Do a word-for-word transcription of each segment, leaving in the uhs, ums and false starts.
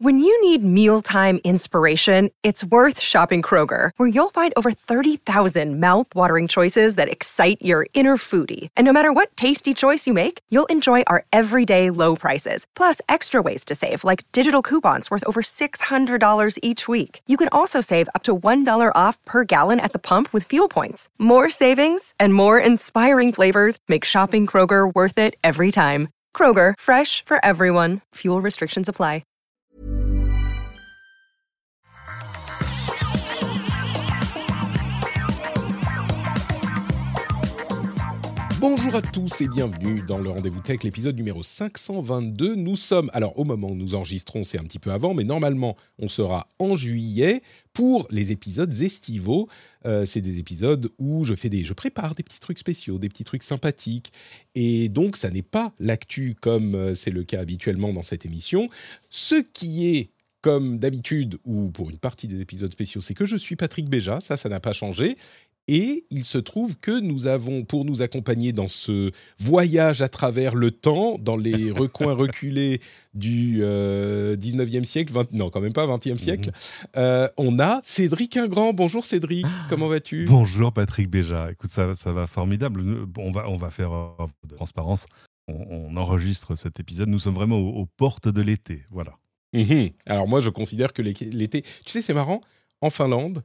When you need mealtime inspiration, it's worth shopping Kroger, where you'll find over thirty thousand mouth-watering choices that excite your inner foodie. And no matter what tasty choice you make, you'll enjoy our everyday low prices, plus extra ways to save, like digital coupons worth over six hundred dollars each week. You can also save up to one dollar off per gallon at the pump with fuel points. More savings and more inspiring flavors make shopping Kroger worth it every time. Kroger, fresh for everyone. Fuel restrictions apply. Bonjour à tous et bienvenue dans le Rendez-vous Tech, l'épisode numéro cinq cent vingt-deux. Nous sommes, alors au moment où nous enregistrons, c'est un petit peu avant, mais normalement on sera en juillet pour les épisodes estivaux. Euh, c'est des épisodes où je fais des, je prépare des petits trucs spéciaux, des petits trucs sympathiques, et donc ça n'est pas l'actu comme c'est le cas habituellement dans cette émission. Ce qui est comme d'habitude, ou pour une partie des épisodes spéciaux, c'est que je suis Patrick Béja, ça, ça n'a pas changé. Et il se trouve que nous avons, pour nous accompagner dans ce voyage à travers le temps, dans les recoins reculés du euh, dix-neuvième siècle, vingt, non, quand même pas vingtième siècle, mmh. euh, on a Cédric Ingrand. Bonjour Cédric, comment vas-tu ? Bonjour Patrick Béja, écoute, ça, ça va formidable. On va, on va faire euh, de transparence. On, on enregistre cet épisode, nous sommes vraiment aux, aux portes de l'été, voilà. Mmh. Alors moi, je considère que l'été... Tu sais, c'est marrant, en Finlande,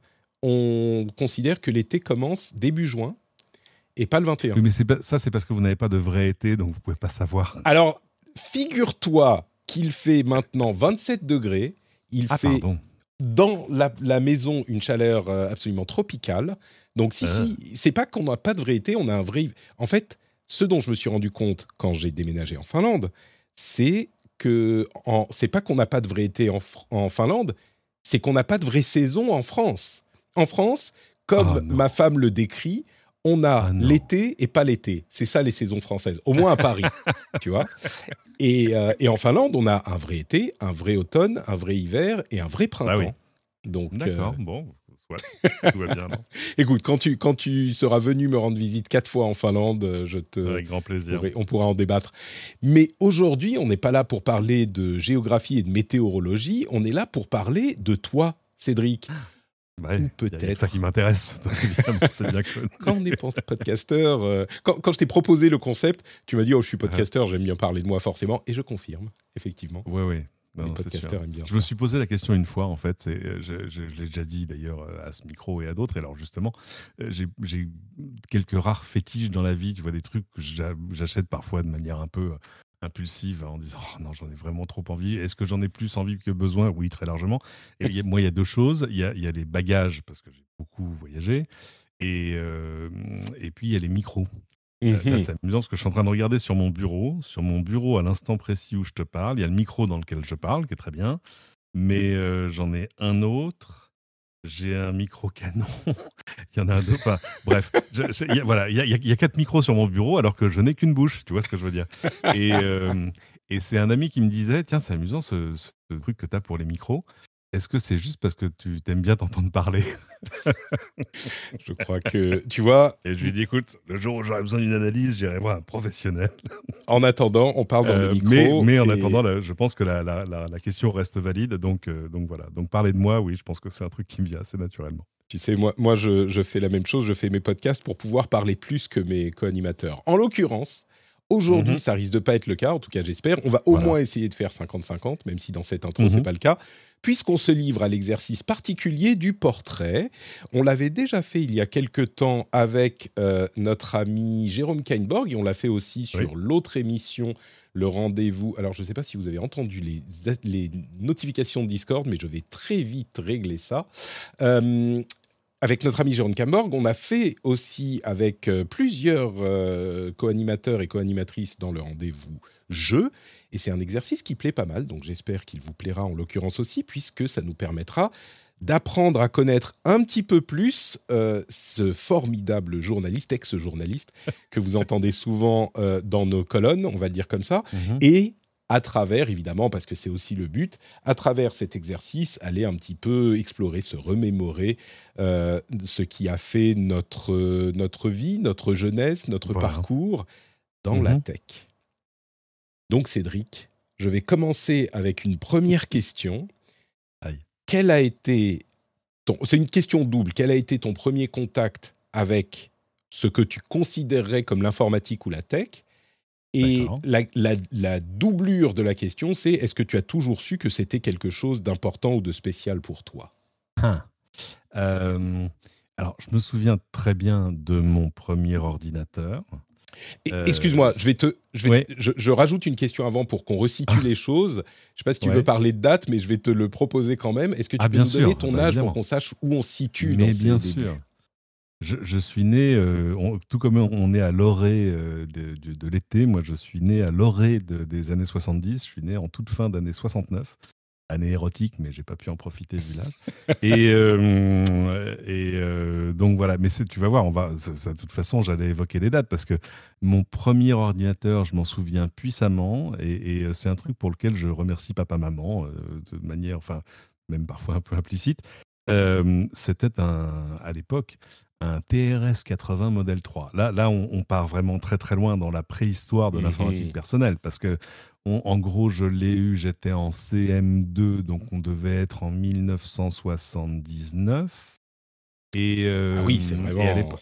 on considère que l'été commence début juin et pas le vingt et un. Oui, mais c'est pas, ça, c'est parce que vous n'avez pas de vrai été, donc vous ne pouvez pas savoir. Alors, figure-toi qu'il fait maintenant vingt-sept degrés. Il ah, fait pardon. dans la, la maison une chaleur absolument tropicale. Donc, si, euh. si, c'est pas qu'on n'a pas de vrai été, on a un vrai... En fait, ce dont je me suis rendu compte quand j'ai déménagé en Finlande, c'est que en... c'est pas qu'on n'a pas de vrai été en, en Finlande, c'est qu'on n'a pas de vraie saison en France. En France, comme oh, ma femme le décrit, on a ah, l'été et pas l'été. C'est ça les saisons françaises, au moins à Paris, tu vois. Et, euh, et en Finlande, on a un vrai été, un vrai automne, un vrai hiver et un vrai printemps. Ah oui. Donc, d'accord, euh... bon, soit, tout va bien. Non écoute, quand tu, quand tu seras venu me rendre visite quatre fois en Finlande, je te... Avec grand plaisir. Pourrai, on pourra en débattre. Mais aujourd'hui, on n'est pas là pour parler de géographie et de météorologie, on est là pour parler de toi, Cédric. Bah ouais, ou peut-être. C'est ça qui m'intéresse. C'est bien que... Quand on est podcasteur, euh, quand, quand je t'ai proposé le concept, tu m'as dit oh je suis podcasteur, j'aime bien parler de moi forcément, et je confirme effectivement. Oui, oui. Non, les podcasteurs aiment bien. Je ça. me suis posé la question une fois en fait. C'est, je, je, je l'ai déjà dit d'ailleurs à ce micro et à d'autres. Et alors justement, j'ai, j'ai quelques rares fétiches dans la vie. Tu vois des trucs que j'achète parfois de manière un peu impulsive en disant oh non, j'en ai vraiment trop envie. Est-ce que j'en ai plus envie que besoin ? Oui, très largement. Et il y a, moi, il y a deux choses. Il y a, il y a les bagages parce que j'ai beaucoup voyagé, et euh, et puis il y a les micros. Mmh. Là, là, c'est amusant parce que je suis en train de regarder sur mon bureau, sur mon bureau à l'instant précis où je te parle. Il y a le micro dans lequel je parle, qui est très bien, mais euh, j'en ai un autre. J'ai un micro canon. Il y en a un autre. Enfin, bref, je, je, y a, voilà, il y a, il y a quatre micros sur mon bureau alors que je n'ai qu'une bouche. Tu vois ce que je veux dire ? Et, euh, et c'est un ami qui me disait tiens, c'est amusant ce, ce truc que tu as pour les micros. Est-ce que c'est juste parce que tu t'aimes bien t'entendre parler ? Je crois que, tu vois... Et je lui ai dit, écoute, le jour où j'aurai besoin d'une analyse, j'irai voir un professionnel. En attendant, on parle dans euh, le micro. Mais, mais en et... attendant, là, je pense que la, la, la, la question reste valide. Donc, euh, donc voilà. Donc parler de moi, oui, je pense que c'est un truc qui me vient assez naturellement. Tu sais, moi, moi je, je fais la même chose. Je fais mes podcasts pour pouvoir parler plus que mes co-animateurs. En l'occurrence... Aujourd'hui, mmh. ça risque de pas être le cas, en tout cas j'espère. On va au voilà. moins essayer de faire cinquante cinquante, même si dans cette intro, mmh. c'est pas le cas, puisqu'on se livre à l'exercice particulier du portrait. On l'avait déjà fait il y a quelque temps avec euh, notre ami Jérôme Kainborg, et on l'a fait aussi sur oui. l'autre émission, Le Rendez-vous. Alors, je ne sais pas si vous avez entendu les, les notifications de Discord, mais je vais très vite régler ça. Euh, Avec notre ami Jérôme Kainborg, on a fait aussi avec euh, plusieurs euh, co-animateurs et co-animatrices dans le rendez-vous jeu. Et c'est un exercice qui plaît pas mal, donc j'espère qu'il vous plaira en l'occurrence aussi, puisque ça nous permettra d'apprendre à connaître un petit peu plus euh, ce formidable journaliste, ex-journaliste, que vous entendez souvent euh, dans nos colonnes, on va dire comme ça, mm-hmm. et à travers, évidemment, parce que c'est aussi le but, à travers cet exercice, aller un petit peu explorer, se remémorer euh, ce qui a fait notre, notre vie, notre jeunesse, notre voilà. parcours dans mmh. la tech. Donc, Cédric, Je vais commencer avec une première question. Aïe. Quel a été ton... C'est une question double. Quel a été ton premier contact avec ce que tu considérerais comme l'informatique ou la tech ? Et la, la, la doublure de la question, c'est est-ce que tu as toujours su que c'était quelque chose d'important ou de spécial pour toi ? Hein. Euh, alors, je me souviens très bien de mon premier ordinateur. Et, Euh, excuse-moi, je, vais te, je, vais, ouais. je, je rajoute une question avant pour qu'on resitue les choses. Je ne sais pas si tu ouais. veux parler de date, mais je vais te le proposer quand même. Est-ce que tu ah, peux nous sûr. donner ton bah, âge évidemment. pour qu'on sache où on se situe mais dans ces bien débuts ? sûr. Je, je suis né, euh, on, tout comme on est à l'orée euh, de, de, de l'été, moi je suis né à l'orée de, des années soixante-dix, je suis né en toute fin d'année soixante-neuf, année érotique, mais j'ai pas pu en profiter vu l'âge. et euh, et euh, donc voilà, mais tu vas voir, on va, ça, ça, de toute façon j'allais évoquer des dates, parce que mon premier ordinateur, je m'en souviens puissamment, et, et c'est un truc pour lequel je remercie papa-maman, euh, de manière, enfin, même parfois un peu implicite. Euh, c'était un, à l'époque, un T R S quatre-vingts modèle trois. Là, là on, on part vraiment très très loin dans la préhistoire de l'informatique mmh. personnelle, parce que, on, en gros, je l'ai eu, j'étais en C M deux, donc on devait être en dix-neuf cent soixante-dix-neuf. Et, euh, ah oui, c'est vraiment... et à l'époque...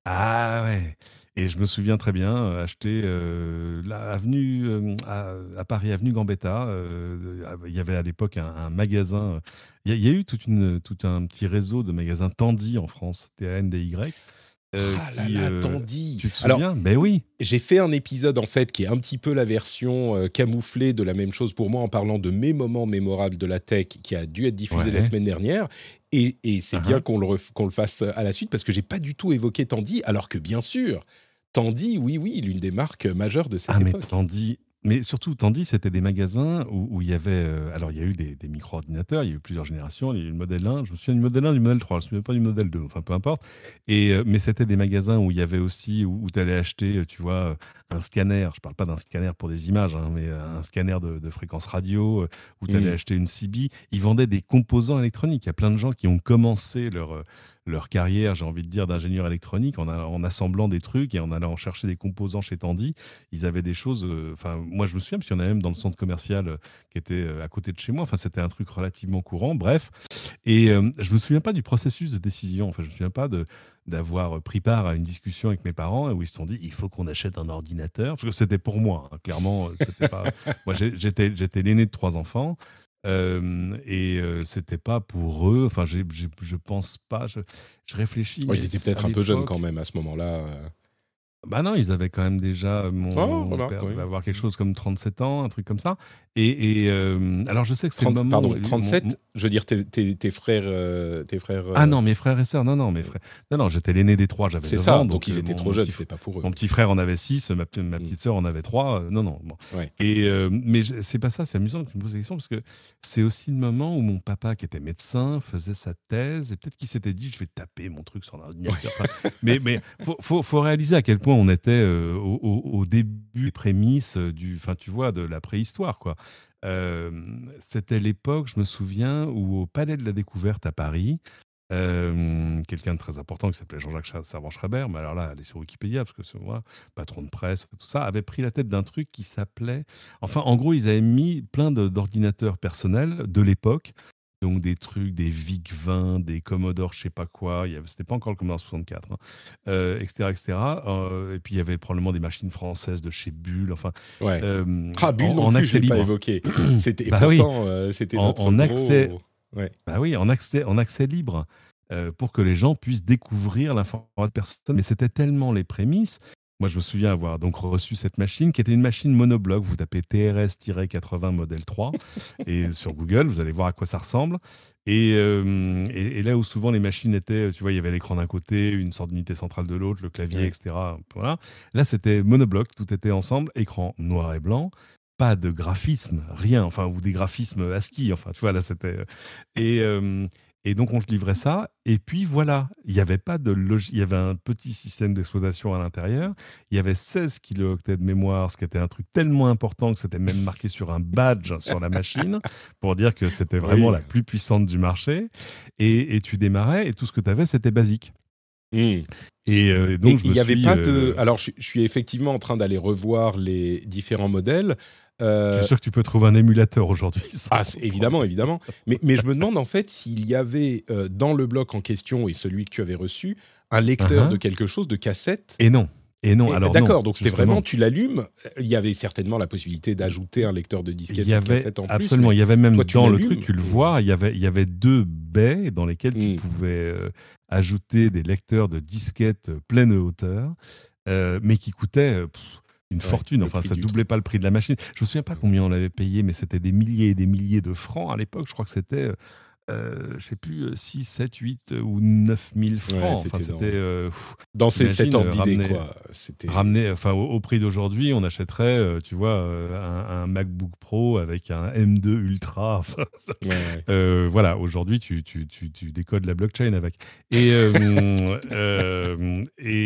Ah ouais. Et je me souviens très bien euh, acheter euh, la avenue euh, à, à Paris, avenue Gambetta. Euh, il y avait à l'époque un, un magasin. Il y, y a eu toute une, tout un petit réseau de magasins Tandy en France, T A N D Y. Euh, ah qui, là là, Tandy. Euh, tu te souviens ? Alors, ben oui. J'ai fait un épisode en fait qui est un petit peu la version euh, camouflée de la même chose pour moi, en parlant de mes moments mémorables de la tech, qui a dû être diffusé ouais. la semaine dernière. Et, et c'est uh-huh. bien qu'on le, ref, qu'on le fasse à la suite, parce que j'ai pas du tout évoqué Tandy, alors que bien sûr, Tandy, oui, oui, l'une des marques majeures de cette ah, époque. Mais Tandy, mais surtout, Tandy, c'était des magasins où, où il y avait... Euh, alors, il y a eu des, des micro-ordinateurs, il y a eu plusieurs générations, il y a eu le modèle un, je me souviens du modèle un, du modèle trois, je ne me souviens pas du modèle deux, enfin, peu importe. Et, euh, mais c'était des magasins où il y avait aussi, où, où tu allais acheter, tu vois, un scanner, je ne parle pas d'un scanner pour des images, hein, mais un scanner de, de fréquence radio, où tu allais mmh. acheter une C B. Ils vendaient des composants électroniques. Il y a plein de gens qui ont commencé leur... leur carrière, j'ai envie de dire, d'ingénieur électronique en, a, en assemblant des trucs et en allant chercher des composants chez Tandy. Ils avaient des choses... Enfin, euh, moi, je me souviens, parce qu'il y en a même dans le centre commercial euh, qui était euh, à côté de chez moi. Enfin, c'était un truc relativement courant, bref. Et euh, je me souviens pas du processus de décision. Enfin, je me souviens pas de, d'avoir pris part à une discussion avec mes parents où ils se sont dit, il faut qu'on achète un ordinateur. Parce que c'était pour moi, hein, clairement. C'était pas... moi, j'ai, j'étais, j'étais l'aîné de trois enfants. Euh, et euh, c'était pas pour eux. Enfin, j'ai, j'ai, je pense pas. Je, je réfléchis. Ouais, ils étaient peut-être un peu jeunes quand même à ce moment-là. Bah non, ils avaient quand même déjà. Mon, oh, mon voilà, père oui. devait avoir quelque chose comme trente-sept ans, un truc comme ça. Et, et euh, alors, je sais que c'est trente, le moment. Pardon, où, trente-sept. Mon, mon... Je veux dire tes, tes, tes frères, euh, tes frères. Euh... Ah non, mes frères et sœurs. Non, non, mes frères. Non, non, j'étais l'aîné des trois. J'avais c'est deux ça. ans, Donc, donc ils étaient mon, trop jeunes. Petit, c'était pas pour eux. Mon petit frère en avait six. Ma, ma petite sœur en avait trois. Euh, non, non. Bon. Ouais. Et euh, mais c'est pas ça. C'est amusant que tu me poses la question parce que c'est aussi le moment où mon papa, qui était médecin, faisait sa thèse et peut-être qu'il s'était dit, je vais taper mon truc sur l'ordinateur. Ouais. Enfin, mais mais faut, faut, faut réaliser à quel point on était euh, au, au, au début des prémices du, enfin tu vois, de la préhistoire quoi. Euh, c'était l'époque, je me souviens, où au Palais de la Découverte à Paris, euh, quelqu'un de très important qui s'appelait Jean-Jacques Servan-Schreiber, mais alors là, elle est sur Wikipédia, parce que c'est voilà, patron de presse, tout ça, avait pris la tête d'un truc qui s'appelait... Enfin, en gros, ils avaient mis plein de, d'ordinateurs personnels de l'époque, donc des trucs, des V I C vingt, des Commodore je sais pas quoi, il y avait, c'était pas encore le Commodore soixante-quatre, hein, euh, et cetera, et cetera. Euh, et puis il y avait probablement des machines françaises de chez Bull, enfin... Ouais. Euh, ah, Bull non plus, je l'ai pas évoqué. C'était, bah pourtant, oui. euh, c'était en, notre en gros... accès, ouais. Bah oui, en accès, en accès libre, euh, pour que les gens puissent découvrir l'information de personne. Mais c'était tellement les prémices. Moi, je me souviens avoir donc reçu cette machine qui était une machine monobloc. Vous tapez T R S quatre-vingts modèle trois et sur Google, vous allez voir à quoi ça ressemble. Et, euh, et, et là où souvent les machines étaient, tu vois, il y avait l'écran d'un côté, une sorte d'unité centrale de l'autre, le clavier, ouais. et cetera. Voilà. Là, c'était monobloc, tout était ensemble, écran noir et blanc. Pas de graphisme, rien, enfin, ou des graphismes ASCII, enfin, tu vois, là, c'était... Et, euh, et donc, on te livrait ça, et puis voilà, il n'y avait pas de logique, il y avait un petit système d'exploitation à l'intérieur, il y avait seize kilooctets de mémoire, ce qui était un truc tellement important que c'était même marqué sur un badge sur la machine, pour dire que c'était vraiment oui. la plus puissante du marché, et, et tu démarrais, et tout ce que tu avais, c'était basique. Mmh. Et euh, donc, il n'y avait pas euh... de... Alors, je, je suis effectivement en train d'aller revoir les différents modèles. Euh... Je suis sûr que tu peux trouver un émulateur aujourd'hui. Ah, évidemment, évidemment. Mais, mais je me demande en fait s'il y avait euh, dans le bloc en question et celui que tu avais reçu, un lecteur uh-huh. de quelque chose, de cassette. Et non. Et non, et, alors d'accord, non, donc c'était justement. vraiment, tu l'allumes, il y avait certainement la possibilité d'ajouter un lecteur de disquette ou de cassette en plus. Absolument, il y avait même toi, dans le truc, tu le vois, il y avait, il y avait deux baies dans lesquelles mm. tu pouvais euh, ajouter des lecteurs de disquettes pleine hauteur, euh, mais qui coûtaient euh, pff, une ouais, fortune, enfin ça doublait truc. Pas le prix de la machine. Je me souviens pas combien on avait payé, mais c'était des milliers et des milliers de francs à l'époque, je crois que c'était... Euh, je sais plus, six, sept, huit ou neuf mille francs. Ouais, c'était, enfin, c'était euh, pff, dans ces sept ordres d'idées, quoi. C'était... Ramené, enfin, au, au prix d'aujourd'hui, on achèterait, euh, tu vois, euh, un, un MacBook Pro avec un M deux Ultra. Enfin, ouais, ouais. Euh, voilà, aujourd'hui, tu, tu, tu, tu décodes la blockchain avec. Et, euh, euh,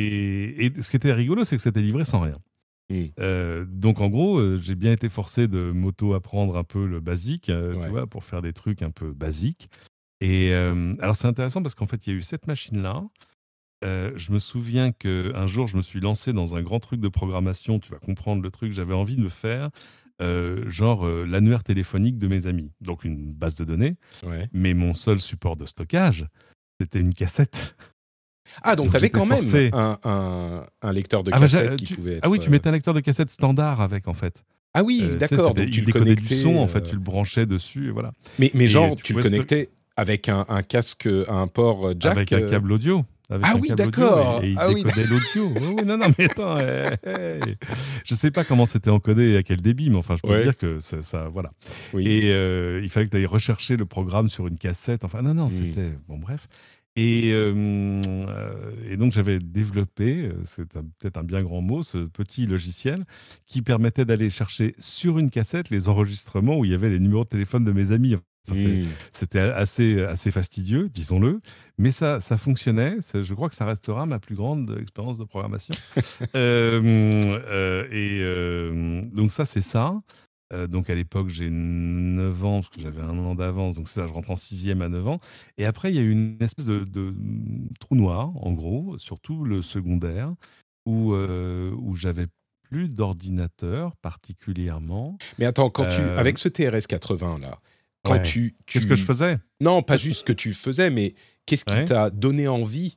et, et ce qui était rigolo, c'est que c'était livré sans rien. Mmh. Euh, donc en gros, euh, j'ai bien été forcé de m'auto-apprendre un peu le basique, euh, ouais. tu vois, pour faire des trucs un peu basiques. Et euh, alors c'est intéressant parce qu'en fait, il y a eu cette machine-là. Euh, je me souviens qu'un jour, je me suis lancé dans un grand truc de programmation. Tu vas comprendre le truc. J'avais envie de me faire euh, genre euh, l'annuaire téléphonique de mes amis. Donc une base de données. Ouais. Mais mon seul support de stockage, c'était une cassette. Ah, donc, donc tu avais quand même un, un, un lecteur de ah, cassette bah, qui tu, pouvait être... Ah oui, tu mettais un lecteur de cassette standard avec, en fait. Ah oui, euh, d'accord. Donc tu il le connectais... du son, en fait, tu le branchais dessus, et voilà. Mais, mais et genre, tu, tu le connectais sto- avec un, un casque, un port jack avec un câble audio. Avec ah un oui, câble d'accord. Audio et, et il ah décodait oui, l'audio. Oh, oui, non, non, mais attends. Hey, hey. Je sais pas comment c'était encodé et à quel débit, mais enfin, je peux ouais. dire que ça, ça voilà. Oui. Et euh, il fallait que tu ailles rechercher le programme sur une cassette. Enfin, non, non, mm. c'était... Bon, bref. Et, euh, et donc, j'avais développé, c'est un, peut-être un bien grand mot, ce petit logiciel qui permettait d'aller chercher sur une cassette les enregistrements où il y avait les numéros de téléphone de mes amis. Enfin, mmh. C'était assez, assez fastidieux, disons-le, mais ça, ça fonctionnait. Je crois que ça restera ma plus grande expérience de programmation. euh, euh, et euh, donc ça, c'est ça. Euh, donc à l'époque, j'ai neuf ans, parce que j'avais un an d'avance, donc c'est ça, je rentre en sixième à neuf ans. Et après, il y a eu une espèce de, de trou noir, en gros, surtout le secondaire, où, euh, où j'avais plus d'ordinateur particulièrement. Mais attends, quand tu, euh... avec ce T R S quatre-vingts là, quand ouais. tu, tu... Qu'est-ce que je faisais ? Non, pas juste ce que tu faisais, mais qu'est-ce qui ouais. t'a donné envie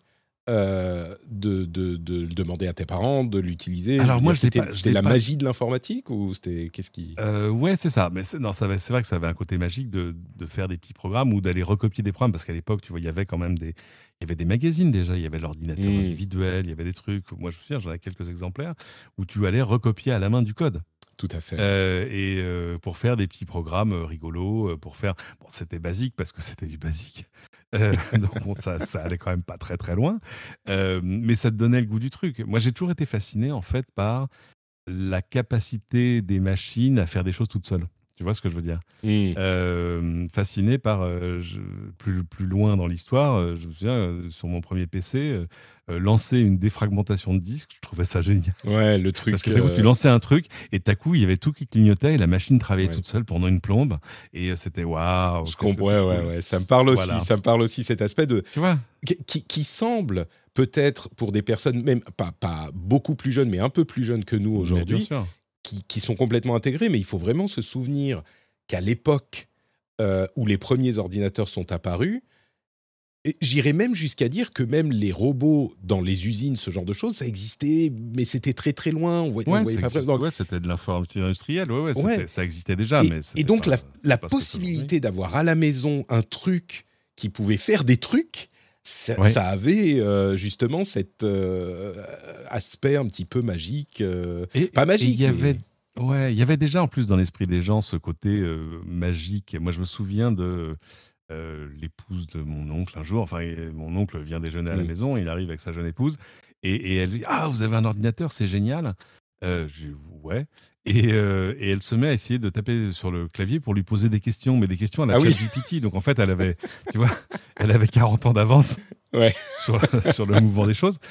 euh, de, de, de le demander à tes parents, de l'utiliser ? Alors moi, dire, c'était, pas, c'était la pas... magie de l'informatique ou c'était qu'est-ce qui euh, Ouais, c'est ça. Mais c'est, non, ça, c'est vrai que ça avait un côté magique de, de faire des petits programmes ou d'aller recopier des programmes parce qu'à l'époque, tu vois, il y avait quand même des, il y avait des magazines déjà. Il y avait l'ordinateur mmh. individuel, il y avait des trucs. Moi, je me souviens, j'en avais quelques exemplaires où tu allais recopier à la main du code. Tout à fait. Euh, et euh, pour faire des petits programmes euh, rigolos, euh, pour faire... Bon, c'était basique parce que c'était du basique. Euh, donc bon, ça, ça allait quand même pas très très loin. Euh, mais ça te donnait le goût du truc. Moi, j'ai toujours été fasciné en fait par la capacité des machines à faire des choses toutes seules. Tu vois ce que je veux dire ? mmh. euh, Fasciné par, euh, je, plus, plus loin dans l'histoire, euh, je me souviens, euh, sur mon premier P C, euh, euh, lancer une défragmentation de disque, je trouvais ça génial. Ouais, le truc... Parce que d'un coup, tu lançais un truc, et d'un coup, il y avait tout qui clignotait, et la machine travaillait ouais. toute seule pendant une plombe, et euh, c'était waouh. Je comprends, ouais, ouais, cool. ouais, ça me parle aussi, voilà. ça me parle aussi cet aspect de... Tu vois ? Qui, qui, qui semble... peut-être pour des personnes, même pas, pas beaucoup plus jeunes, mais un peu plus jeunes que nous aujourd'hui, qui, qui sont complètement intégrées, mais il faut vraiment se souvenir qu'à l'époque euh, où les premiers ordinateurs sont apparus, et j'irais même jusqu'à dire que même les robots dans les usines, ce genre de choses, ça existait, mais c'était très très loin. On voyait, ouais, on voyait pas existe, ouais, c'était de l'informatique industrielle, ouais, ouais, ouais. ça existait déjà. Et, mais et donc pas, la, la pas possibilité d'avoir à la maison un truc qui pouvait faire des trucs, Ça, ouais. ça avait euh, justement cet euh, aspect un petit peu magique, euh, et, pas magique. Il y avait, mais... ouais, il y avait déjà en plus dans l'esprit des gens ce côté euh, magique. Moi, je me souviens de euh, l'épouse de mon oncle un jour. Enfin, mon oncle vient déjeuner à la mmh. maison, il arrive avec sa jeune épouse et, et elle dit « Ah, vous avez un ordinateur, c'est génial !» euh, Je dis « Ouais !» Et, euh, et elle se met à essayer de taper sur le clavier pour lui poser des questions, mais des questions à la ah ChatGPT. Oui. Donc en fait, elle avait, tu vois, elle avait quarante ans d'avance ouais. sur, sur le mouvement des choses.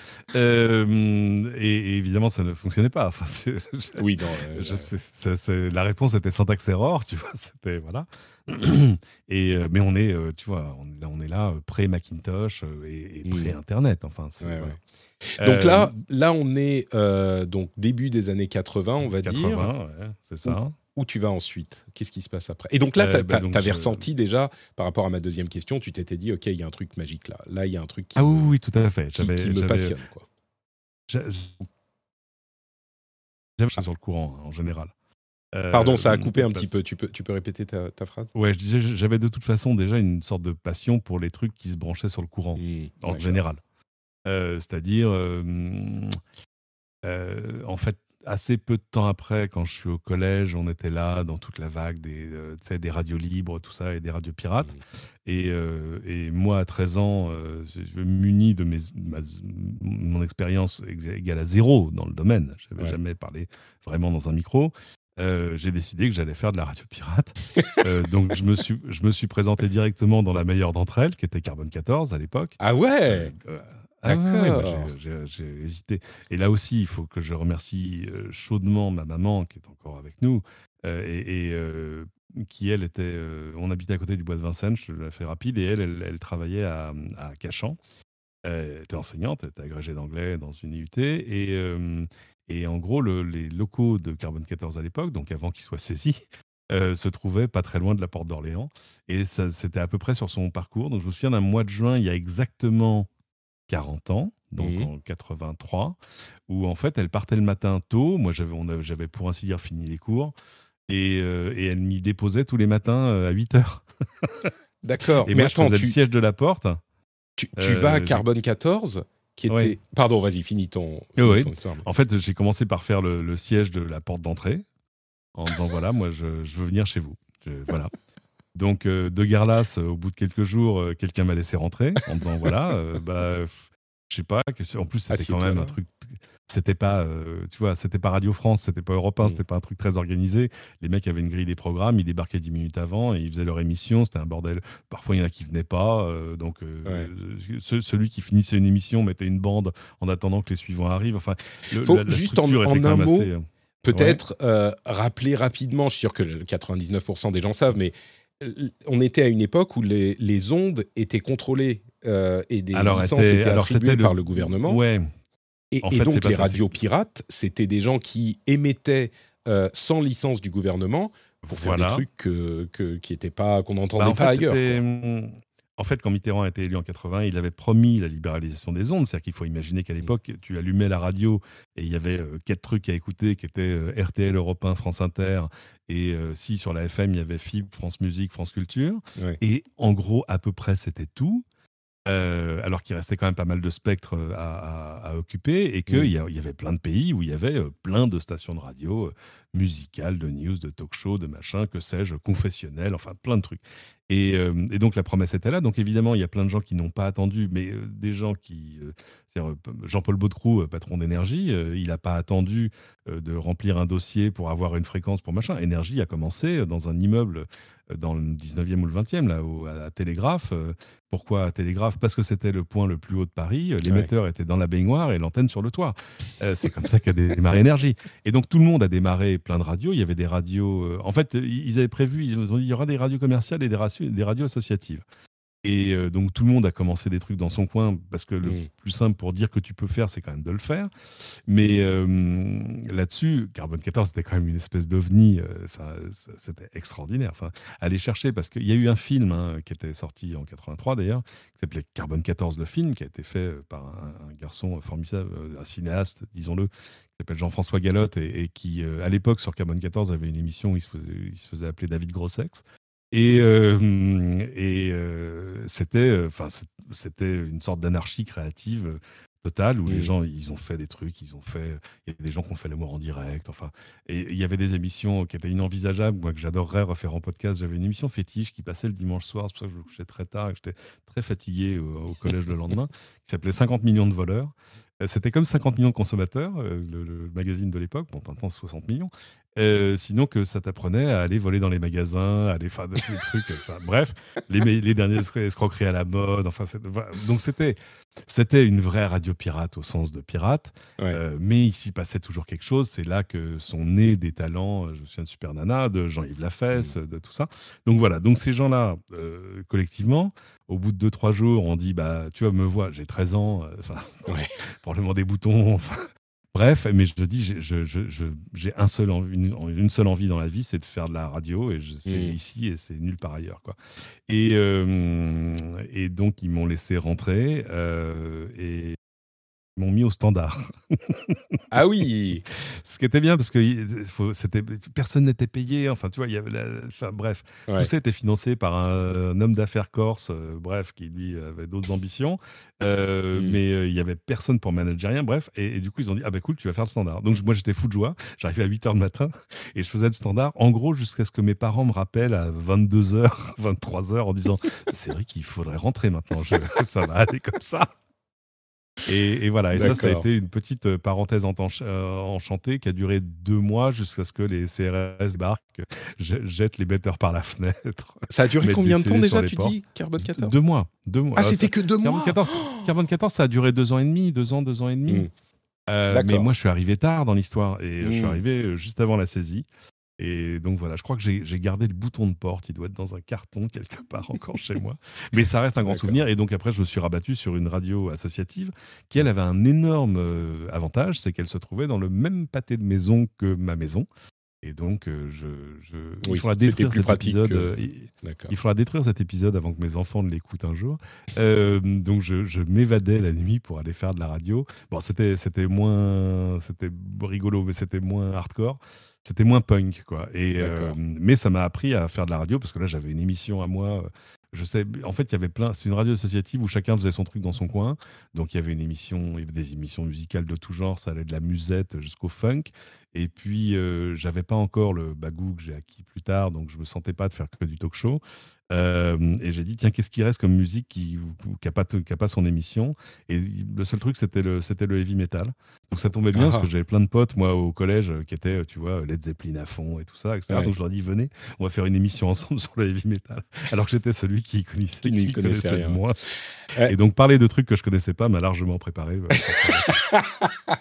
Euh, et, et évidemment, ça ne fonctionnait pas. Enfin, c'est, je, oui, non. Euh, je, c'est, c'est, c'est, la réponse était syntaxe error, tu vois. C'était voilà. Et euh, mais on est, euh, tu vois, on est là, on est là pré Macintosh et, et pré Internet. Enfin, c'est, ouais, voilà. ouais. Donc là, là, on est euh, donc début des années quatre-vingts, on va quatre-vingts, dire. Ouais, c'est ça. où tu vas ensuite? Qu'est-ce qui se passe après? Et donc là, Euh, tu bah donc avais je... ressenti déjà, par rapport à ma deuxième question, tu t'étais dit, OK, il y a un truc magique là. Là, il y a un truc qui Ah oui, me, oui, tout à fait. qui, qui J'avais, me j'avais, passionne, quoi. j'a- j'avais Ah, sur le courant hein, en général. pardon, Euh, ça a coupé un petit parce... peu. Tu peux, tu peux répéter ta, ta phrase? Ouais, je disais, j'avais de toute façon déjà une sorte de passion pour les trucs qui se branchaient sur le courant Hmm, en d'accord. général. Euh, c'est-à-dire, euh, euh, en fait, assez peu de temps après, quand je suis au collège, on était là dans toute la vague des, euh, tu sais, des radios libres, tout ça, et des radios pirates. Hmm, Et, euh, et moi, à treize ans, euh, je muni de mes, ma- mon expérience ex- égale à zéro dans le domaine. Je n'avais ouais. jamais parlé vraiment dans un micro. Euh, j'ai décidé que j'allais faire de la radio pirate. Euh, donc, je me, suis, je me suis présenté directement dans la meilleure d'entre elles, qui était Carbone quatorze à l'époque. Ah Euh, ouais, euh, ah ouais, ouais, moi j'ai d'accord. j'ai- j'ai hésité. Et là aussi, il faut que je remercie euh, chaudement ma maman qui est encore avec nous euh, et, et, euh, qui elle était, euh, on habitait à côté du bois de Vincennes, je la fais rapide, et elle, elle, elle travaillait à, à Cachan. Euh, Elle était enseignante, elle était agrégée d'anglais dans une I U T et euh, et en gros le- les locaux de Carbone quatorze à l'époque, donc avant qu'ils soient saisis. euh, se trouvaient pas très loin de la porte d'Orléans et ça c'était à peu près sur son parcours. Donc je me souviens d'un mois de juin il y a exactement quarante ans, donc Hmm, en quatre-vingt-trois, où en fait elle partait le matin tôt. Moi j'avais, on a- j'avais pour ainsi dire fini les cours et, euh, et elle m'y déposait tous les matins euh, à huit heures. d'accord. Et Mais moi je attends, faisais le tu, siège de la porte. tu, tu vas à Euh, j'ai... Carbone quatorze, qui Ouais. était... Pardon, vas-y, finis ton, Oui, finis oui. ton histoire. mais- En fait j'ai commencé par faire le, le siège de la porte d'entrée en disant voilà, moi je, je veux venir chez vous. Je- voilà. Donc euh, de Garlas, euh, au bout de quelques jours, euh, quelqu'un m'a laissé rentrer en disant voilà, euh, bah, f- je sais pas, que c'est- en plus c'était quand Assieds-toi même un là. truc, c'était pas, euh, tu vois, c'était pas Radio France, c'était pas Europe un, Hmm, c'était pas un truc très organisé. Les mecs avaient une grille des programmes, ils débarquaient dix minutes avant et ils faisaient leur émission, c'était un bordel. Parfois il y en a qui venaient pas, euh, donc ouais. euh, ce- celui qui finissait une émission mettait une bande en attendant que les suivants arrivent. Enfin, le- Faut la, la juste en, structure était en quand un même mot, assez. euh, ouais. peut-être euh, rappeler rapidement, je suis sûr que le quatre-vingt-dix-neuf pour cent des gens savent, mais euh, on était à une époque où les, les ondes étaient contrôlées euh, et des Alors, licences était, étaient alors attribuées c'était le, par le gouvernement. ouais. Et, En et fait, c'est donc, pas les ça. C'est radios pirates, c'était des gens qui émettaient euh, sans licence du gouvernement pour faire des voilà. trucs que, que- qui étaient pas, qu'on Bah, n'entendait en pas fait, ailleurs, c'était. quoi. hum, En fait, quand Mitterrand a été élu en quatre-vingts, il avait promis la libéralisation des ondes. C'est-à-dire qu'il faut imaginer qu'à Mm. l'époque, tu allumais la radio et il y avait euh, quatre trucs à écouter qui étaient euh, R T L, Europe un, France Inter. Et euh, si sur la F M, il y avait F I B, France Musique, France Culture. Ouais. Et en gros, à peu près, c'était tout. Euh, alors qu'il restait quand même pas mal de spectres euh, à, à- à occuper et qu'il Mm. y, a- il y avait plein de pays où il y avait euh, plein de stations de radio euh, musicales, de news, de talk-show, de machin, que sais-je, confessionnels, enfin plein de trucs. Et, euh, et donc la promesse était là. Donc évidemment, il y a plein de gens qui n'ont pas attendu, mais euh, des gens qui... euh, c'est-à-dire, euh, Jean-Paul Baudecroux, euh, patron d'Énergie, euh, il n'a pas attendu euh, de remplir un dossier pour avoir une fréquence pour machin. Énergie a commencé euh, dans un immeuble euh, dans le dix-neuvième ou le vingtième, là, au- à, à Télégraphe. Euh, pourquoi à Télégraphe? Parce que c'était le point le plus haut de Paris. Euh, L'émetteur était dans la baignoire et l'antenne sur le toit. Euh, c'est comme ça qu'a démarré Énergie. Et donc tout le monde a démarré plein de radios. Il y avait des radios. euh, en fait, ils avaient prévu, ils ont dit il y aura des radios commerciales et des, radios- des radios associatives. Et euh, donc tout le monde a commencé des trucs dans son coin parce que le Mm. plus simple pour dire que tu peux faire, c'est quand même de le faire. Mais euh, là-dessus, Carbone quatorze, c'était quand même une espèce d'ovni. euh, Enfin, c- c'était extraordinaire. Enfin, aller chercher parce qu'il y a eu un film hein, qui était sorti en quatre-vingt-trois d'ailleurs, qui s'appelait Carbone quatorze le film, qui a été fait euh, par un, un garçon formidable, euh, un cinéaste, disons-le, qui s'appelle Jean-François Galotte et, et qui, euh, à l'époque, sur Carbone quatorze, avait une émission où il se faisait, il se faisait appeler David Grossex. Et, euh, et euh, c'était, enfin, c'était une sorte d'anarchie créative euh, totale où les Mm. gens, ils ont fait des trucs, ils ont fait, il y a des gens qui ont fait l'amour en direct, enfin, et il y avait des émissions qui étaient inenvisageables, moi que j'adorerais refaire en podcast. J'avais une émission fétiche qui passait le dimanche soir, c'est pour ça que je me couchais très tard et que j'étais très fatigué au, au collège le lendemain, qui s'appelait cinquante millions de voleurs. Euh, C'était comme cinquante millions de consommateurs, euh, le, le magazine de l'époque, bon, maintenant soixante millions. Euh, sinon que ça t'apprenait à aller voler dans les magasins, à aller faire des des trucs, enfin bref, les, me- les dernières escro- escroqueries à la mode, enfin c'est- voilà. Donc c'était c'était une vraie radio pirate au sens de pirate, Ouais. euh, mais il s'y passait toujours quelque chose. C'est là que sont nés des talents, euh, je me souviens de Super Nana, de Jean-Yves Lafesse, de tout ça. Donc voilà, donc ces gens-là, euh, collectivement, au bout de deux trois jours, on dit, bah tu vois, me vois, j'ai treize ans, euh, enfin, Ouais. probablement des boutons, enfin, Bref, mais je te dis, j'ai, je, je, je, j'ai un seul envie, une, une seule envie dans la vie, c'est de faire de la radio, et je, c'est Mm. ici et c'est nulle part ailleurs, quoi. Et, euh, et donc, ils m'ont laissé rentrer euh, et ils m'ont mis au standard. Ah oui. Ce qui était bien parce que il- faut- c'était, personne n'était payé. Enfin, tu vois, il y avait la- enfin, bref, tout Ouais. ça était financé par un, un homme d'affaires corse, euh, bref, qui lui avait d'autres ambitions. Euh, Mm. mais euh, il y avait personne pour manager rien, bref. Et, et du coup, ils ont dit, ah ben cool, tu vas faire le standard. Donc, je- moi, j'étais fou de joie. J'arrivais à huit heures du matin et je faisais le standard, en gros, jusqu'à ce que mes parents me rappellent à vingt-deux heures, vingt-trois heures, en disant, c'est vrai qu'il faudrait rentrer maintenant. Je- ça va aller comme ça. Et, et voilà, et ça, ça a D'accord. été une petite euh, parenthèse entanch- euh, enchantée qui a duré deux mois jusqu'à ce que les C R S débarquent, je- jettent les bêteurs par la fenêtre, Ça a duré mettent des combien de temps scellés sur déjà, les tu portes. dis, Carbone D- quatorze? Deux mois, deux mois. Ah, Euh, c'était ça- que deux Carbone mois. quatorze, Oh. Carbone quatorze, ça a duré deux ans et demi, deux ans, deux ans et demi. Mm. Euh, mais D'accord. moi, je suis arrivé tard dans l'histoire et euh, je suis Mm. arrivé euh, juste avant la saisie. Et donc voilà, je crois que j'ai j'ai gardé le bouton de porte. Il doit être dans un carton quelque part encore chez moi. Mais ça reste un grand D'accord. souvenir. Et donc après, je me suis rabattu sur une radio associative qui, elle, avait un énorme euh, avantage, c'est qu'elle se trouvait dans le même pâté de maison que ma maison. Et donc, euh, je, je... il Oui, faudra c'était détruire plus cet pratique épisode. que. euh, il- D'accord. il faudra détruire cet épisode avant que mes enfants ne l'écoutent un jour. Euh, donc, je, je m'évadais la nuit pour aller faire de la radio. Bon, c'était, c'était moins, c'était rigolo, mais c'était moins hardcore. C'était moins punk, quoi. Et, euh, D'accord. mais ça m'a appris à faire de la radio parce que là, j'avais une émission à moi. euh, Je sais, en fait, il y avait plein. C'est une radio associative où chacun faisait son truc dans son coin. Donc, il y avait une émission, il y avait des émissions musicales de tout genre. Ça allait de la musette jusqu'au funk. Et puis, euh, j'avais pas encore le bagou que j'ai acquis plus tard, donc je me sentais pas de faire que du talk show. Euh, et j'ai dit, tiens, qu'est-ce qui reste comme musique qui n'a pas, qui a pas son émission? Et le seul truc, c'était le, c'était le heavy metal. Donc ça tombait bien parce que Ah, j'avais plein de potes, moi, au collège, euh, qui étaient, tu vois, Led Zeppelin à fond et tout ça, et cetera. ouais. Donc je leur dis, venez, on va faire une émission ensemble sur le heavy metal. Alors que j'étais celui qui connaissait, Qui n'y qui connaissait connaissait le rien. moins. Ouais. Et donc parler de trucs que je connaissais pas m'a largement préparé. euh, pour faire la-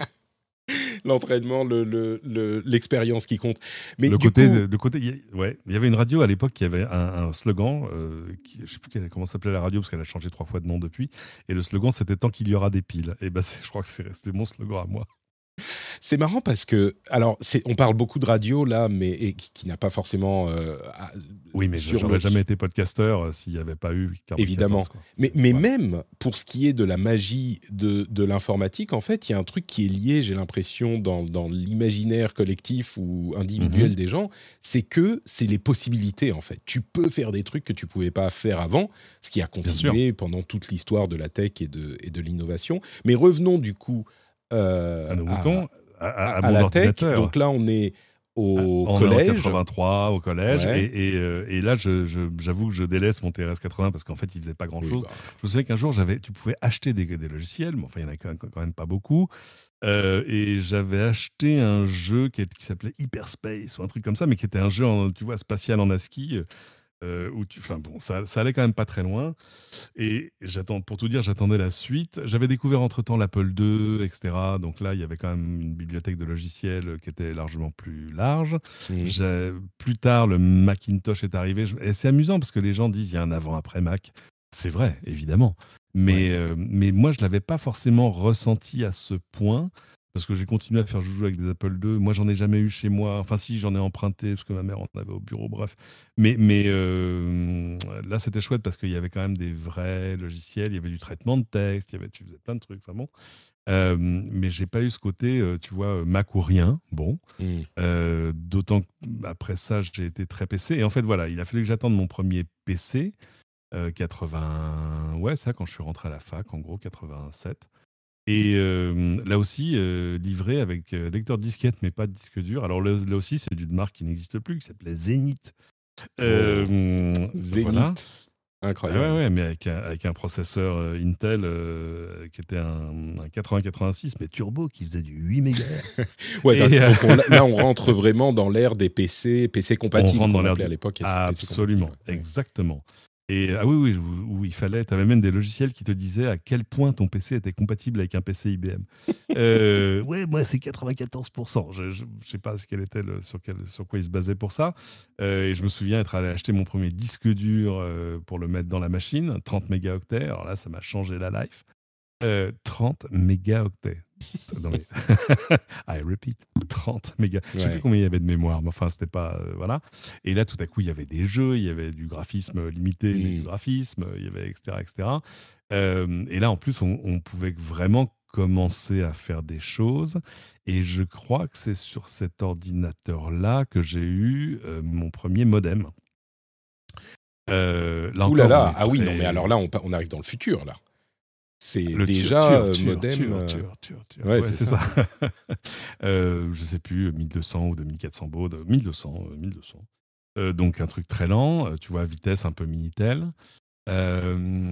L'entraînement, le, le, le- l'expérience qui compte. Mais Le du côté, coup, le côté, il y a- ouais, il y avait une radio à l'époque qui avait un, un slogan, euh, qui, je sais plus quelle- comment s'appelait la radio parce qu'elle a changé trois fois de nom depuis. Et le slogan c'était tant qu'il y aura des piles. Et ben, c'est- je crois que c'est resté mon slogan à moi. c'est marrant parce que, alors, c'est, on parle beaucoup de radio là, mais et qui, qui n'a pas forcément euh, à- Oui, mais je sur j'aurais notre- jamais été podcasteur euh, s'il n'y avait pas eu Carbone Évidemment. quatorze, quoi. Mais, C'est- mais voilà. même pour ce qui est de la magie de, de l'informatique, en fait, il y a un truc qui est lié, j'ai l'impression, dans, dans l'imaginaire collectif ou individuel Mhm. des gens, c'est que c'est les possibilités, en fait. Tu peux faire des trucs que tu pouvais pas faire avant, ce qui a Bien sûr. continué pendant toute l'histoire de la tech et de, et de l'innovation. Mais revenons du coup euh, À nos à, moutons, à, à- à à mon la tech. ordinateur. Donc là, on est Ah, au on est en collège. quatre-vingt-trois au collège. Ouais. Et, et, euh, et là, je, je- j'avoue que je délaisse mon T R S quatre-vingts parce qu'en fait, il faisait pas Oui, grand-chose. bah, Je me souviens qu'un jour, j'avais, tu pouvais acheter des, des logiciels, mais enfin, il y en a quand même, quand même pas beaucoup. Euh, et j'avais acheté un jeu qui, est- qui s'appelait Hyperspace ou un truc comme ça, mais qui était un jeu, en, tu vois, spatial en ASCII. Euh, où tu, enfin bon, ça, ça allait quand même pas très loin. Et j'attends, pour tout dire, j'attendais la suite. J'avais découvert entre-temps l'Apple deux, et cetera. Donc là, il y avait quand même une bibliothèque de logiciels qui était largement plus large. mhm. J'ai- Plus tard, le Macintosh est arrivé. Je- Et c'est amusant parce que les gens disent il y a un avant-après Mac. C'est vrai, évidemment. Mais, Ouais. euh, mais moi, je ne l'avais pas forcément ressenti à ce point. Parce que j'ai continué à faire joujou avec des Apple deux. Moi, j'en ai jamais eu chez moi. Enfin, si, j'en ai emprunté parce que ma mère en avait au bureau. Bref. Mais, mais euh, là, c'était chouette parce qu'il y avait quand même des vrais logiciels. Il y avait du traitement de texte. Il y avait, tu faisais plein de trucs. Enfin bon. Euh, mais j'ai pas eu ce côté, euh, tu vois, Mac ou rien. Bon. Mhm. Euh, d'autant qu'après ça, j'ai été très P C. Et en fait, voilà, il a fallu que j'attende mon premier P C. euh, quatre-vingts. Ouais, ça, quand je suis rentré à la fac, en gros, quatre-vingt-sept. Et euh, là aussi, euh, livré avec euh, lecteur disquette, mais pas de disque dur. Alors là, là aussi, c'est d'une marque qui n'existe plus, qui s'appelait Zénith. Euh, Zénith. voilà. Ah Incroyable. ouais, ouais, mais avec un, avec un processeur euh, Intel euh, qui était un, un quatre-vingts quatre-vingt-six, mais turbo, qui faisait du huit mégahertz. Ouais, Et, donc, euh, donc on- là, on rentre vraiment dans l'ère des P C, P C compatibles, On rentre dans qu'on l'ère appelait à de- l'époque. P C Absolument, compatibles, ouais. exactement. Et ah oui, oui, où, où il fallait, tu avais même des logiciels qui te disaient à quel point ton P C était compatible avec un P C I B M. Euh, ouais, moi c'est quatre-vingt-quatorze pour cent. Je ne sais pas ce quel était le, sur, quel, sur quoi il se basait pour ça. Euh, et je me souviens être allé acheter mon premier disque dur euh, pour le mettre dans la machine, trente mégaoctets. Alors là, ça m'a changé la life. Euh, trente mégaoctets. Non, mais... I repeat, trente mégas. Je ne sais Ouais. plus combien il y avait de mémoire, mais enfin, c'était pas. Euh, voilà. Et là, tout à coup, il y avait des jeux, il y avait du graphisme limité, mais du Mm. graphisme, il y avait et cetera et cetera. Euh, et là, en plus, on, on pouvait vraiment commencer à faire des choses. Et je crois que c'est sur cet ordinateur-là que j'ai eu euh, mon premier modem. Euh, là Ouh là encore, on là, est ah oui, non, mais très- alors là, on, pa- on arrive dans le futur, là. C'est Le déjà tur, euh, tur, modem. tur, euh, tur, tur, tur. Ouais, Ouais, c'est c'est ça. ça. euh, je sais plus, mille deux cents ou deux mille quatre cents bauds, mille deux cents, euh, mille deux cents. Euh, donc un truc très lent, euh, tu vois, vitesse un peu Minitel. Euh,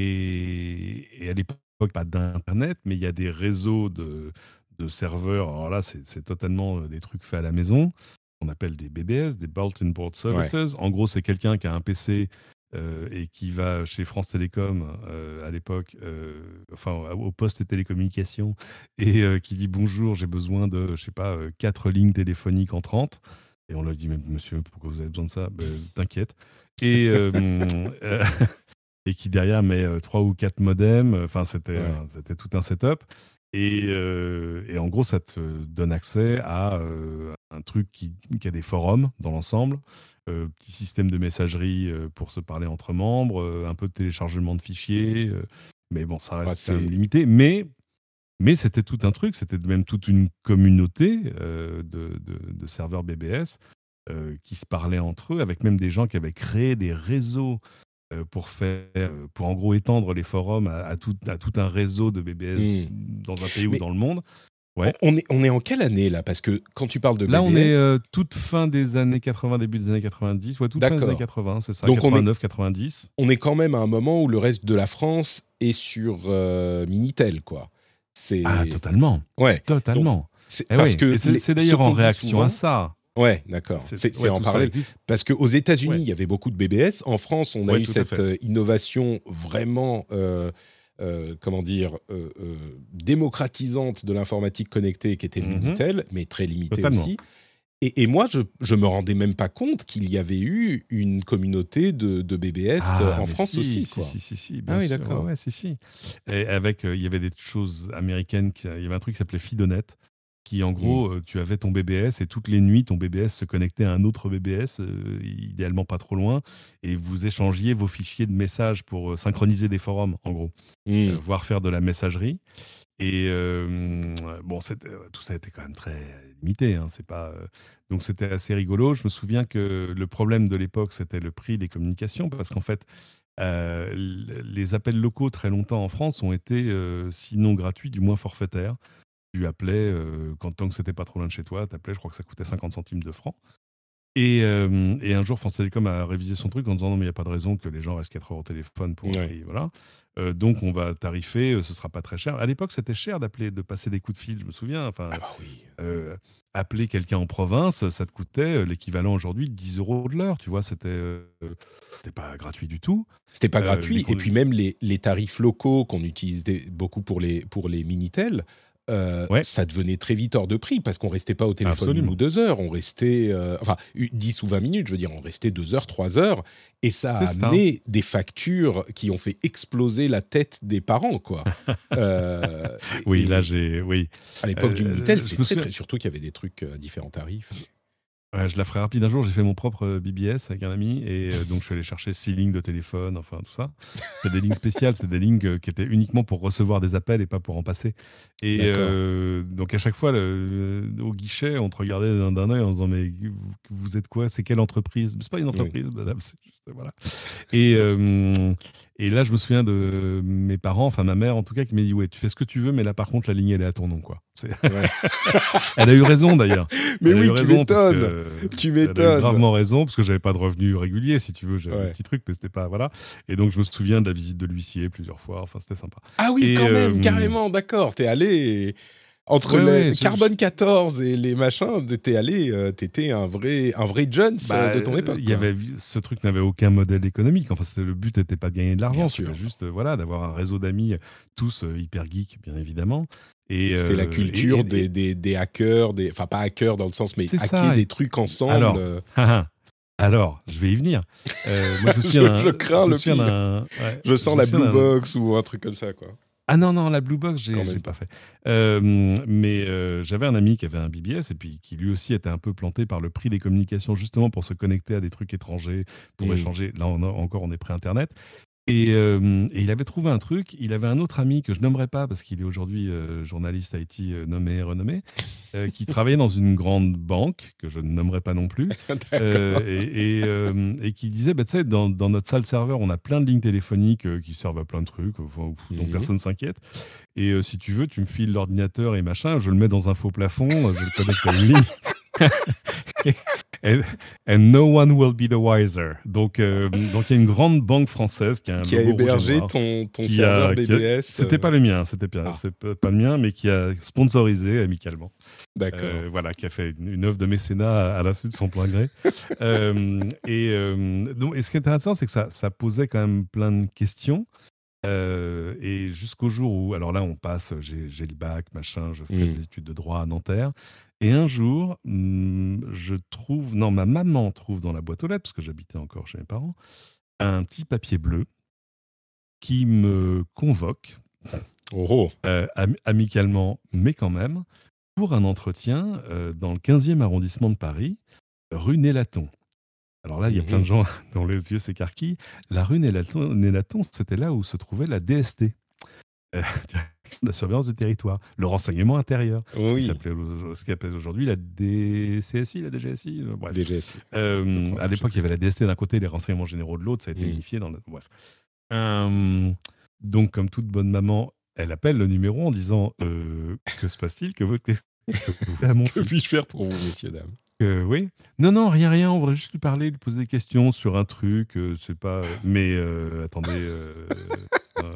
et, et à l'époque, pas d'internet, mais il y a des réseaux de, de serveurs. Alors là, c'est c'est totalement euh, des trucs faits à la maison. On appelle des B B S, des Bulletin Board Ouais. Services. En gros, c'est quelqu'un qui a un P C euh, et qui va chez France Télécom euh, à l'époque, euh, enfin au poste télécommunications, et euh, qui dit bonjour, j'ai besoin de, je sais pas, euh, quatre lignes téléphoniques en trente. Et on lui dit, mais monsieur, pourquoi vous avez besoin de ça? Ben, t'inquiète. Et, euh, euh, et qui derrière met euh, trois ou quatre modems. Enfin, c'était Ouais. un- c'était tout un setup. Et, euh, et en gros, ça te donne accès à euh, un truc qui, qui a des forums dans l'ensemble, euh, petit système de messagerie euh, pour se parler entre membres, euh, un peu de téléchargement de fichiers. euh, mais bon, ça reste Ouais, quand même c'est- limité. Mais, mais c'était tout un truc, c'était même toute une communauté euh, de, de- de serveurs B B S euh, qui se parlaient entre eux, avec même des gens qui avaient créé des réseaux euh, pour faire, euh, pour en gros étendre les forums à, à tout, à tout un réseau de B B S Mm. dans un pays ou Mais dans le monde. Ouais. On est, on est en quelle année, là? Parce que quand tu parles de Là, B B S... on est euh, toute fin des années quatre-vingts, début des années quatre-vingt-dix. Ouais, toute fin des D'accord. années quatre-vingts, c'est ça. Donc on est- quatre-vingt-neuf, quatre-vingt-dix. on est quand même à un moment où le reste de la France est sur euh, Minitel, quoi. C'est... Ah, totalement. Ouais. Totalement. C'est Eh parce oui. que Et c'est les- c'est ce d'ailleurs en qu'on dit réaction souvent- à ça. Ouais, d'accord. C'est, c'est ouais, en tout ça parallèle. existe. Parce qu'aux États-Unis, Ouais. il y avait beaucoup de B B S. En France, on a Ouais, eu tout à cette fait. euh, innovation vraiment, euh, euh, comment dire, euh, euh, démocratisante de l'informatique connectée qui était le Mhm. Minitel, mais très limitée Totalement. aussi. Et, et moi, je je me rendais même pas compte qu'il y avait eu une communauté de, de B B S euh, Ah, en mais France si, aussi, si, quoi. Si, si, si, bien Ah oui, sûr. d'accord. Ouais, ouais, si, si. Et avec, euh, il y avait des choses américaines, qui- il y avait un truc qui s'appelait Fidonet, qui en gros, euh, tu avais ton B B S et toutes les nuits, ton B B S se connectait à un autre B B S, euh, idéalement pas trop loin, et vous échangiez vos fichiers de messages pour euh, synchroniser des forums, en gros, Mm. euh, voire faire de la messagerie. Et euh, bon, c'était- tout ça était quand même très limité. Hein, c'est pas, euh, donc c'était assez rigolo. Je me souviens que le problème de l'époque, c'était le prix des communications, parce qu'en fait, euh, l- les appels locaux très longtemps en France ont été, euh, sinon gratuits, du moins forfaitaires. Tu appelais, euh, quand tant que c'était pas trop loin de chez toi, tu appelais, je crois que ça coûtait cinquante centimes de francs. Et, euh, et un jour, France Télécom a révisé son truc en disant non, mais il n'y a pas de raison que les gens restent quatre heures au téléphone pour un Ouais. prix. Voilà. Euh, donc, on va tarifer, euh, ce sera pas très cher. À l'époque, c'était cher d'appeler, de passer des coups de fil, je me souviens. Enfin, Ah bah oui. euh, appeler quelqu'un en province, ça te coûtait euh, l'équivalent aujourd'hui de dix euros de l'heure. Tu vois, c'était euh, c'était pas gratuit du tout. C'était pas Euh, gratuit. les Et con- puis même les, les tarifs locaux qu'on utilise des- beaucoup pour les, pour les Minitel, euh, Ouais. ça devenait très vite hors de prix parce qu'on restait pas au téléphone Absolument. une ou deux heures. On restait, euh, enfin, u- dix ou vingt minutes, je veux dire, on restait deux heures, trois heures. Et ça a C'est ça. amené des factures qui ont fait exploser la tête des parents, quoi. Euh, Oui, et là, j'ai. Oui. à l'époque du Euh, Minitel, je c'était me très, souviens- très... Surtout qu'il y avait des trucs à différents tarifs. Ouais, je la ferai rapide. Un jour, j'ai fait mon propre euh, B B S avec un ami, et euh, donc je suis allé chercher six lignes de téléphone, enfin tout ça. C'est des lignes spéciales, c'est des lignes euh, qui étaient uniquement pour recevoir des appels et pas pour en passer. Et D'accord. euh, donc à chaque fois, le- le- au guichet, on te regardait d'un, d'un œil en disant mais vous, vous êtes quoi? C'est quelle entreprise? C'est pas une entreprise, madame. C'est juste, voilà. Et euh, et là, je me souviens de mes parents, enfin ma mère en tout cas, qui m'a dit ouais, tu fais ce que tu veux, mais là par contre, la ligne elle est à ton nom, quoi. C'est- Ouais. Elle a eu raison d'ailleurs. Mais Elle a oui, eu tu raison parce m'étonnes. que- Tu Elle a eu m'étonnes. gravement raison parce que j'avais pas de revenus réguliers, si tu veux, j'avais Ouais. des petits trucs, mais c'était pas voilà. Et donc je me souviens de la visite de l'huissier plusieurs fois. Enfin, c'était sympa. Ah oui, Et, quand même, euh, carrément, d'accord. T'es allé entre Ouais, les ouais, je- Carbone quatorze et les machins, t'es allé, euh, t'étais un vrai, un vrai Jones Bah, euh, de ton époque. il y quoi. avait ce truc n'avait aucun modèle économique. Enfin, c'était, le but n'était pas de gagner de l'argent, Bien c'était sûr. juste euh, voilà d'avoir un réseau d'amis tous euh, hyper geeks, bien évidemment. Et C'était la euh, culture et- et- des, des, des hackers, des, enfin pas hackers dans le sens, mais C'est hacker ça, des et- trucs ensemble. Alors, euh, Alors, je vais y venir. Euh, moi, je, me Je- souviens d'un- je crains me le souviens pire. d'un- ouais, je sens me la souviens Blue d'un- Box ou un truc comme ça, quoi. Ah non, non, la Blue Box, j'ai, Quand j'ai même pas pas. fait. Euh, mais euh, j'avais un ami qui avait un B B S et puis qui lui aussi était un peu planté par le prix des communications, justement pour se connecter à des trucs étrangers, pour Hmm. échanger. Là, on a- encore, on est pré-internet. Et, euh, et il avait trouvé un truc. Il avait un autre ami que je nommerai pas parce qu'il est aujourd'hui euh, journaliste I T euh, nommé et renommé, euh, qui travaillait dans une grande banque que je ne nommerai pas non plus, euh, D'accord. et, et, euh, et qui disait, bah, tu sais, dans, dans notre salle serveur, on a plein de lignes téléphoniques euh, qui servent à plein de trucs, enfin, dont Mhm. personne s'inquiète. Et euh, si tu veux, tu me files l'ordinateur et machin, je le mets dans un faux plafond, euh, je le connecte à une ligne. And, and no one will be the wiser. Donc, euh, donc il y a une grande banque française qui a un Qui a logo rouge et hébergé noir, ton, ton qui serveur a, qui a- B B S. c'était euh, pas le mien, c'était pas, Ah, c'est pas pas le mien, mais qui a sponsorisé amicalement. d'accord. Euh, voilà, qui a fait une, une œuvre de mécénat à, à l'insu de son plein gré. Euh, et, euh, donc, et ce qui est intéressant, c'est que ça, ça posait quand même plein de questions. Euh, et jusqu'au jour où, alors là, on passe, j'ai, j'ai le bac, machin, je fais Hmm. des études de droit à Nanterre. Et un jour, hum, je trouve, non, ma maman trouve dans la boîte aux lettres, parce que j'habitais encore chez mes parents, un petit papier bleu qui me convoque, Oh, oh. euh, am- amicalement, mais quand même, pour un entretien euh, dans le quinzième arrondissement de Paris, rue Nélaton. Alors là, il y a plein de Mhm. gens dont les yeux s'écarquillent. La rue Nélaton, Nélaton, c'était là où se trouvait la D S T, euh, Direction de la surveillance du territoire, le renseignement intérieur, ce qui Oui, s'appelait, au- ce qui appelle aujourd'hui la D C S I, la D G S I, euh, bref. D G S I. Je Euh, crois, à je sais l'époque, il y plus. avait la D S T d'un côté et les renseignements généraux de l'autre, ça a été Hmm. unifié dans le... Bref. Euh, donc, comme toute bonne maman, elle appelle le numéro en disant euh, que se passe-t-il, que vous, qu'est-ce que vous faites à mon Que fils. puis-je faire pour vous, messieurs, dames? Euh, oui. Non, non, rien, rien. On voudrait juste lui parler, lui poser des questions sur un truc. Euh, c'est pas. euh, Mais euh, attendez, euh, euh,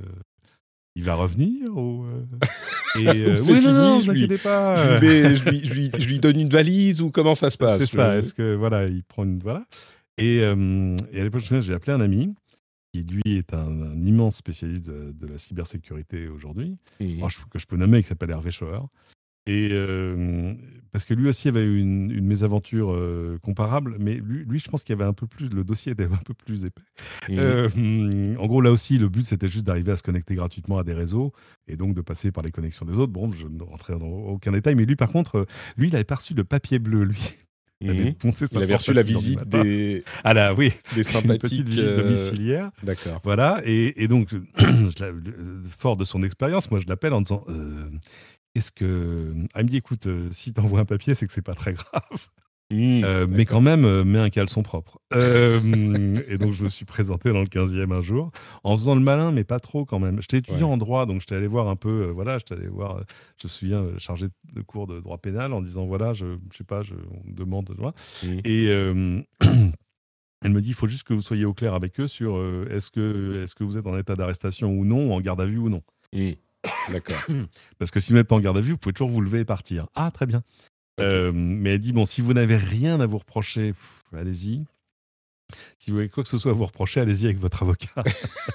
il va revenir ou, euh, Et Ou euh, c'est oui, non, non, fini, vous je lui, inquiétez pas. je lui euh, mets, je lui, je lui, je lui donne une valise ou comment ça se c'est passe? ça. Je- Est-ce que voilà, il prend une voilà. Et, euh, et à l'époque, je me souviens, j'ai appelé un ami qui lui est un, un immense spécialiste de, de la cybersécurité aujourd'hui. Mhm. Alors, je- que je peux nommer, qui s'appelle Hervé Schauer. Et euh, parce que lui aussi avait eu une, une mésaventure euh, comparable, mais lui, lui, je pense qu'il y avait un peu plus, le dossier était un peu plus épais. Mhm. Euh, hum, en gros, là aussi, le but c'était juste d'arriver à se connecter gratuitement à des réseaux et donc de passer par les connexions des autres. Bon, je ne rentrerai dans aucun détail, mais lui, par contre, euh, lui, il avait pas reçu le papier bleu, lui. Il avait Mhm. poncé sa Il avait porte reçu à la six heures du visite matin. des, Ah là, oui, des une sympathiques. petite visite euh, domiciliaire. D'accord. Voilà, et, et donc, je la- le- fort de son expérience, moi je l'appelle en disant euh, Qu'est-ce que. Ah, il me dit écoute, euh, si t'envoies un papier, c'est que c'est pas très grave. Mhm. Euh, mais D'accord. quand même, euh, mets un caleçon propre. Euh, et donc, je me suis présenté dans le quinzième un jour, en faisant le malin, mais pas trop quand même. J'étais étudiant Ouais. en droit, donc j'étais allé voir un peu, euh, voilà, j'étais allé voir, euh, je me souviens, euh, chargé de cours de droit pénal, en disant, voilà, je, je sais pas, je, on me demande, tu vois. Mhm. Et euh, elle me dit, il faut juste que vous soyez au clair avec eux sur euh, est-ce que, est-ce que vous êtes en état d'arrestation ou non, ou en garde à vue ou non. Mhm. D'accord. Parce que si vous n'êtes pas en garde à vue, vous pouvez toujours vous lever et partir. Ah, très bien. Ok. Euh, mais elle dit, bon, si vous n'avez rien à vous reprocher, pff, allez-y. Si vous avez quoi que ce soit à vous reprocher, allez-y avec votre avocat.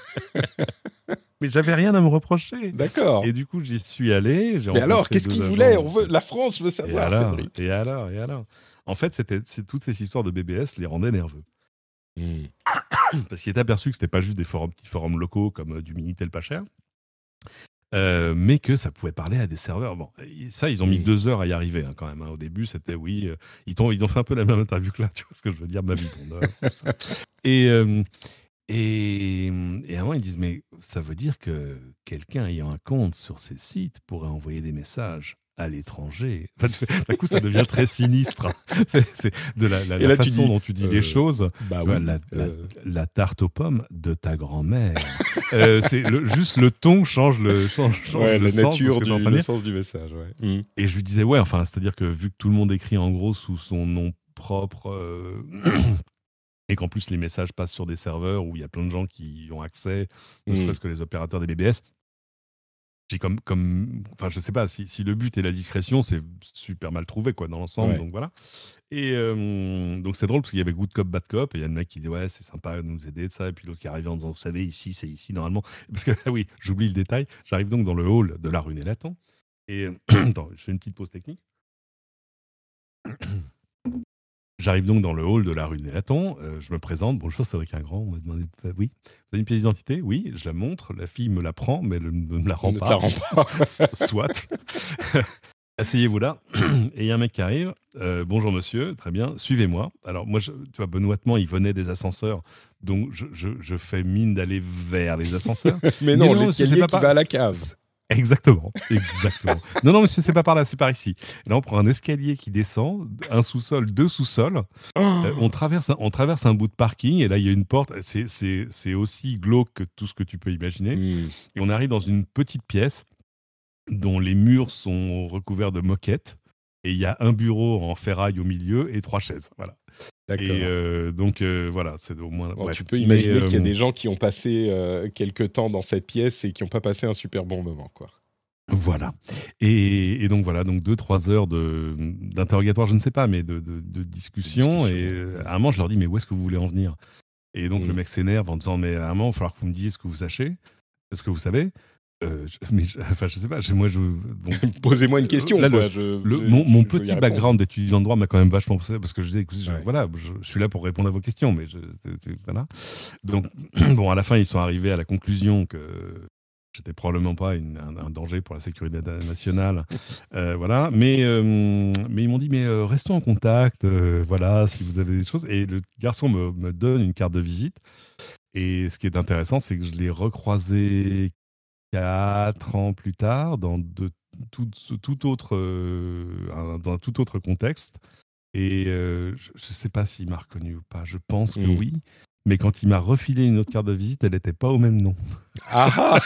Mais j'avais rien à me reprocher. D'accord. Et du coup, j'y suis allé. J'ai Mais alors, rencontré qu'est-ce deux qu'il agents. voulait? On veut, la France veut Et savoir, alors, Cédric. et alors, et alors. En fait, c'était, c'est, toutes ces histoires de B B S les rendaient nerveux. Mhm. Parce qu'il était aperçu que c'était pas juste des forums, petits forums locaux comme euh, du Minitel pas cher. Euh, mais que ça pouvait parler à des serveurs. Bon, et ça, ils ont mis Mm. deux heures à y arriver hein, quand même. Hein. Au début, c'était oui, euh, ils, t'ont, ils ont fait un peu la même interview que là, tu vois ce que je veux dire, ma vie ton heure, tout ça. Et, euh, et, et à un moment, ils disent, mais ça veut dire que quelqu'un ayant un compte sur ces sites pourrait envoyer des messages à l'étranger. Enfin, d'un coup, ça devient très sinistre. C'est, c'est de la, la, Et la là, tu façon dis, dont tu dis euh, les choses. Bah Tu vois, oui. la, la- euh, la tarte aux pommes de ta grand-mère. Euh, c'est le- juste le ton change le, change, change ouais, le la sens de nature ce que du, t'es en train de le dire. sens du message, ouais. Mm. Et je lui disais, ouais, enfin, c'est-à-dire que vu que tout le monde écrit en gros sous son nom propre, euh, et qu'en plus les messages passent sur des serveurs où il y a plein de gens qui y ont accès, ne Mm. serait-ce que les opérateurs des B B S, j'ai comme, comme, enfin, je sais pas, si, si le but est la discrétion, c'est super mal trouvé, quoi, dans l'ensemble, Ouais. donc voilà. Et euh, donc c'est drôle parce qu'il y avait good cop, bad cop, et il y a le mec qui dit ouais, c'est sympa de nous aider, de ça, et puis l'autre qui arrivait en disant, vous savez, ici, c'est ici, normalement. Parce que, ah oui, j'oublie le détail, j'arrive donc dans le hall de la rue Nélaton, et, attends, je fais une petite pause technique. J'arrive donc dans le hall de la rue Nélaton, euh, je me présente, bonjour Cédric Ingrand, on m'a demandé, euh, oui, vous avez une pièce d'identité? Oui, je la montre, la fille me la prend, mais elle ne me la rend Ne te pas. la rend pas. Soit. Asseyez-vous là, et il y a un mec qui arrive, euh, bonjour monsieur, très bien, suivez-moi. Alors moi, je, tu vois, benoîtement, il venait des ascenseurs, donc je, je, je fais mine d'aller vers les ascenseurs. Mais Il dit, non, monsieur, l'escalier c'est pas qui par- va à la cave. Exactement, exactement. Non, non, monsieur, c'est pas par là, c'est par ici. Et là, on prend un escalier qui descend, un sous-sol, deux sous-sols. Euh, on, traverse, un- on traverse un bout de parking, et là, il y a une porte. C'est, c'est, c'est aussi glauque que tout ce que tu peux imaginer. Hmm. Et on arrive dans une petite pièce dont les murs sont recouverts de moquettes. Et il y a un bureau en ferraille au milieu et trois chaises. Voilà. D'accord. Et euh, donc, euh, voilà, c'est au moins. Bon, bref. tu peux imaginer Mais, qu'il y a euh, des gens qui ont passé euh, quelques temps dans cette pièce et qui n'ont pas passé un super bon moment, quoi. Voilà. Et, et donc voilà, donc deux, trois heures de, d'interrogatoire, je ne sais pas, mais de, de, de discussion. De discussion, Et euh, à un moment, je leur dis, mais où est-ce que vous voulez en venir? Et donc Mm. le mec s'énerve en disant, mais à un moment, il va falloir que vous me disiez ce que vous sachez, ce que vous savez. Euh, je, mais je, enfin, je sais pas, je- moi, je. bon, Posez-moi une question, là, quoi. le- je, le- je- mon, mon je veux y petit répondre. background d'étudiant de droit m'a quand même vachement poussé parce que je disais, écoutez, je, Ouais. voilà, je, je suis là pour répondre à vos questions, mais je, c'est- c'est- voilà. Donc, bon, à la fin, ils sont arrivés à la conclusion que j'étais probablement pas une- un, un danger pour la sécurité nationale, euh, voilà. Mais, euh, mais ils m'ont dit, mais euh, restons en contact, euh, voilà, si vous avez des choses. Et le garçon me, me donne une carte de visite. Et ce qui est intéressant, c'est que je l'ai recroisé quatre ans plus tard dans de tout, tout autre, euh, un- dans un tout autre contexte. Et euh, je ne sais pas s'il m'a reconnu ou pas. Je pense que Mm. oui. Mais quand il m'a refilé une autre carte de visite, elle n'était pas au même nom. Ah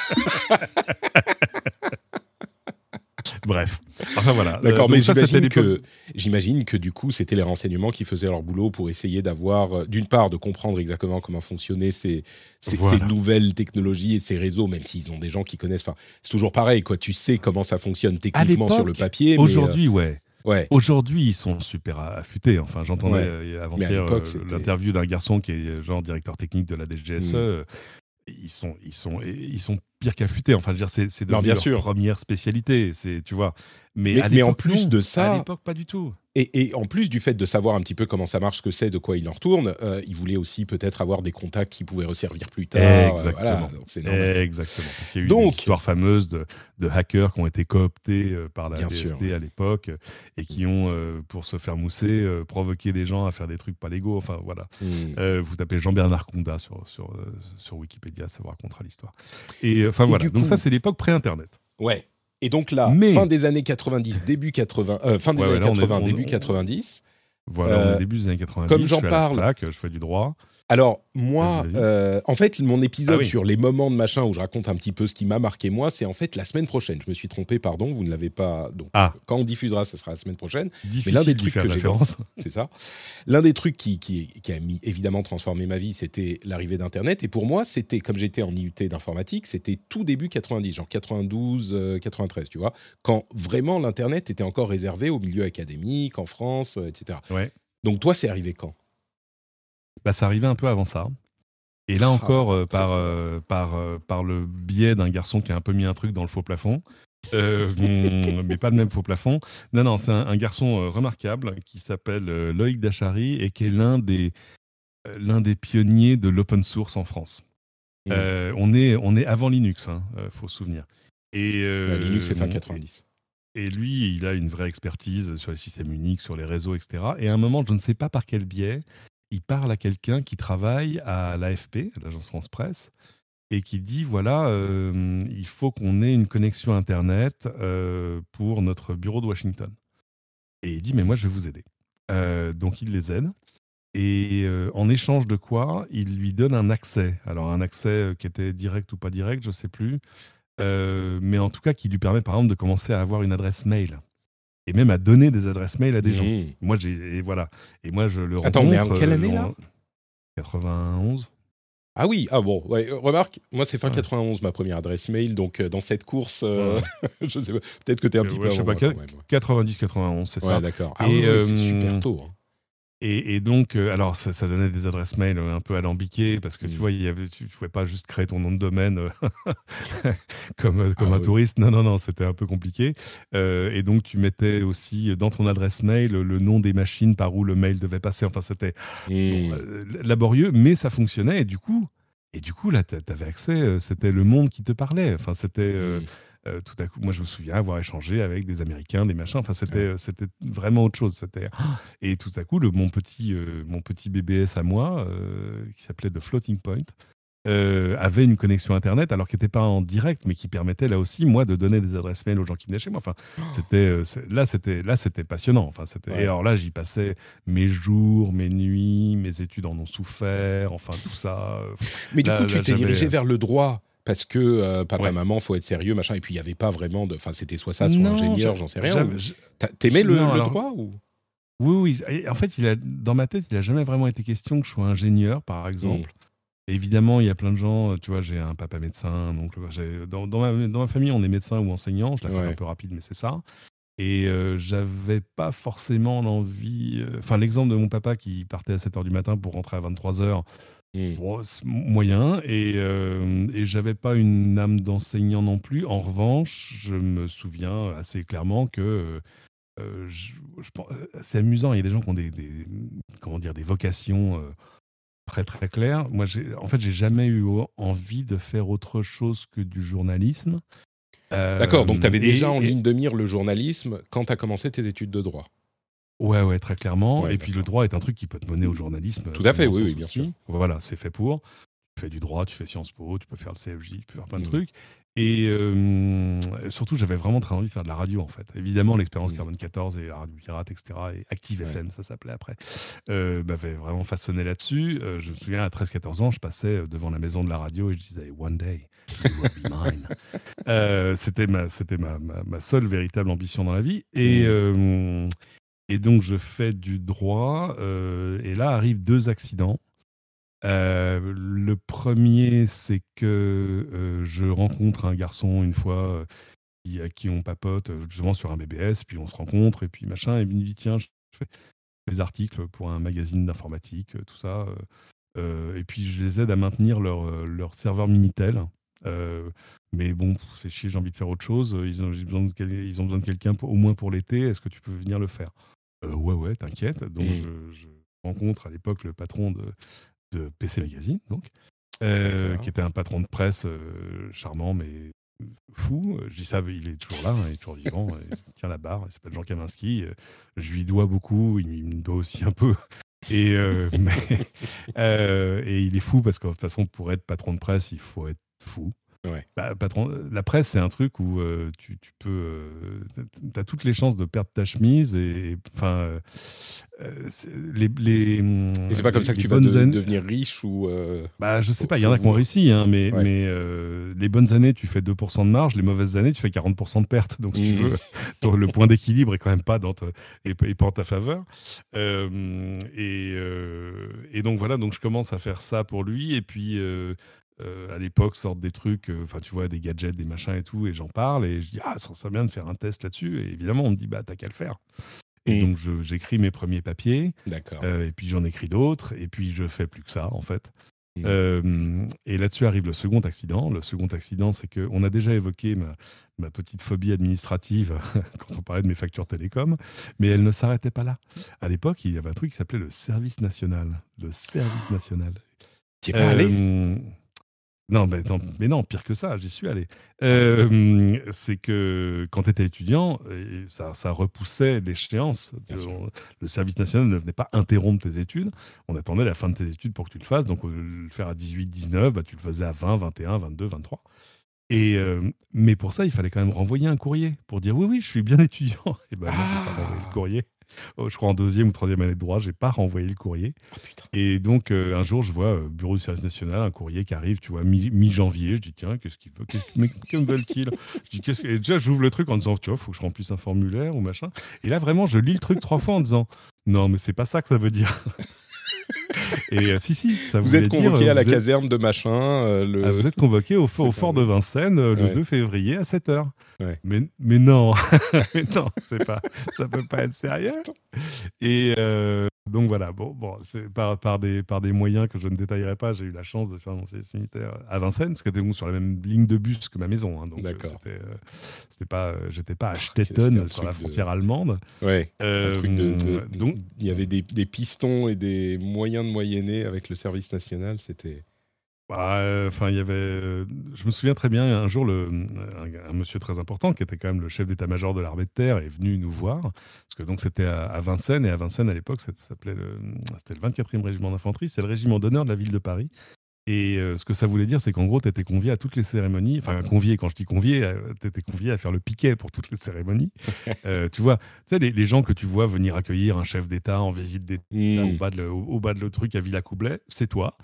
Bref. Enfin voilà. D'accord, Euh, mais donc ça, c'était j'imagine l'époque- que, j'imagine que du coup, c'était les renseignements qui faisaient leur boulot pour essayer d'avoir, euh, d'une part, de comprendre exactement comment fonctionnaient ces, ces, Voilà. ces nouvelles technologies et ces réseaux, même s'ils ont des gens qui connaissent. Enfin, c'est toujours pareil, quoi. Tu sais comment ça fonctionne techniquement sur le l'époque, papier. mais, Aujourd'hui, ouais. euh, ouais. Aujourd'hui, ils sont super affûtés. Enfin, j'entendais Ouais. euh, Mais à avant-hier l'époque, euh, c'était- l'interview d'un garçon qui est genre directeur technique de la D G S E. Mm. euh, Ils sont, ils sont, ils sont pire qu'affûtés. Enfin, je veux dire, c'est, c'est Non, devenu bien leur sûr. première spécialité. C'est, tu vois. Mais, Mais- à mais en l'époque, plus non. de ça- à l'époque, pas du tout. Et, et en plus du fait de savoir un petit peu comment ça marche, ce que c'est, de quoi il en retourne, euh, il voulait aussi peut-être avoir des contacts qui pouvaient resservir plus tard. euh, Exactement. voilà, donc c'est normal. Exactement. Parce qu'il y a eu Donc- des histoires fameuses de, de hackers qui ont été cooptés euh, par la Bien D S T sûr, ouais. à l'époque euh, et qui ont, euh, pour se faire mousser, euh, provoqué des gens à faire des trucs pas légaux. Enfin, voilà. Mm. Euh, vous tapez Jean-Bernard Condat sur, sur, euh, sur Wikipédia, ça vous racontera l'histoire. Et euh, enfin Et voilà. du Donc coup- ça, c'est l'époque pré-internet. Ouais. Et donc là, Mais- fin des années quatre-vingt-dix, début quatre-vingts, euh, fin des Ouais, années ouais, là, on est- quatre-vingts, on- début on- quatre-vingt-dix. Voilà, on Euh, est début des années quatre-vingt-dix. comme j'en je suis à parle- la fac, je fais du droit. Alors, moi, Vas-y. euh, en fait, mon épisode Ah oui. sur les moments de machin où je raconte un petit peu ce qui m'a marqué moi, c'est en fait la semaine prochaine. Je me suis trompé, pardon, vous ne l'avez pas. Donc, Ah. quand on diffusera, ce sera la semaine prochaine. Difficile l'un des d'y trucs faire que j'ai référence. C'est ça. L'un des trucs qui, qui, qui a mis, évidemment transformé ma vie, c'était l'arrivée d'Internet. Et pour moi, c'était, comme j'étais en I U T d'informatique, c'était tout début quatre-vingt-dix, genre quatre-vingt-douze, euh, quatre-vingt-treize, tu vois, quand vraiment l'Internet était encore réservé au milieu académique, en France, euh, et cetera. Ouais. Donc toi, c'est arrivé quand? Bah, ça arrivait un peu avant ça. Et là Ah, encore, euh, très par, fort. euh, par, euh, par le biais d'un garçon qui a un peu mis un truc dans le faux plafond. Euh, hum, mais pas le même faux plafond. Non, non, c'est un, un garçon euh, remarquable qui s'appelle euh, Loïc Dachary et qui est l'un des, euh, l'un des pionniers de l'open source en France. Mm. Euh, on, est, on est avant Linux, il hein, euh, faut se souvenir. Et, euh, Ouais, Linux, c'est fin quatre-vingt-dix. Et lui, il a une vraie expertise sur les systèmes Unix, sur les réseaux, et cetera. Et à un moment, je ne sais pas par quel biais, il parle à quelqu'un qui travaille à l'A F P, l'Agence France Presse, et qui dit, voilà, euh, il faut qu'on ait une connexion Internet euh, pour notre bureau de Washington. Et il dit, mais moi, je vais vous aider. Euh, donc, il les aide. Et euh, en échange de quoi, il lui donne un accès. Alors, un accès qui était direct ou pas direct, je ne sais plus. Euh, mais en tout cas, qui lui permet, par exemple, de commencer à avoir une adresse mail. Et même à donner des adresses mail à des gens. Mm. Moi, j'ai, et voilà. Et moi, je le Attends, on est en rencontre, quelle euh, année, dans- là quatre-vingt-onze. Ah oui, ah bon, ouais, euh, remarque, moi c'est fin Ouais. quatre-vingt-onze ma première adresse mail, donc euh, dans cette course, euh, je sais pas, peut-être que t'es un petit Ouais, peu je sais avant pas, moi, quel- quand même. quatre-vingt-dix quatre-vingt-onze, c'est Ouais, ça. d'accord. Ah Et, ouais, ouais, c'est euh, super tôt. hein. et, et donc, euh, alors ça, ça donnait des adresses mail un peu alambiquées parce que Mmh. tu vois, il y avait, tu ne pouvais pas juste créer ton nom de domaine euh, comme, euh, comme Ah un oui. touriste. Non, non, non, c'était un peu compliqué. Euh, et donc, tu mettais aussi dans ton adresse mail le nom des machines par où le mail devait passer. Enfin, c'était bon, Mmh. euh, laborieux, mais ça fonctionnait. Et du coup, et du coup là, tu avais accès. euh, C'était le monde qui te parlait. Enfin, c'était euh, Mmh. euh, tout à coup. Moi, je me souviens avoir échangé avec des Américains, des machins. Enfin, c'était, Ouais. euh, c'était vraiment autre chose. C'était et tout à coup, le, mon petit, euh, mon petit B B S à moi, euh, qui s'appelait The Floating Point, euh, avait une connexion Internet, alors qu'il n'était pas en direct, mais qui permettait là aussi, moi, de donner des adresses mail aux gens qui venaient chez moi. Enfin, c'était, euh, c'est- là, c'était, là, c'était passionnant. Enfin, c'était, et Ouais. alors là, j'y passais mes jours, mes nuits, mes études en ont souffert, enfin, tout ça. euh, Mais du coup, Là, tu là, t'es dirigé j'avais. vers le droit parce que euh, papa, Ouais. maman, faut être sérieux, machin. Et puis il y avait pas vraiment de. Enfin, c'était soit ça, soit Non, ingénieur, j'a- j'en sais rien. j'avais. Ou j'- T'as- t'aimais j'- le, Non, le alors. droit ou Oui, oui. Et en fait, il a, dans ma tête, il n'a jamais vraiment été question que je sois ingénieur, par Hmm. exemple. Évidemment, il y a plein de gens, euh, tu vois, j'ai un papa médecin, donc euh, j'ai- dans, dans ma, dans ma famille, on est médecin ou enseignant, je la fais un Ouais. peu rapide, mais c'est ça. Et euh, j'avais pas forcément l'envie. euh, Enfin, l'exemple de mon papa qui partait à sept heures du matin pour rentrer à vingt-trois heures, Hmm. bon, c'est moyen. Et, euh, et j'avais pas une âme d'enseignant non plus. En revanche, je me souviens assez clairement que. euh, euh, je- je pense- euh, c'est amusant, il y a des gens qui ont des, des- comment dire, des vocations euh, très très claires. Moi, j'ai, en fait, j'ai jamais eu o- envie de faire autre chose que du journalisme. D'accord, donc tu Euh, avais déjà en et, et- ligne de mire le journalisme quand tu as commencé tes études de droit. ouais, ouais, très clairement. Ouais, Et puis le d'accord. droit est un truc qui peut te mener au journalisme Tout euh, à fait, vraiment oui, sans oui, bien sûr. souci. Voilà, c'est fait pour. Tu fais du droit, tu fais Sciences Po, tu peux faire le C F J, tu peux faire plein de Hmm. trucs. Et euh, surtout, j'avais vraiment très envie de faire de la radio, en fait. Évidemment, l'expérience Hmm. Carbone quatorze et la Radio Pirate, et cetera, et Active Ouais. F M, ça s'appelait après, euh, m'avait vraiment façonné là-dessus. Euh, je me souviens, à treize quatorze ans, je passais devant la maison de la radio et je disais « One day, you will be mine ». Euh, C'était ma, c'était ma, ma, ma seule véritable ambition dans la vie. Et, Hmm. euh, et donc, je fais du droit. euh, et là arrivent deux accidents. Euh, le premier, c'est que euh, je rencontre un garçon une fois euh, qui, à qui on papote euh, justement sur un B B S, puis on se rencontre, et puis machin, et il me dit tiens, je fais des articles pour un magazine d'informatique, euh, tout ça, euh, euh, et puis je les aide à maintenir leur, euh, leur serveur Minitel. Euh, mais bon, c'est chier, j'ai envie de faire autre chose. Ils ont, j'ai besoin de, quel- ils ont besoin de quelqu'un pour- au moins pour l'été. Est-ce que tu peux venir le faire? Euh, Ouais, ouais, t'inquiète. Donc Hmm. je, je rencontre à l'époque le patron de, de P C Magazine, donc, euh, D'accord. qui était un patron de presse euh, charmant, mais fou. Je dis ça, il est toujours là, hein, il est toujours vivant, euh, il tient la barre, il s'appelle Jean Kaminski. euh, Je lui dois beaucoup, il, il me doit aussi un peu. Et, euh, mais, euh, et il est fou parce que de toute façon, pour être patron de presse, il faut être fou. Ouais. Bah, patron, la presse, c'est un truc où euh, tu, tu peux. Tu as toutes les chances de perdre ta chemise. Et enfin. euh, euh, c'est- les, les, Et c'est pas comme les, ça que les tu vas bonnes de- années. devenir riche ou. Euh, Bah, je sais faut, pas, il y faut en a qui ont voir. réussi, hein, mais, Ouais. mais euh, les bonnes années, tu fais deux pour cent de marge, les mauvaises années, tu fais quarante pour cent de perte. Donc, si tu Hmm. veux, ton- le point d'équilibre est quand même pas, dans ta, est, est pas en ta faveur. Euh, et, euh, et donc, voilà, donc je commence à faire ça pour lui. Et puis, euh, euh, à l'époque, sortent des trucs, euh, enfin, tu vois, des gadgets, des machins et tout, et j'en parle. Et je dis, ah, ça serait bien de faire un test là-dessus. Et évidemment, on me dit, bah, t'as qu'à le faire. Et Hmm. donc, je- j'écris mes premiers papiers. D'accord. Euh, et puis j'en écris d'autres, et puis je fais plus que ça en fait. Mm. Euh, et là-dessus arrive le second accident. Le second accident, c'est qu'on a déjà évoqué ma, ma petite phobie administrative quand on parlait de mes factures télécom, mais elle ne s'arrêtait pas là. À l'époque, il y avait un truc qui s'appelait le service national. Le service national. T'y es pas allé? Euh, non, mais non, mais non, pire que ça, j'y suis allé. Euh, c'est que quand tu étais étudiant, et ça, ça repoussait l'échéance. Bien sûr. On- Le service national ne venait pas interrompre tes études. On attendait la fin de tes études pour que tu le fasses. Donc, au lieu de le faire à dix-huit, dix-neuf, bah, tu le faisais à vingt, vingt et un, vingt-deux, vingt-trois. Et, euh, mais pour ça, il fallait quand même renvoyer un courrier pour dire oui, oui, je suis bien étudiant. Et ben non, j'ai pas renvoyé Ah. le courrier. Oh, je crois en deuxième ou troisième année de droit, j'ai pas renvoyé le courrier. Oh, putain. Et donc, euh, un jour, je vois euh, Bureau du service national, un courrier qui arrive, tu vois, mi- mi-janvier. Je dis, tiens, qu'est-ce qu'il veut qu'est-ce, mais que me veulent-ils? Je dis, qu'est-ce que... Et déjà, j'ouvre le truc en disant, tu vois, faut que je remplisse un formulaire ou machin. Et là, vraiment, je lis le truc trois fois en disant, non, mais c'est pas ça que ça veut dire. Et euh, si, si, ça Vous voulait êtes convoqué dire, à la vous êtes, caserne de machin. euh, le... ah, vous êtes convoqué au, fo- au truc fort en- de Vincennes euh, le Ouais, deux février à sept heures. ouais. Mais, mais non, mais non, c'est pas, ça peut pas être sérieux. Et euh, donc voilà, bon, bon, c'est par, par, des, par des moyens que je ne détaillerai pas, j'ai eu la chance de faire mon service militaire à Vincennes, ce qui était bon, sur la même ligne de bus que ma maison. Hein, donc euh, D'accord. c'était, euh, c'était pas, euh, j'étais pas à C'était un Stettin sur truc la de- frontière allemande. Ouais, un Euh, truc de, de- donc, il y avait des, des pistons et des moyens de moyenner avec le service national, c'était... bah, euh, enfin, il y avait. euh, je me souviens très bien, un jour, le, un, un monsieur très important, qui était quand même le chef d'état-major de l'armée de terre, est venu nous voir. Parce que donc c'était à, à Vincennes, et à Vincennes, à l'époque, ça s'appelait le, c'était le vingt-quatrième régiment d'infanterie, c'est le régiment d'honneur de la ville de Paris. Et euh, ce que ça voulait dire, c'est qu'en gros, tu étais convié à toutes les cérémonies. Enfin, convié, quand je dis convié, tu étais convié à faire le piquet pour toutes les cérémonies. Euh, tu vois, tu sais, les, les gens que tu vois venir accueillir un chef d'État en visite d'État au Mmh. bas de le, au, au bas de le truc à Villacoublay, c'est toi.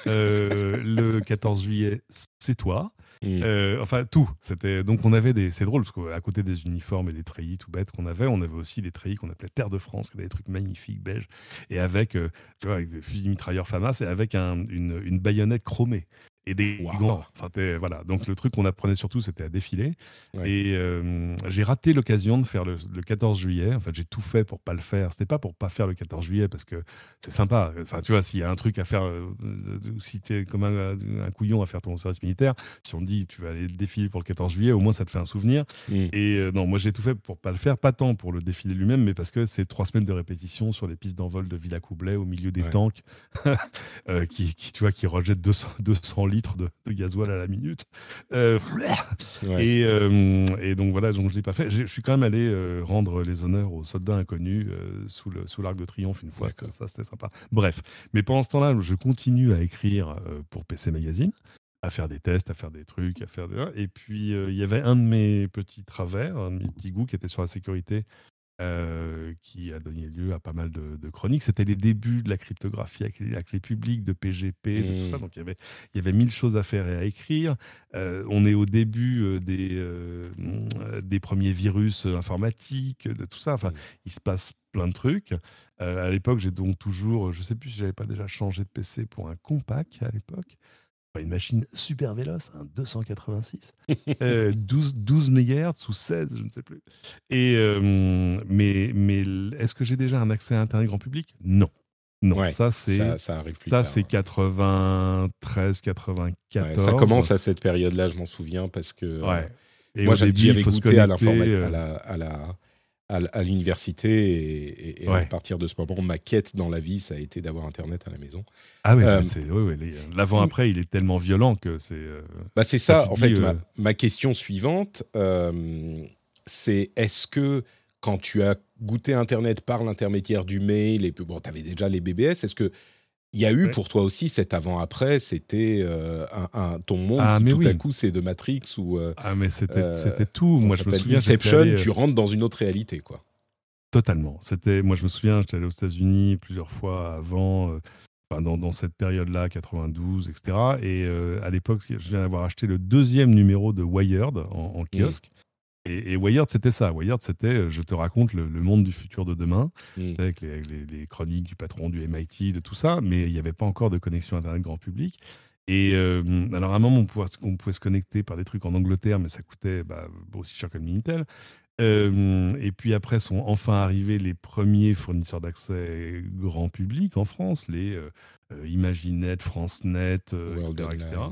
Euh, le quatorze juillet, c'est toi. Mmh. Euh, enfin, tout. C'était... Donc, on avait des. C'est drôle, parce qu'à côté des uniformes et des treillis tout bêtes qu'on avait, on avait aussi des treillis qu'on appelait Terre de France, qui étaient des trucs magnifiques, beige, et avec, euh, tu vois, avec des fusils mitrailleurs FAMAS, et avec un, une, une baïonnette chromée. Et des Wow. gants. Enfin, t'es- voilà. Donc, le truc qu'on apprenait surtout, c'était à défiler. Ouais. Et euh, j'ai raté l'occasion de faire le, le quatorze juillet. En fait, j'ai tout fait pour pas le faire. C'était pas pour pas faire le quatorze juillet, parce que c'est sympa. Enfin, tu vois, s'il y a un truc à faire, euh, euh, si t'es comme un, un couillon à faire ton service militaire, si on te dit tu vas aller défiler pour le quatorze juillet, au moins ça te fait un souvenir. Mmh. Et euh, non, moi j'ai tout fait pour pas le faire, pas tant pour le défilé lui-même, mais parce que c'est trois semaines de répétition sur les pistes d'envol de Villacoublay au milieu des Ouais. tanks euh, qui, qui, tu vois, qui rejettent deux cents, deux cents litres de, de gasoil à la minute. Euh, Ouais. et, euh, et donc voilà, donc je l'ai pas fait. J'ai- Je suis quand même allé euh, rendre les honneurs aux soldats inconnus euh, sous le sous l'Arc de Triomphe une fois. Ça, D'accord. ça, c'était sympa. Bref, mais pendant ce temps-là, je continue à écrire euh, pour P C Magazine, à faire des tests, à faire des trucs, à faire des... Et puis euh, il y avait un de mes petits travers, un de mes petits goûts qui était sur la sécurité. euh, qui a donné lieu à pas mal de, de chroniques. C'était les débuts de la cryptographie avec les, avec les publics de P G P, de tout ça. Mmh. Donc il y avait, il y avait mille choses à faire et à écrire. Euh, on est au début euh, des, euh, euh, des premiers virus euh, informatiques, de tout ça. Enfin, Mmh. il se passe plein de trucs. Euh, à l'époque, j'ai donc toujours, je sais plus si j'avais pas déjà changé de P C pour un Compaq à l'époque. Enfin, une machine super véloce, un deux cent quatre-vingt-six, euh, douze, douze mégahertz ou seize, je ne sais plus. Et, euh, mais, mais l- est-ce que j'ai déjà un accès à Internet grand public? Non. Non, Ouais, ça c'est ça, ça arrive plus ça tard. c'est Ouais. quatre-vingt-treize, Ouais, quatre-vingt-quatorze. ça commence à cette période-là, je m'en souviens, parce que euh, Ouais. Et moi au j'a- début, j'y il avais faut se goûté à connecter. l'informatique, à euh, la, à la, à l- à l'université, et, et- et à Ouais. partir de ce moment, ma quête dans la vie, ça a été d'avoir Internet à la maison. Ah ouais, Euh, bah, c'est, ouais, ouais, les- l'avant-après, il est tellement violent que c'est. euh, Bah c'est Quand ça, tu en dis, fait, euh, ma, ma question suivante, euh, c'est est-ce que quand tu as goûté Internet par l'intermédiaire du mail, et puis bon, tu avais déjà les B B S, est-ce que il y a eu Ouais. pour toi aussi cet avant-après, c'était euh, un, un- ton monde Ah, qui mais tout à oui. coup c'est de Matrix ou euh, Ah, mais c'était, euh, c'était tout. comment Moi, ça je me s'appelle, souviens, j'étais Inception, allé, euh, tu rentres dans une autre réalité, quoi. Totalement. C'était, moi, je me souviens, j'étais allé aux États-Unis plusieurs fois avant, euh, enfin, dans, dans cette période-là, quatre-vingt-douze, et cetera. Et euh, à l'époque, je viens d'avoir acheté le deuxième numéro de Wired en, en kiosque. Et, et Wired, c'était ça. Wired, c'était, euh, je te raconte le, le monde du futur de demain, Mm. avec les, les- les chroniques du patron du M I T, de tout ça, mais il n'y avait pas encore de connexion Internet grand public. Et euh, alors, à un moment, on pouvait, on pouvait se connecter par des trucs en Angleterre, mais ça coûtait bah, aussi cher que le Minitel. Euh, et puis après sont enfin arrivés les premiers fournisseurs d'accès grand public en France, les euh, euh, Imaginet, FranceNet, euh, World et cetera, et cetera. Online,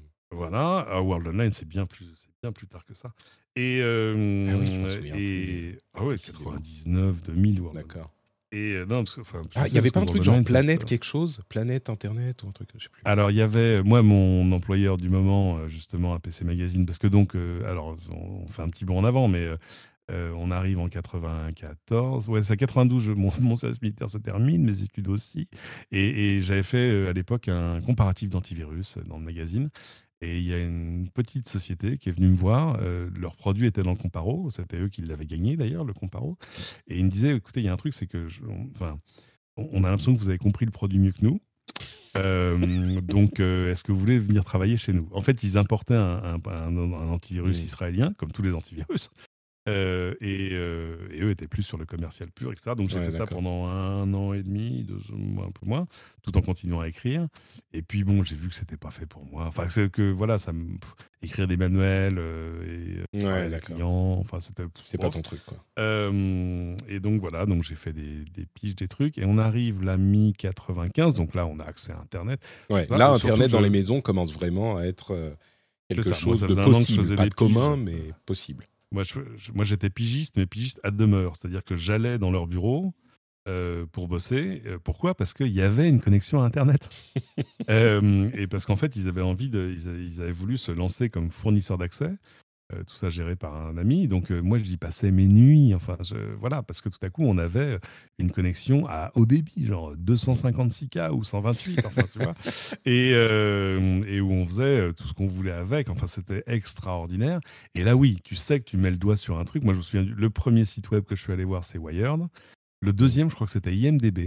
Voilà, Ah, World Online, c'est bien plus, c'est bien plus tard que ça. Et, euh, Ah oui, je m'en souviens et plus, ah ouais, précisément. quatre-vingt-dix-neuf, deux mille World Online. D'accord. Et euh, non, parce que, enfin, je Ah, il sais, n'y avait parce pas que un truc World genre Online, ça- Planète ça- quelque chose, Planète Internet ou un truc, je sais plus. Alors, il y avait, moi, mon employeur du moment, euh, justement, à P C Magazine, parce que donc, euh, alors, on, on fait un petit bond en avant, mais euh, euh, on arrive en quatre-vingt-quatorze, ouais, c'est à quatre-vingt-douze, je- mon, mon service militaire se termine, mes études aussi, et, et j'avais fait euh, à l'époque un comparatif d'antivirus euh, dans le magazine, et il y a une petite société qui est venue me voir, euh, leur produit était dans le Comparo, c'était eux qui l'avaient gagné d'ailleurs, le Comparo, et ils me disaient, écoutez, il y a un truc, c'est que, je- on, enfin, on on a l'impression que vous avez compris le produit mieux que nous. Euh, donc, euh, est-ce que vous voulez venir travailler chez nous? En fait, ils importaient un, un- un- un antivirus Mm. israélien, comme tous les antivirus. Euh, et, euh, et eux étaient plus sur le commercial pur, et cetera. Donc j'ai Ouais, fait ça d'accord. pendant un an et demi, deux, un peu moins, tout en continuant à écrire. Et puis bon, j'ai vu que c'était pas fait pour moi. Enfin, c'est que voilà, ça me... pff, écrire des manuels euh, et euh, parler Ouais, à des d'accord. clients, enfin c'était C'est pas bof. ton truc, quoi. Euh, et donc voilà, donc j'ai fait des, des piges, des trucs, et on arrive la mi quatre-vingt-quinze, donc là on a accès à Internet. Ouais, Voilà. là, Euh, surtout, Internet dans les je... maisons commence vraiment à être euh, c'est quelque ça. Moi, chose ça de faisait un an que je possible. faisais Pas des de piges. commun, mais possible. Moi, je- je- moi, j'étais pigiste, mais pigiste à demeure. C'est-à-dire que j'allais dans leur bureau euh, pour bosser. Euh, pourquoi? Parce qu'il y avait une connexion à Internet. Euh, et parce qu'en fait, ils avaient envie de, ils, a- ils avaient voulu se lancer comme fournisseur d'accès. Euh, tout ça géré par un ami. Donc, euh, moi, j'y passais mes nuits. Enfin, je- voilà, parce que tout à coup, on avait une connexion à haut débit, genre deux cent cinquante-six K ou cent vingt-huit, enfin, tu vois. Et, euh, et où on faisait euh, tout ce qu'on voulait avec. Enfin, c'était extraordinaire. Et là, oui, tu sais que tu mets le doigt sur un truc. Moi, je me souviens, du- le premier site web que je suis allé voir, c'est Wired. Le deuxième, je crois que c'était I M D B.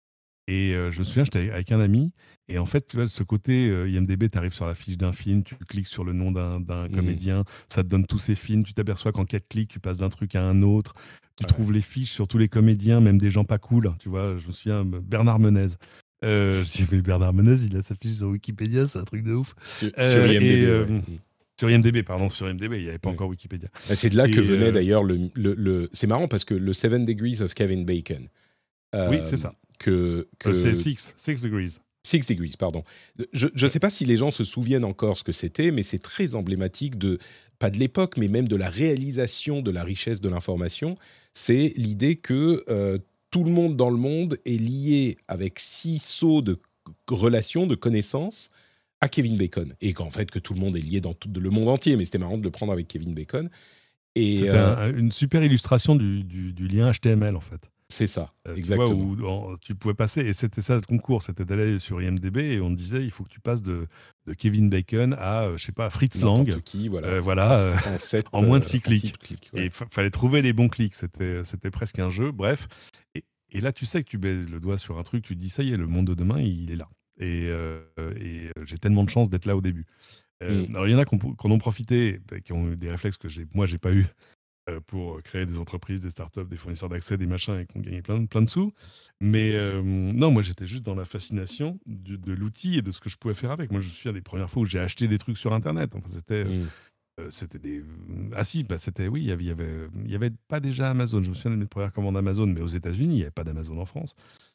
Et euh, je me souviens, j'étais avec un ami, et en fait, tu vois, ce côté euh, I M D B, tu arrives sur la fiche d'un film, tu cliques sur le nom d'un d'un Mhm. comédien, ça te donne tous ses films, tu t'aperçois qu'en quatre clics, tu passes d'un truc à un autre, tu Ouais. trouves les fiches sur tous les comédiens, même des gens pas cool, tu vois, je me souviens, Bernard Menez. Euh, je dis, mais Bernard Menez, il a sa fiche sur Wikipédia, c'est un truc de ouf. Sur, sur Euh, et, I M D B, euh, ouais. Mhm. sur I M D B, pardon, sur I M D B, il n'y avait pas Ouais. encore Wikipédia. Et c'est de là que Et, venait euh, d'ailleurs le, le, le- C'est marrant parce que le Seven Degrees of Kevin Bacon, oui, euh, c'est ça. que, Euh, c'est que Six, Six Degrees. Six Degrees, pardon. Je ne sais pas si les gens se souviennent encore ce que c'était, mais c'est très emblématique de, pas de l'époque, mais même de la réalisation de la richesse de l'information. C'est l'idée que euh, tout le monde dans le monde est lié avec six sauts de relations, de connaissances à Kevin Bacon. Et qu'en fait, que tout le monde est lié dans tout le monde entier, mais c'était marrant de le prendre avec Kevin Bacon. Et C'était euh, un- une super illustration du, du- du lien H T M L, en fait. c'est ça, Euh, tu vois, exactement. où en- tu pouvais passer, et c'était ça le concours, c'était d'aller sur I M D B et on te disait il faut que tu passes de, de Kevin Bacon à, euh, je sais pas, Fritz Lang, N'importe qui, voilà. euh, En, voilà, euh, en sept, en moins de euh, six en six clics. clics, Et ouais. il fallait trouver les bons clics, c'était, c'était presque un jeu, bref. Et, et là, tu sais que tu mets le doigt sur un truc, tu te dis ça y est, le monde de demain, il est là. Et, euh, et euh, j'ai tellement de chance d'être là au début. Euh, Mm. alors, il y en a qui ont, qui en ont profité, qui ont eu des réflexes que j'ai, moi, j'ai pas eu euh, pour créer des entreprises, des startups, des fournisseurs d'accès, des machins et qui ont gagné plein, de- plein de sous. Mais euh, non, moi j'étais juste dans la fascination du- de l'outil et de ce que je pouvais faire avec. Moi je me souviens des premières fois où j'ai acheté des trucs sur Internet. Enfin, c'était, Mm. euh, c'était des. Ah si, bah, c'était. Oui, il y avait, il y avait, il y avait pas déjà Amazon. Je me souviens de mes premières commandes Amazon, mais aux États-Unis, il n'y avait pas d'Amazon en France.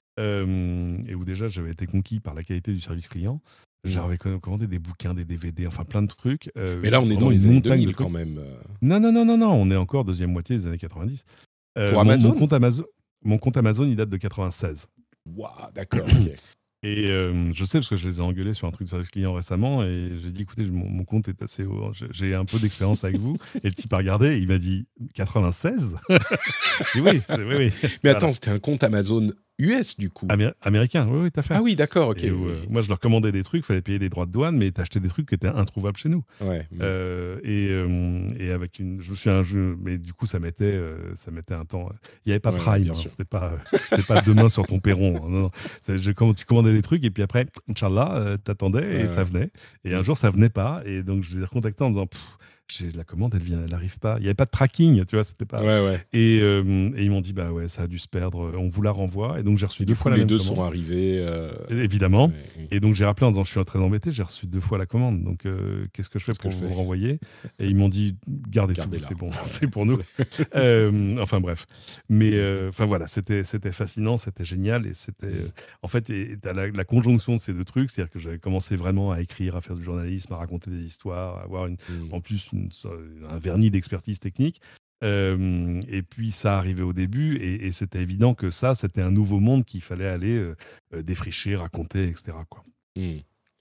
Euh, et où déjà j'avais été conquis par la qualité du service client. Mm. J'avais commandé des bouquins, des D V D, enfin plein de trucs. Euh, Mais là, on est vraiment dans les une années montagne deux de mille trucs. quand même. euh, Non, non, non, non, non, on est encore deuxième moitié des années quatre-vingt-dix. Euh, Pour mon, mon Amazon compte Amazon, mon compte Amazon, il date de quatre-vingt-seize. Waouh, d'accord, ok. Et euh, je sais parce que je les ai engueulés sur un truc de service client récemment et j'ai dit écoutez, mon, mon compte est assez haut, j'ai- j'ai un peu d'expérience avec vous. Et le type a regardé et il m'a dit quatre-vingt-seize. J'ai dit oui, c'est, oui, oui. Mais Voilà. attends, c'était un compte Amazon U S du coup. Amé- américain, oui, oui, t'as fait. Ah oui, d'accord, ok. Et où, euh, moi, je leur commandais des trucs, il fallait payer des droits de douane, mais t'achetais des trucs qui étaient introuvables chez nous. Ouais. mm. Euh, et, euh, et avec une, je me suis un jeu, mais du coup ça mettait, euh, ça mettait un temps. Il n'y avait pas Ouais, Prime, bien hein, sûr. c'était pas, euh, c'était pas demain sur ton perron. hein, non, non. C'est- je, comm- tu commandais des trucs et puis après, Inch'Allah, euh, t'attendais et Ouais, ça ouais. venait. Et un Mm. jour ça venait pas et donc je les ai recontactés en me disant, Pff, j'ai la commande, elle vient, elle arrive pas. Il y avait pas de tracking, tu vois, c'était pas. Ouais, ouais. Et, euh, et ils m'ont dit bah ouais, ça a dû se perdre. On vous la renvoie. Et donc j'ai reçu Et deux du coup, fois la les même deux commande. sont arrivés. euh, Évidemment. ouais, ouais. Et donc j'ai rappelé en disant je suis très embêté, j'ai reçu deux fois la commande, donc euh, qu'est-ce que je fais Qu'est-ce que pour je vous fais le renvoyer? Et ils m'ont dit gardez tout, Gardez-la. c'est bon, c'est pour nous. Euh, enfin bref, mais euh, enfin voilà, c'était c'était fascinant, c'était génial et c'était euh, en fait et, t'as la, la conjonction de ces deux trucs, c'est-à-dire que j'avais commencé vraiment à écrire, à faire du journalisme, à raconter des histoires, à avoir une, Mm. en plus une- un vernis d'expertise technique. Euh, et puis ça arrivait au début et, et c'était évident que ça c'était un nouveau monde qu'il fallait aller euh, euh, défricher, raconter, et cetera quoi. Mm.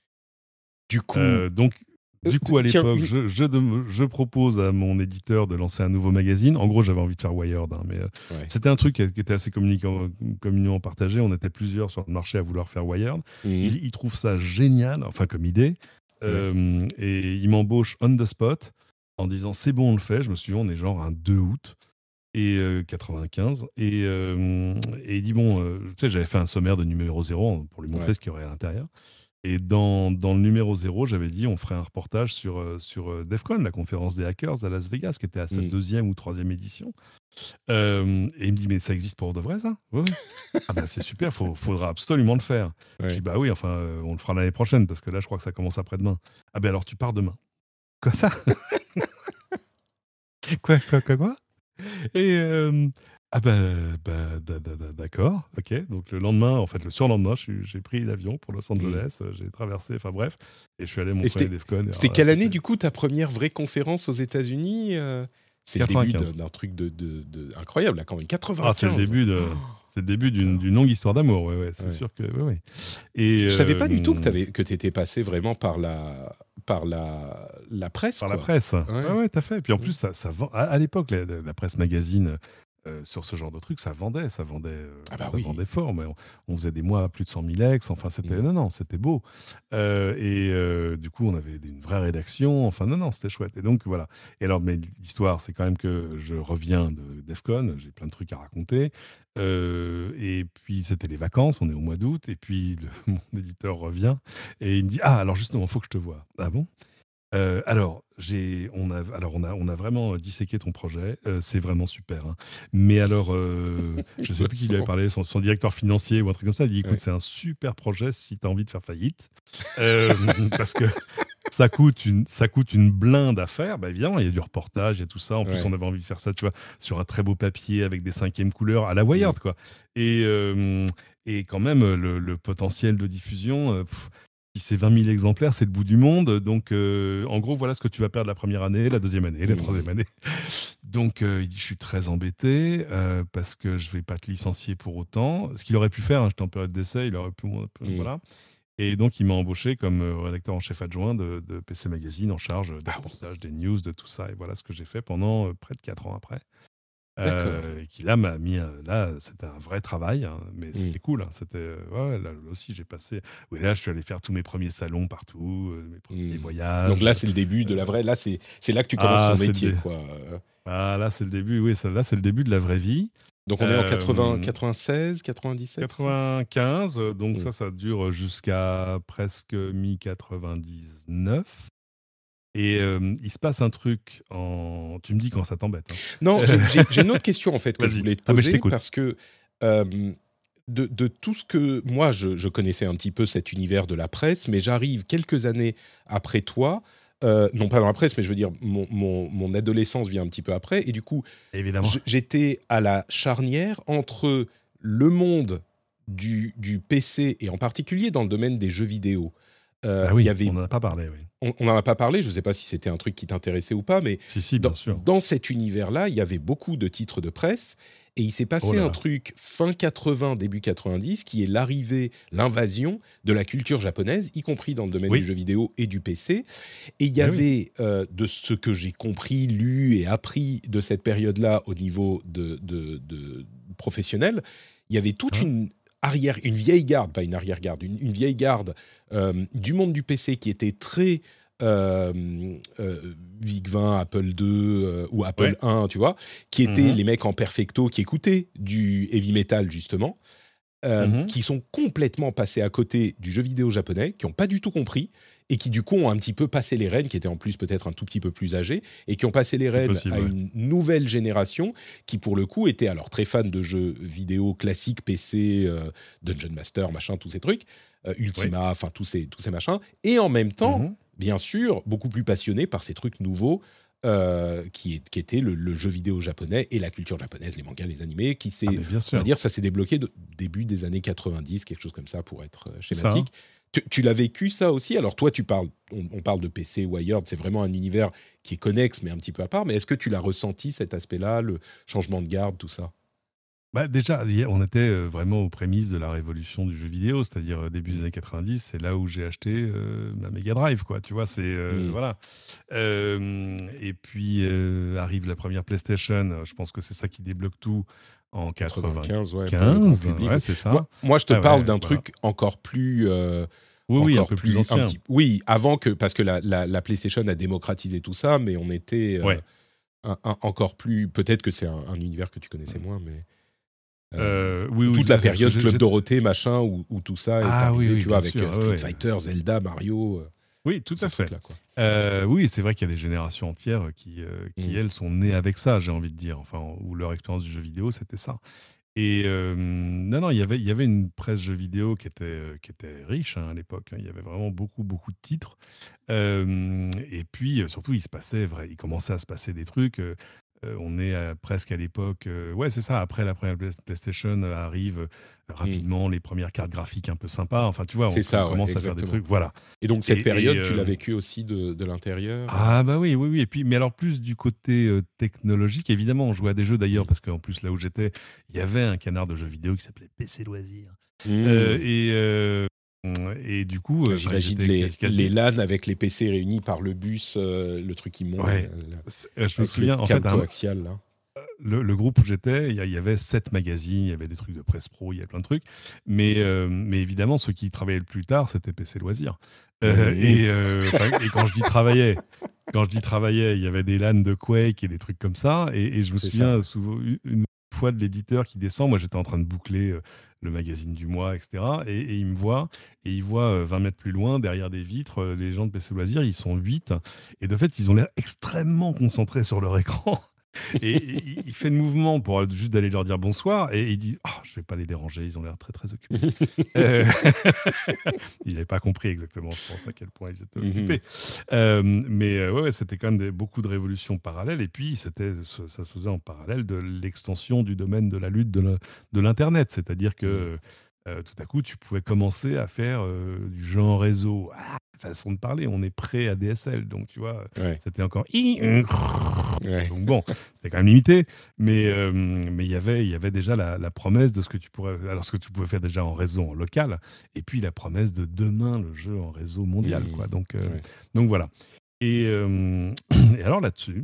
Du coup, Euh, donc, euh, du coup, à tiens, l'époque, une- je, je, dem- je propose à mon éditeur de lancer un nouveau magazine. En gros, j'avais envie de faire Wired, hein, mais euh, ouais. c'était un truc qui, qui était assez communicant- communément partagé. On était plusieurs sur le marché à vouloir faire Wired. Mm. Il, il trouve ça génial, enfin comme idée, euh, et il m'embauche on the spot en disant c'est bon, on le fait. Je me souviens, on est genre un deux août. Et euh, quatre-vingt-quinze et, euh, et il dit bon euh, tu sais j'avais fait un sommaire de numéro zéro pour lui montrer Ouais. ce qu'il y aurait à l'intérieur Et dans, dans le numéro zéro, j'avais dit on ferait un reportage sur, euh, sur euh, DEF CON, la conférence des hackers à Las Vegas, qui était à sa Mm. deuxième ou troisième édition. Euh, et il me dit mais ça existe pour de vrai ça? Oui, oui. Ah bah c'est super, il faudra absolument le faire. Je Ouais. dis bah oui, enfin euh, on le fera l'année prochaine parce que là je crois que ça commence après-demain. Ah ben alors tu pars demain. Quoi ça? Quoi, quoi, quoi, quoi? Et euh, ah ben bah, da- da- da- d'accord, ok. Donc le lendemain, en fait le surlendemain, je suis- j'ai pris l'avion pour Los Mm. Angeles, euh, j'ai traversé, enfin bref, et je suis allé Et montrer les c'était, DEF CON. Et c'était alors là, quelle année, c'était du coup, ta première vraie conférence aux États-Unis euh C'est le début de- quatre-vingt-quinze. d'un truc de, de- de- incroyable, là, quand même. Ah, c'est le quatre-vingt-quinze. début de, Oh, c'est le début d'une, d'accord. d'une longue histoire d'amour, ouais, ouais, c'est Ouais. sûr que, ouais, ouais. Et Je savais pas du tout que euh, tu étais passé vraiment par la, par la, la presse, par la quoi. presse. Ouais. Ouais, ouais, t'as fait. Puis en Ouais. plus, ça, ça vend. À, à l'époque, la, la- la presse magazine, euh, sur ce genre de trucs, ça vendait, ça vendait, euh, Ah bah ça oui. vendait fort. Mais on, on faisait des mois à plus de cent mille ex. Enfin, c'était, Mm. non, non, c'était beau. Euh, et euh, du coup, on avait une vraie rédaction. Enfin, non, non, c'était chouette. Et donc, voilà. Et alors, mais l'histoire, c'est quand même que je reviens de DEF CON. J'ai plein de trucs à raconter. Euh, et puis, c'était les vacances. On est au mois d'août. Et puis, le- mon éditeur revient et il me dit, ah, alors justement, il faut que je te voie. Ah bon? Euh, alors, j'ai, on a, alors on a, on a vraiment disséqué ton projet. Euh, c'est vraiment super, hein. Mais alors, euh, je ne sais plus qui lui avait parlé, son, son directeur financier ou un truc comme ça. Il dit, écoute, Ouais. c'est un super projet si tu as envie de faire faillite, Euh, parce que ça coûte une, ça coûte une blinde à faire. Bah, évidemment, il y a du reportage, il y a tout ça. En plus, Ouais. on avait envie de faire ça, tu vois, sur un très beau papier avec des cinquièmes couleurs à la Wired, Mm. quoi. Et, euh, et quand même, le, le potentiel de diffusion. euh, pff, si c'est vingt mille exemplaires, c'est le bout du monde. Donc, euh, en gros, voilà ce que tu vas perdre la première année, la deuxième année, la Mm. troisième année. Donc, euh, il dit, je suis très embêté euh, parce que je vais pas te licencier pour autant. Ce qu'il aurait pu faire, hein, j'étais en période d'essai, il aurait pu, un peu- Mm. voilà. Et donc, il m'a embauché comme euh, rédacteur en chef adjoint de, de P C Magazine, en charge des Ah oui. reportages, des news, de tout ça. Et voilà ce que j'ai fait pendant euh, près de quatre ans après. D'accord. Euh, qui là m'a mis euh, là c'était un vrai travail, hein, mais c'était Mm. cool, hein, c'était euh, ouais, là, là aussi j'ai passé, oui, là je suis allé faire tous mes premiers salons partout, euh, mes premiers Mm. voyages. Donc là, c'est le début de la euh, vraie. Là, c'est, c'est là que tu commences ah ton c'est le métier, dé- quoi. Euh, ah là c'est le début, oui, ça, là c'est le début de la vraie vie. Donc on est en quatre-vingts, Euh, quatre-vingt-seize, quatre-vingt-dix-sept, c'est ça? quatre-vingt-quinze, euh, donc Mm. ça ça dure jusqu'à presque mi quatre-vingt-dix-neuf. Et euh, il se passe un truc en, tu me dis quand ça t'embête, hein. Non, j'ai, j'ai- j'ai une autre question, en fait, que je Vas-y. voulais te Ah mais je poser, t'écoute. parce que euh, de, de tout ce que... Moi, je, je connaissais un petit peu cet univers de la presse, mais j'arrive quelques années après toi, euh, non pas dans la presse, mais je veux dire, mon, mon, mon adolescence vient un petit peu après, et du coup, Évidemment. j- j'étais à la charnière entre le monde du, du P C, et en particulier dans le domaine des jeux vidéo. Euh, Ah il oui, y avait, on n'en a pas parlé, oui. on n'en a pas parlé, je ne sais pas si c'était un truc qui t'intéressait ou pas, mais Si, si, dans, bien sûr. dans cet univers-là, il y avait beaucoup de titres de presse, et il s'est passé Oh là un là. truc fin quatre-vingts, début quatre-vingt-dix, qui est l'arrivée, l'invasion de la culture japonaise, y compris dans le domaine Oui. du jeu vidéo et du P C. Et il y Ah oui. avait, euh, de ce que j'ai compris, lu et appris de cette période-là au niveau de, de, de professionnel, il y avait toute Hein? une arrière, une vieille garde, pas une arrière-garde, une, une vieille garde euh, du monde du P C qui était très euh, euh, VIC vingt, Apple deux euh, ou Apple Ouais. un, tu vois, qui étaient Mhm. les mecs en perfecto qui écoutaient du heavy metal justement, euh, Mhm. qui sont complètement passés à côté du jeu vidéo japonais, qui n'ont pas du tout compris et qui du coup ont un petit peu passé les rênes, qui étaient en plus peut-être un tout petit peu plus âgés, et qui ont passé les C'est rênes possible, à ouais. une nouvelle génération qui pour le coup était alors très fan de jeux vidéo classiques, P C, euh, Dungeon Master, machin, tous ces trucs, euh, Ultima, enfin tous ces, tous ces machins, et en même temps, Mhm. bien sûr, beaucoup plus passionné par ces trucs nouveaux euh, qui, est, qui étaient le, le jeu vidéo japonais et la culture japonaise, les mangas, les animés, qui s'est, Ah, mais bien on va sûr. dire, ça s'est débloqué de, début des années quatre-vingt-dix, quelque chose comme ça pour être euh, Ça, hein. schématique. Tu, tu l'as vécu ça aussi? Alors toi, tu parles, on, on parle de P C, Wired, c'est vraiment un univers qui est connexe, mais un petit peu à part. Mais est-ce que tu l'as ressenti, cet aspect-là, le changement de garde, tout ça? Bah, déjà, y- on était euh, vraiment aux prémices de la révolution du jeu vidéo, c'est-à-dire euh, début des années quatre-vingt-dix, c'est là où j'ai acheté euh, ma Mega Drive, quoi. Tu vois, c'est euh, Mm. voilà. Euh, et puis euh, arrive la première PlayStation. Je pense que c'est ça qui débloque tout en quatre-vingt-quinze, ouais, pour le grand quatre-vingt-quinze. public. Ouais, c'est ça. Moi, moi, je te Ah ouais, parle d'un voilà. truc encore plus... euh, Oui, oui, un encore peu plus plus, un ancien. petit, oui, avant que, parce que la, la, la PlayStation a démocratisé tout ça, mais on était euh, Ouais. un, un- encore plus, peut-être que c'est un, un univers que tu connaissais moins, mais... Euh, oui, oui, toute la là, période j'ai- Club j'ai- Dorothée, machin, où, où tout ça est Ah arrivé, oui, oui, tu vois, bien avec sûr, euh, ouais, Street ouais. Fighter, Zelda, Mario, euh, Oui, tout ces à fait. trucs-là, quoi. Euh, oui, c'est vrai qu'il y a des générations entières qui, euh, qui Mm. elles, sont nées avec ça, j'ai envie de dire. Enfin, où leur expérience du jeu vidéo, c'était ça. Et euh, non, non, il y avait, il y avait une presse jeux vidéo qui était, euh, qui était riche hein, à l'époque. hein. Il y avait vraiment beaucoup, beaucoup de titres. Euh, et puis, euh, surtout, il se passait, vrai, il commençait à se passer des trucs. euh, euh, on est à- presque à l'époque. euh, ouais, c'est ça. Après la première Play- PlayStation euh, arrivent euh, Mm. rapidement les premières cartes graphiques un peu sympas. Enfin, tu vois, on, C'est on ça, ouais, commence à faire des exactement. trucs. Voilà. Et donc, cette Et, et, période, tu l'as euh, vécue aussi de, de l'intérieur euh ah bah oui, oui, oui. Et puis, mais alors plus du côté euh, technologique, évidemment, on jouait à des jeux d'ailleurs, Mm. parce qu'en plus là où j'étais, il y avait un canard de jeux vidéo qui s'appelait P C Loisirs. Euh, Mm. et, euh, et du coup, euh, enfin, ils J'imagine étaient les, quasi, les quasi- LAN avec les P C réunis par le bus, euh, le truc immonde, Ouais. là, là, C'est- euh, Je me avec le souviens, en câble fait, un- coaxial, là. le, le groupe où j'étais, il y, a- il y avait sept magazines, il y avait des trucs de presse pro, il y avait plein de trucs. Mais, euh, mais évidemment, ceux qui travaillaient le plus tard, c'était P C Loisirs. Euh, Mm. et, euh, enfin, et quand je dis travaillait, quand je dis travaillait, il y avait des LAN de Quake et des trucs comme ça. Et, et je me C'est souviens ça. souvent, une une fois de l'éditeur qui descend, moi j'étais en train de boucler euh, le magazine du mois, et cetera. Et, et il me voit, et il voit euh, vingt mètres plus loin, derrière des vitres, euh, les gens de P C Loisirs, ils sont huit. Et de fait, ils ont l'air extrêmement concentrés sur leur écran. Et il il fait le mouvement pour juste d'aller leur dire bonsoir et il dit ah je vais pas les déranger, ils ont l'air très très occupés. Euh, il n'avait pas compris exactement, je pense, à quel point ils étaient Mhm. occupés. Euh, mais euh, ouais, ouais, c'était quand même des- beaucoup de révolutions parallèles et puis c'était, ça se faisait en parallèle de l'extension du domaine de la lutte de la- de l'Internet, c'est-à-dire que euh, tout à coup tu pouvais commencer à faire euh, du jeu en réseau. Ah, façon de parler, on est prêt à D S L, donc tu vois, Ouais. c'était encore Ouais. donc bon, c'était quand même limité, mais euh, mais il y avait il y avait déjà la, la promesse de ce que tu pourrais alors ce que tu pouvais faire déjà en réseau en local et puis la promesse de demain le jeu en réseau mondial Mmh. quoi. Donc euh, Ouais. donc voilà. Et, euh, et alors là-dessus,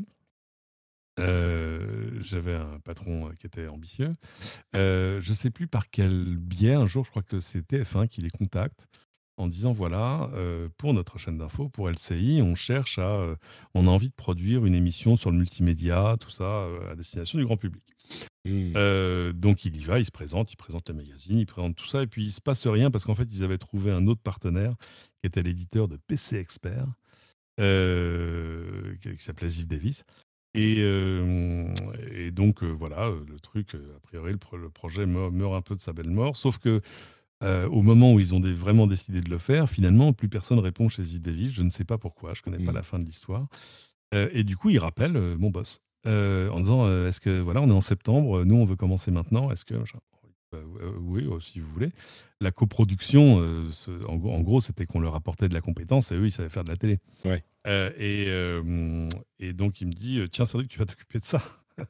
euh, j'avais un patron euh, qui était ambitieux. Euh, je sais plus par quel biais un jour, je crois que c'est T F un qui les contacte en disant voilà, euh, pour notre chaîne d'info, pour L C I, on cherche à, euh, on a envie de produire une émission sur le multimédia, tout ça, euh, à destination du grand public. Mmh. Euh, donc il y va, il se présente, il présente les magazines, il présente tout ça, et puis il se passe rien parce qu'en fait ils avaient trouvé un autre partenaire qui était l'éditeur de P C Expert, euh, qui, qui s'appelait Ziv Davis. Et, euh, et donc euh, voilà, euh, le truc, euh, a priori le, pro- le projet meurt, meurt un peu de sa belle mort, sauf que euh, au moment où ils ont dé- vraiment décidé de le faire, finalement, plus personne répond chez Ziv Davis. Je ne sais pas pourquoi, je ne connais pas Mm. la fin de l'histoire. Euh, et du coup, il rappelle euh, mon boss euh, en disant euh, est-ce que, voilà, on est en septembre, nous, on veut commencer maintenant. Est-ce que. machin Euh, euh, oui, euh, si vous voulez. La coproduction, euh, ce- en, gros- en gros, c'était qu'on leur apportait de la compétence et eux, ils savaient faire de la télé. Ouais. Euh, et, euh, et donc, il me dit tiens, Cédric, tu vas t'occuper de ça.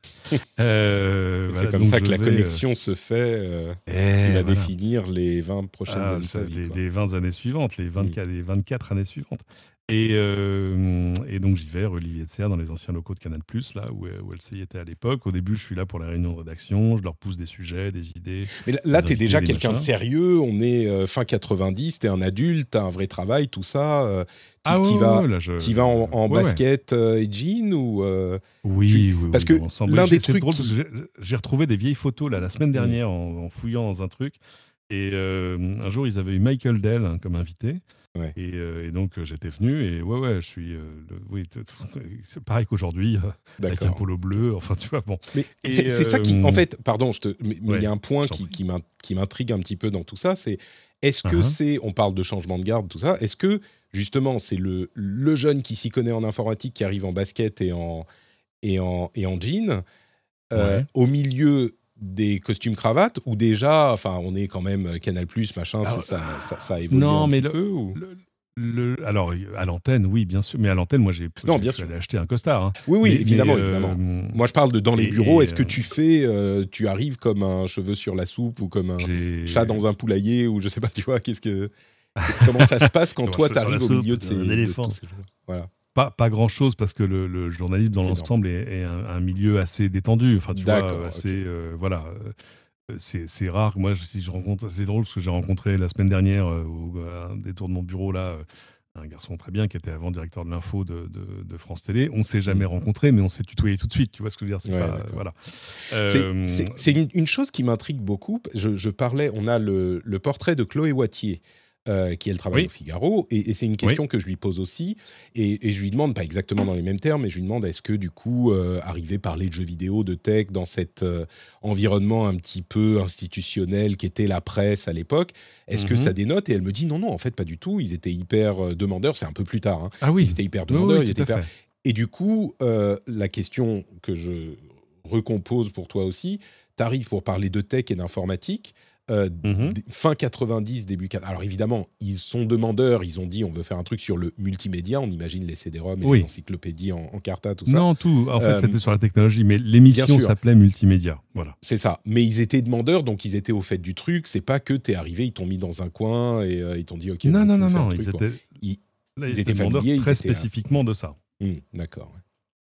Euh, Et voilà, c'est comme donc ça que je la vais, connexion se fait, euh, euh, qui et va voilà. définir les vingt prochaines Ah, années de ça, ta vie. les, Quoi. les vingt années suivantes, les vingt-quatre, les vingt-quatre années suivantes. Et, euh, et donc j'y vais, Olivier de Serre, dans les anciens locaux de Canal+, là où, où L C I était à l'époque. Au début, je suis là pour la réunion de rédaction, je leur pousse des sujets, des idées. Mais là, là des tu es invités, déjà des quelqu'un de machins. sérieux, on est euh, fin quatre-vingt-dix, tu es un adulte, tu as un vrai travail, tout ça. Euh, t'y, Ah t'y ouais, vas, ouais, là, je... t'y vas en, en ouais, ouais. basket euh, et jean ou euh, Oui, tu- oui, parce oui, que dans l'ensemble. l'un Oui, des j'ai- c'est trucs drôle qui- parce que j'ai, j'ai retrouvé des vieilles photos là, la semaine Mm. dernière en, en fouillant dans un truc. Et euh, un jour, ils avaient eu Michael Dell hein, comme invité. Ouais. Et, euh, et donc, euh, j'étais venu. Et ouais, ouais, je suis. euh, le- oui, t- t- c'est pareil qu'aujourd'hui, euh, avec un D'accord. polo bleu. Enfin, tu vois, bon. Mais Et, c'est, c'est ça qui, euh, en fait, pardon, je te, mais mais il ouais, y a un point je t'en qui, prie. qui, m'in- qui m'intrigue un petit peu dans tout ça, c'est est-ce que Uh-huh. c'est, on parle de changement de garde, tout ça, est-ce que justement c'est le, le jeune qui s'y connaît en informatique qui arrive en basket et en, et en, et en jean, euh, Ouais. au milieu des costumes cravates, ou déjà, enfin, on est quand même Canal+, machin, Alors, c'est- ça, ça, ça a évolué Non, un mais petit le, peu ou... le- le- alors, à l'antenne, oui, bien sûr. Mais à l'antenne, moi, j'ai, Non, j'ai- bien je suis sûr. allé acheter un costard. hein. Oui, oui, Mais- évidemment, mais, euh, évidemment. Moi, je parle de dans les et- bureaux. et, Est-ce que euh, tu fais, euh, tu arrives comme un cheveu sur la soupe ou comme un j'ai- chat dans un poulailler ou je sais pas, tu vois, qu'est-ce que comment ça se passe quand Comme un toi cheveu sur t'arrives la au soupe, milieu de ces un de éléphant. tous ces choses. Voilà. Pas, pas grand chose parce que le, le journalisme dans C'est l'ensemble est, est un, un milieu assez détendu. Enfin, tu D'accord, vois, ok. assez, euh, voilà. euh, C'est, c'est rare. Moi, si je rencontre, c'est drôle parce que j'ai rencontré la semaine dernière euh, au à un détour de mon bureau là, euh, un garçon très bien qui était avant directeur de l'info de, de, de France Télé. On ne s'est jamais Mmh. rencontrés, mais on s'est tutoyé tout de suite. Tu vois ce que je veux dire? C'est Ouais, pas, d'accord. voilà. C'est Euh, c'est- c'est une, une chose qui m'intrigue beaucoup. Je, je parlais, on a le, le portrait de Chloé Wattier, euh, qui elle travaille au oui, Figaro, et, et c'est une oui. question que je lui pose aussi, et, et je lui demande, pas exactement dans les mêmes termes, mais je lui demande est-ce que du coup, euh, arriver parler de jeux vidéo, de tech, dans cet euh, environnement un petit peu institutionnel qu'était la presse à l'époque, est-ce que ça Mhm. dénote? Et elle me dit non, non, en fait pas du tout, ils étaient hyper euh, demandeurs, c'est un peu plus tard, hein. Ah Ils oui, étaient hyper oui, demandeurs, oui, ils tout étaient à hyper... fait. Et du coup, euh, la question que je recompose pour toi aussi, tu arrives pour parler de tech et d'informatique, euh, Mhm. d- fin quatre-vingt-dix, début... quatre- Alors évidemment, ils sont demandeurs, ils ont dit on veut faire un truc sur le multimédia, on imagine les C D-ROM et les Oui. encyclopédies en, en Carta, tout ça. Non, tout. En fait, Euh, c'était sur la technologie, mais Bien l'émission sûr, s'appelait Multimédia. Voilà. c'est ça. Mais ils étaient demandeurs, donc ils étaient au fait du truc. C'est pas que t'es arrivé, ils t'ont mis dans un coin et euh, ils t'ont dit ok, Non, bon, non, tu nous non, fais un non. truc, Ils quoi. étaient, Ils, là, ils ils étaient étaient demandeurs familiers, ils très étaient là. spécifiquement de ça. Hmm, d'accord. Ouais.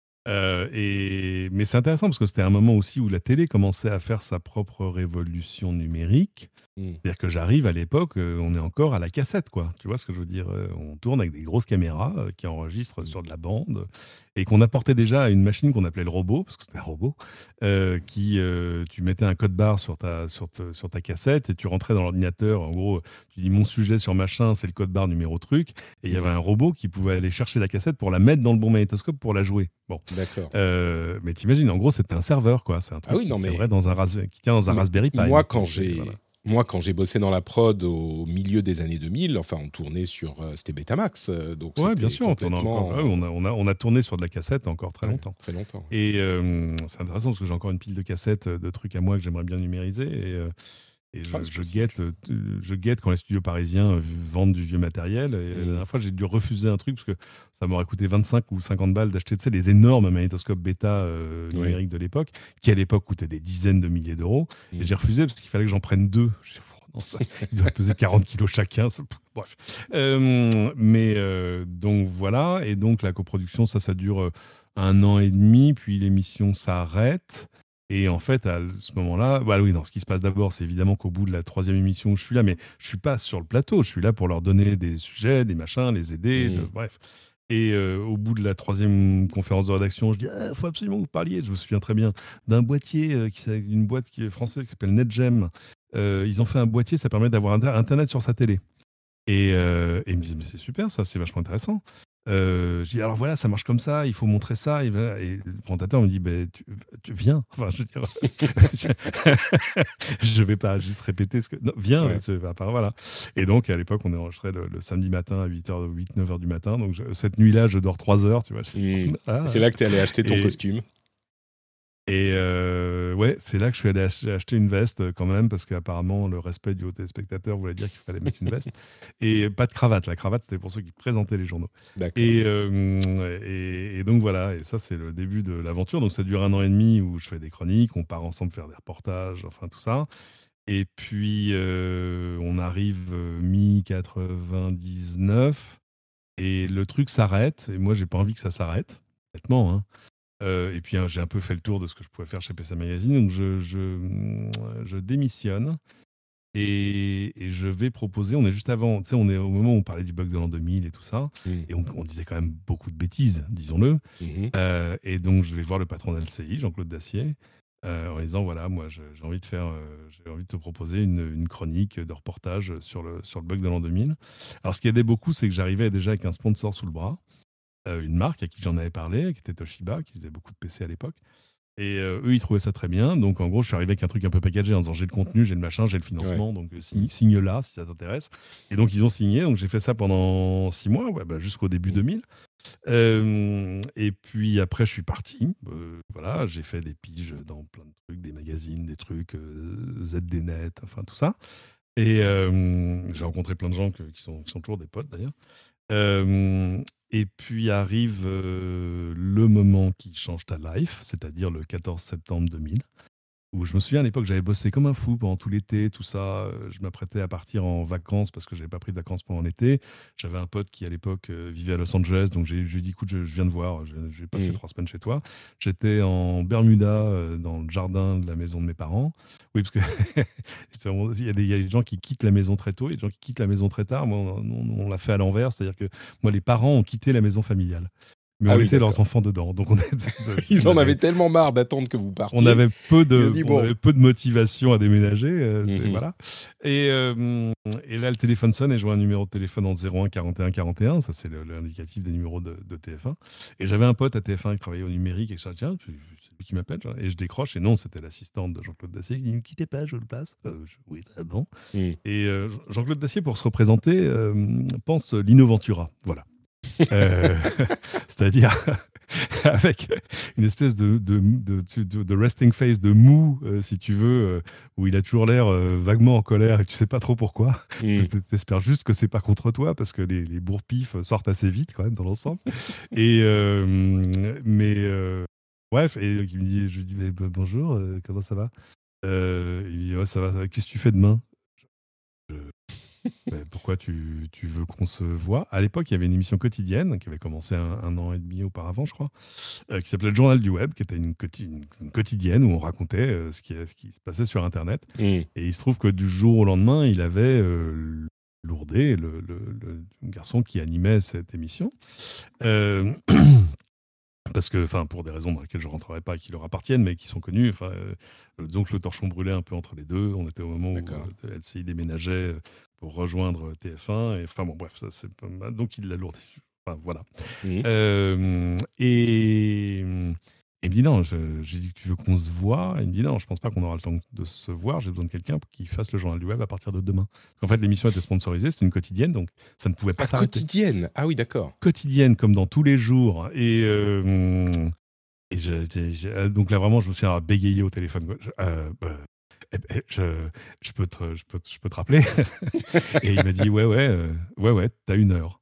Euh, et... Mais c'est intéressant parce que c'était un moment aussi où la télé commençait à faire sa propre révolution numérique. Hmm, C'est-à-dire que j'arrive à l'époque, euh, on est encore à la cassette, quoi. Tu vois ce que je veux dire? Euh, On tourne avec des grosses caméras euh, qui enregistrent hmm. sur de la bande et qu'on apportait déjà à une machine qu'on appelait le robot, parce que c'était un robot, euh, qui, euh, tu mettais un code barre sur ta, sur, te- sur ta cassette et tu rentrais dans l'ordinateur. En gros, tu dis mon sujet sur machin, c'est le code barre numéro truc. Et il y avait Hmm. un robot qui pouvait aller chercher la cassette pour la mettre dans le bon magnétoscope pour la jouer. Bon. D'accord. Euh, mais t'imagines, en gros, c'était un serveur, quoi. C'est un Ah truc oui, qui non, mais tiendrait dans un, ras- qui tient dans un M- Raspberry Pi moi, quand maintenant. C'est, voilà. j'ai moi, quand j'ai bossé dans la prod au milieu des années deux mille, enfin, on tournait sur... euh, c'était Betamax, euh, donc Ouais, bien c'était sûr, on tourne encore. complètement... Ouais, on a, on a, on a tourné sur de la cassette encore très Ouais, longtemps. très longtemps. Ouais. Et euh, c'est intéressant parce que j'ai encore une pile de cassettes euh, de trucs à moi que j'aimerais bien numériser. Et, euh, et Ah, je, c'est je possible. guette, euh, je guette quand les studios parisiens euh, vendent du vieux matériel. Et la Mm. dernière fois, j'ai dû refuser un truc parce que ça m'aurait coûté vingt-cinq ou cinquante balles d'acheter, tu sais, les énormes magnétoscopes bêta euh, Ouais. numériques de l'époque, qui à l'époque coûtaient des dizaines de milliers d'euros. Mm. Et j'ai refusé parce qu'il fallait que j'en prenne deux. J'ai dit, oh, non, ça, ils doivent peser quarante kilos chacun. ça- Bref. Euh, mais euh, donc voilà. Et donc la coproduction, ça, ça dure euh, un an et demi, puis l'émission s'arrête. Et en fait, à ce moment-là, bah oui, non, ce qui se passe d'abord, c'est évidemment qu'au bout de la troisième émission où je suis là, mais je suis pas sur le plateau, je suis là pour leur donner des sujets, des machins, les aider, de- Mm. bref. Et euh, au bout de la troisième conférence de rédaction, je dis, il faut absolument que vous parliez. Je me souviens très bien d'un boîtier, euh, qui, une boîte qui est française qui s'appelle NetGem. Euh, ils ont fait un boîtier, ça permet d'avoir inter- Internet sur sa télé. Et, euh, et ils me disent, mais c'est super, ça, c'est vachement intéressant. Euh, je dis, alors voilà, ça marche comme ça, il faut montrer ça. Et, voilà. Et le présentateur me dit, ben, tu, tu viens. Enfin, je veux dire, je vais pas juste répéter ce que. Non, viens, Ouais. c'est- enfin, voilà. Et donc, à l'époque, on est enregistré le, le samedi matin à huit heures, huit neuf heures du matin. Donc, je- cette nuit-là, je dors trois heures, tu vois. Je dis, Mm. ah. C'est là que tu es allé acheter ton Et, costume. et euh, ouais, c'est là que je suis allé ach- acheter une veste euh, quand même, parce qu'apparemment, le respect du haut téléspectateur voulait dire qu'il fallait mettre une veste. Et pas de cravate. La cravate, c'était pour ceux qui présentaient les journaux. D'accord. Et, euh, et, et donc voilà, et ça, c'est le début de l'aventure. Donc ça dure un an et demi où je fais des chroniques, on part ensemble faire des reportages, enfin tout ça. Et puis, euh, on arrive euh, mi quatre-vingt-dix-neuf et le truc s'arrête. Et moi, j'ai pas envie que ça s'arrête, honnêtement, hein. Euh, et puis hein, j'ai un peu fait le tour de ce que je pouvais faire chez P C Magazine, donc je, je, je démissionne et, et je vais proposer. On est juste avant, tu sais, on est au moment où on parlait du bug de l'an deux mille et tout ça, Mm. et on, on disait quand même beaucoup de bêtises, disons-le. Mhm. Euh, et donc je vais voir le patron d'L C I, Jean-Claude Dacier, euh, en disant voilà, moi je- j'ai envie de faire, euh, j'ai envie de te proposer une, une chronique de reportage sur le, sur le bug de l'an deux mille. Alors ce qui aidait beaucoup, c'est que j'arrivais déjà avec un sponsor sous le bras, euh, une marque à qui j'en avais parlé, qui était Toshiba, qui faisait beaucoup de P C à l'époque. Et euh, eux, ils trouvaient ça très bien. Donc, en gros, je suis arrivé avec un truc un peu packagé en disant j'ai le contenu, j'ai le machin, j'ai le financement, Ouais. donc euh, signe, signe là si ça t'intéresse. Et donc, ils ont signé. Donc, j'ai fait ça pendant six mois, ouais, bah, jusqu'au début Mm. deux mille. Euh, et puis après, je suis parti. Euh, voilà, j'ai fait des piges dans plein de trucs, des magazines, des trucs, euh, Z D Net, enfin tout ça. Et euh, j'ai rencontré plein de gens que- qui, sont, qui sont toujours des potes d'ailleurs. Euh, et puis arrive euh, le moment qui change ta life, c'est-à-dire le quatorze septembre deux mille. où je me souviens à l'époque, j'avais bossé comme un fou pendant tout l'été, tout ça. euh, Je m'apprêtais à partir en vacances parce que j'avais pas pris de vacances pendant l'été. J'avais un pote qui, à l'époque, euh, vivait à Los Angeles. Donc, j'ai, je lui ai dit, écoute, je, je viens de voir, je, je vais passer Mhm. trois semaines chez toi. J'étais en Bermuda, euh, dans le jardin de la maison de mes parents. Oui, parce que c'est vraiment- il y, a des- il y a des gens qui quittent la maison très tôt et des gens qui quittent la maison très tard. Moi, on, on- on l'a fait à l'envers. C'est-à-dire que moi, les parents ont quitté la maison familiale. Mais Ah on oui, laissait leurs d'accord. enfants dedans. Donc, on, est- Ils on en avait avaient tellement marre d'attendre que vous on partiez. avait peu Ils ont de, dit on bon. avait peu de motivation à déménager, euh, c'est- Mhm. voilà. Et, euh, et là, le téléphone sonne et je vois un numéro de téléphone en zéro un quarante et un quarante et un, ça c'est le- l'indicatif des numéros de, de T F un. Et j'avais un pote à T F un qui travaillait au numérique et je dis tiens, c'est lui qui m'appelle. Et je décroche et non, c'était l'assistante de Jean-Claude Dacier qui dit ne quittez pas, je le passe. Euh, je- oui, très bon. Mhm. Et euh, Jean-Claude Dacier, pour se représenter, euh, pense l'Innoventura. Voilà. Euh, C'est-à-dire avec une espèce de, de, de, de- de resting face, de mou, euh, si tu veux, euh, où il a toujours l'air euh, vaguement en colère et tu sais pas trop pourquoi. Mhm. T- T'espères juste que c'est pas contre toi parce que les, les bourre-pifs sortent assez vite quand même dans l'ensemble. Et euh, mais euh, bref, et il me dit, je lui dis mais, bon- bonjour, euh, comment ça va? Euh, Il me dit ouais, ça va, ça va. Qu'est-ce que tu fais demain? Ben, pourquoi tu, tu veux qu'on se voit? À l'époque, il y avait une émission quotidienne qui avait commencé un, un an et demi auparavant, je crois, euh, qui s'appelait Le Journal du Web, qui était une, quoti- une- une quotidienne où on racontait euh, ce, qui, ce qui se passait sur Internet. Mhm. Et il se trouve que du jour au lendemain, il avait euh, Lourdé, le, le- le garçon qui animait cette émission. Euh, Parce que, enfin, pour des raisons dans lesquelles je ne rentrerai pas et qui leur appartiennent, mais qui sont connues. Enfin, euh, donc le torchon brûlait un peu entre les deux. On était au moment où D'accord. euh, L C I déménageait euh, pour rejoindre T F un. Et, enfin bon, bref, ça, c'est pas mal. Donc il l'a lourdi. Enfin, voilà. Mhm. Euh, et, et il me dit non, je- j'ai dit que tu veux qu'on se voit. Il me dit non, je pense pas qu'on aura le temps de se voir. J'ai besoin de quelqu'un pour qu'il fasse le journal du web à partir de demain. En fait, l'émission était sponsorisée, c'était une quotidienne, donc ça ne pouvait pas Ah, s'arrêter. quotidienne. Ah oui, d'accord. Quotidienne comme dans tous les jours. Et, euh, et je- j'ai- j'ai- donc là, vraiment, je me suis bégayé au téléphone. quoi. Je, euh, bah, eh, eh, je, je peux te, je peux, te- je peux te rappeler. Et il m'a dit ouais, ouais, euh, ouais, ouais, t'as une heure.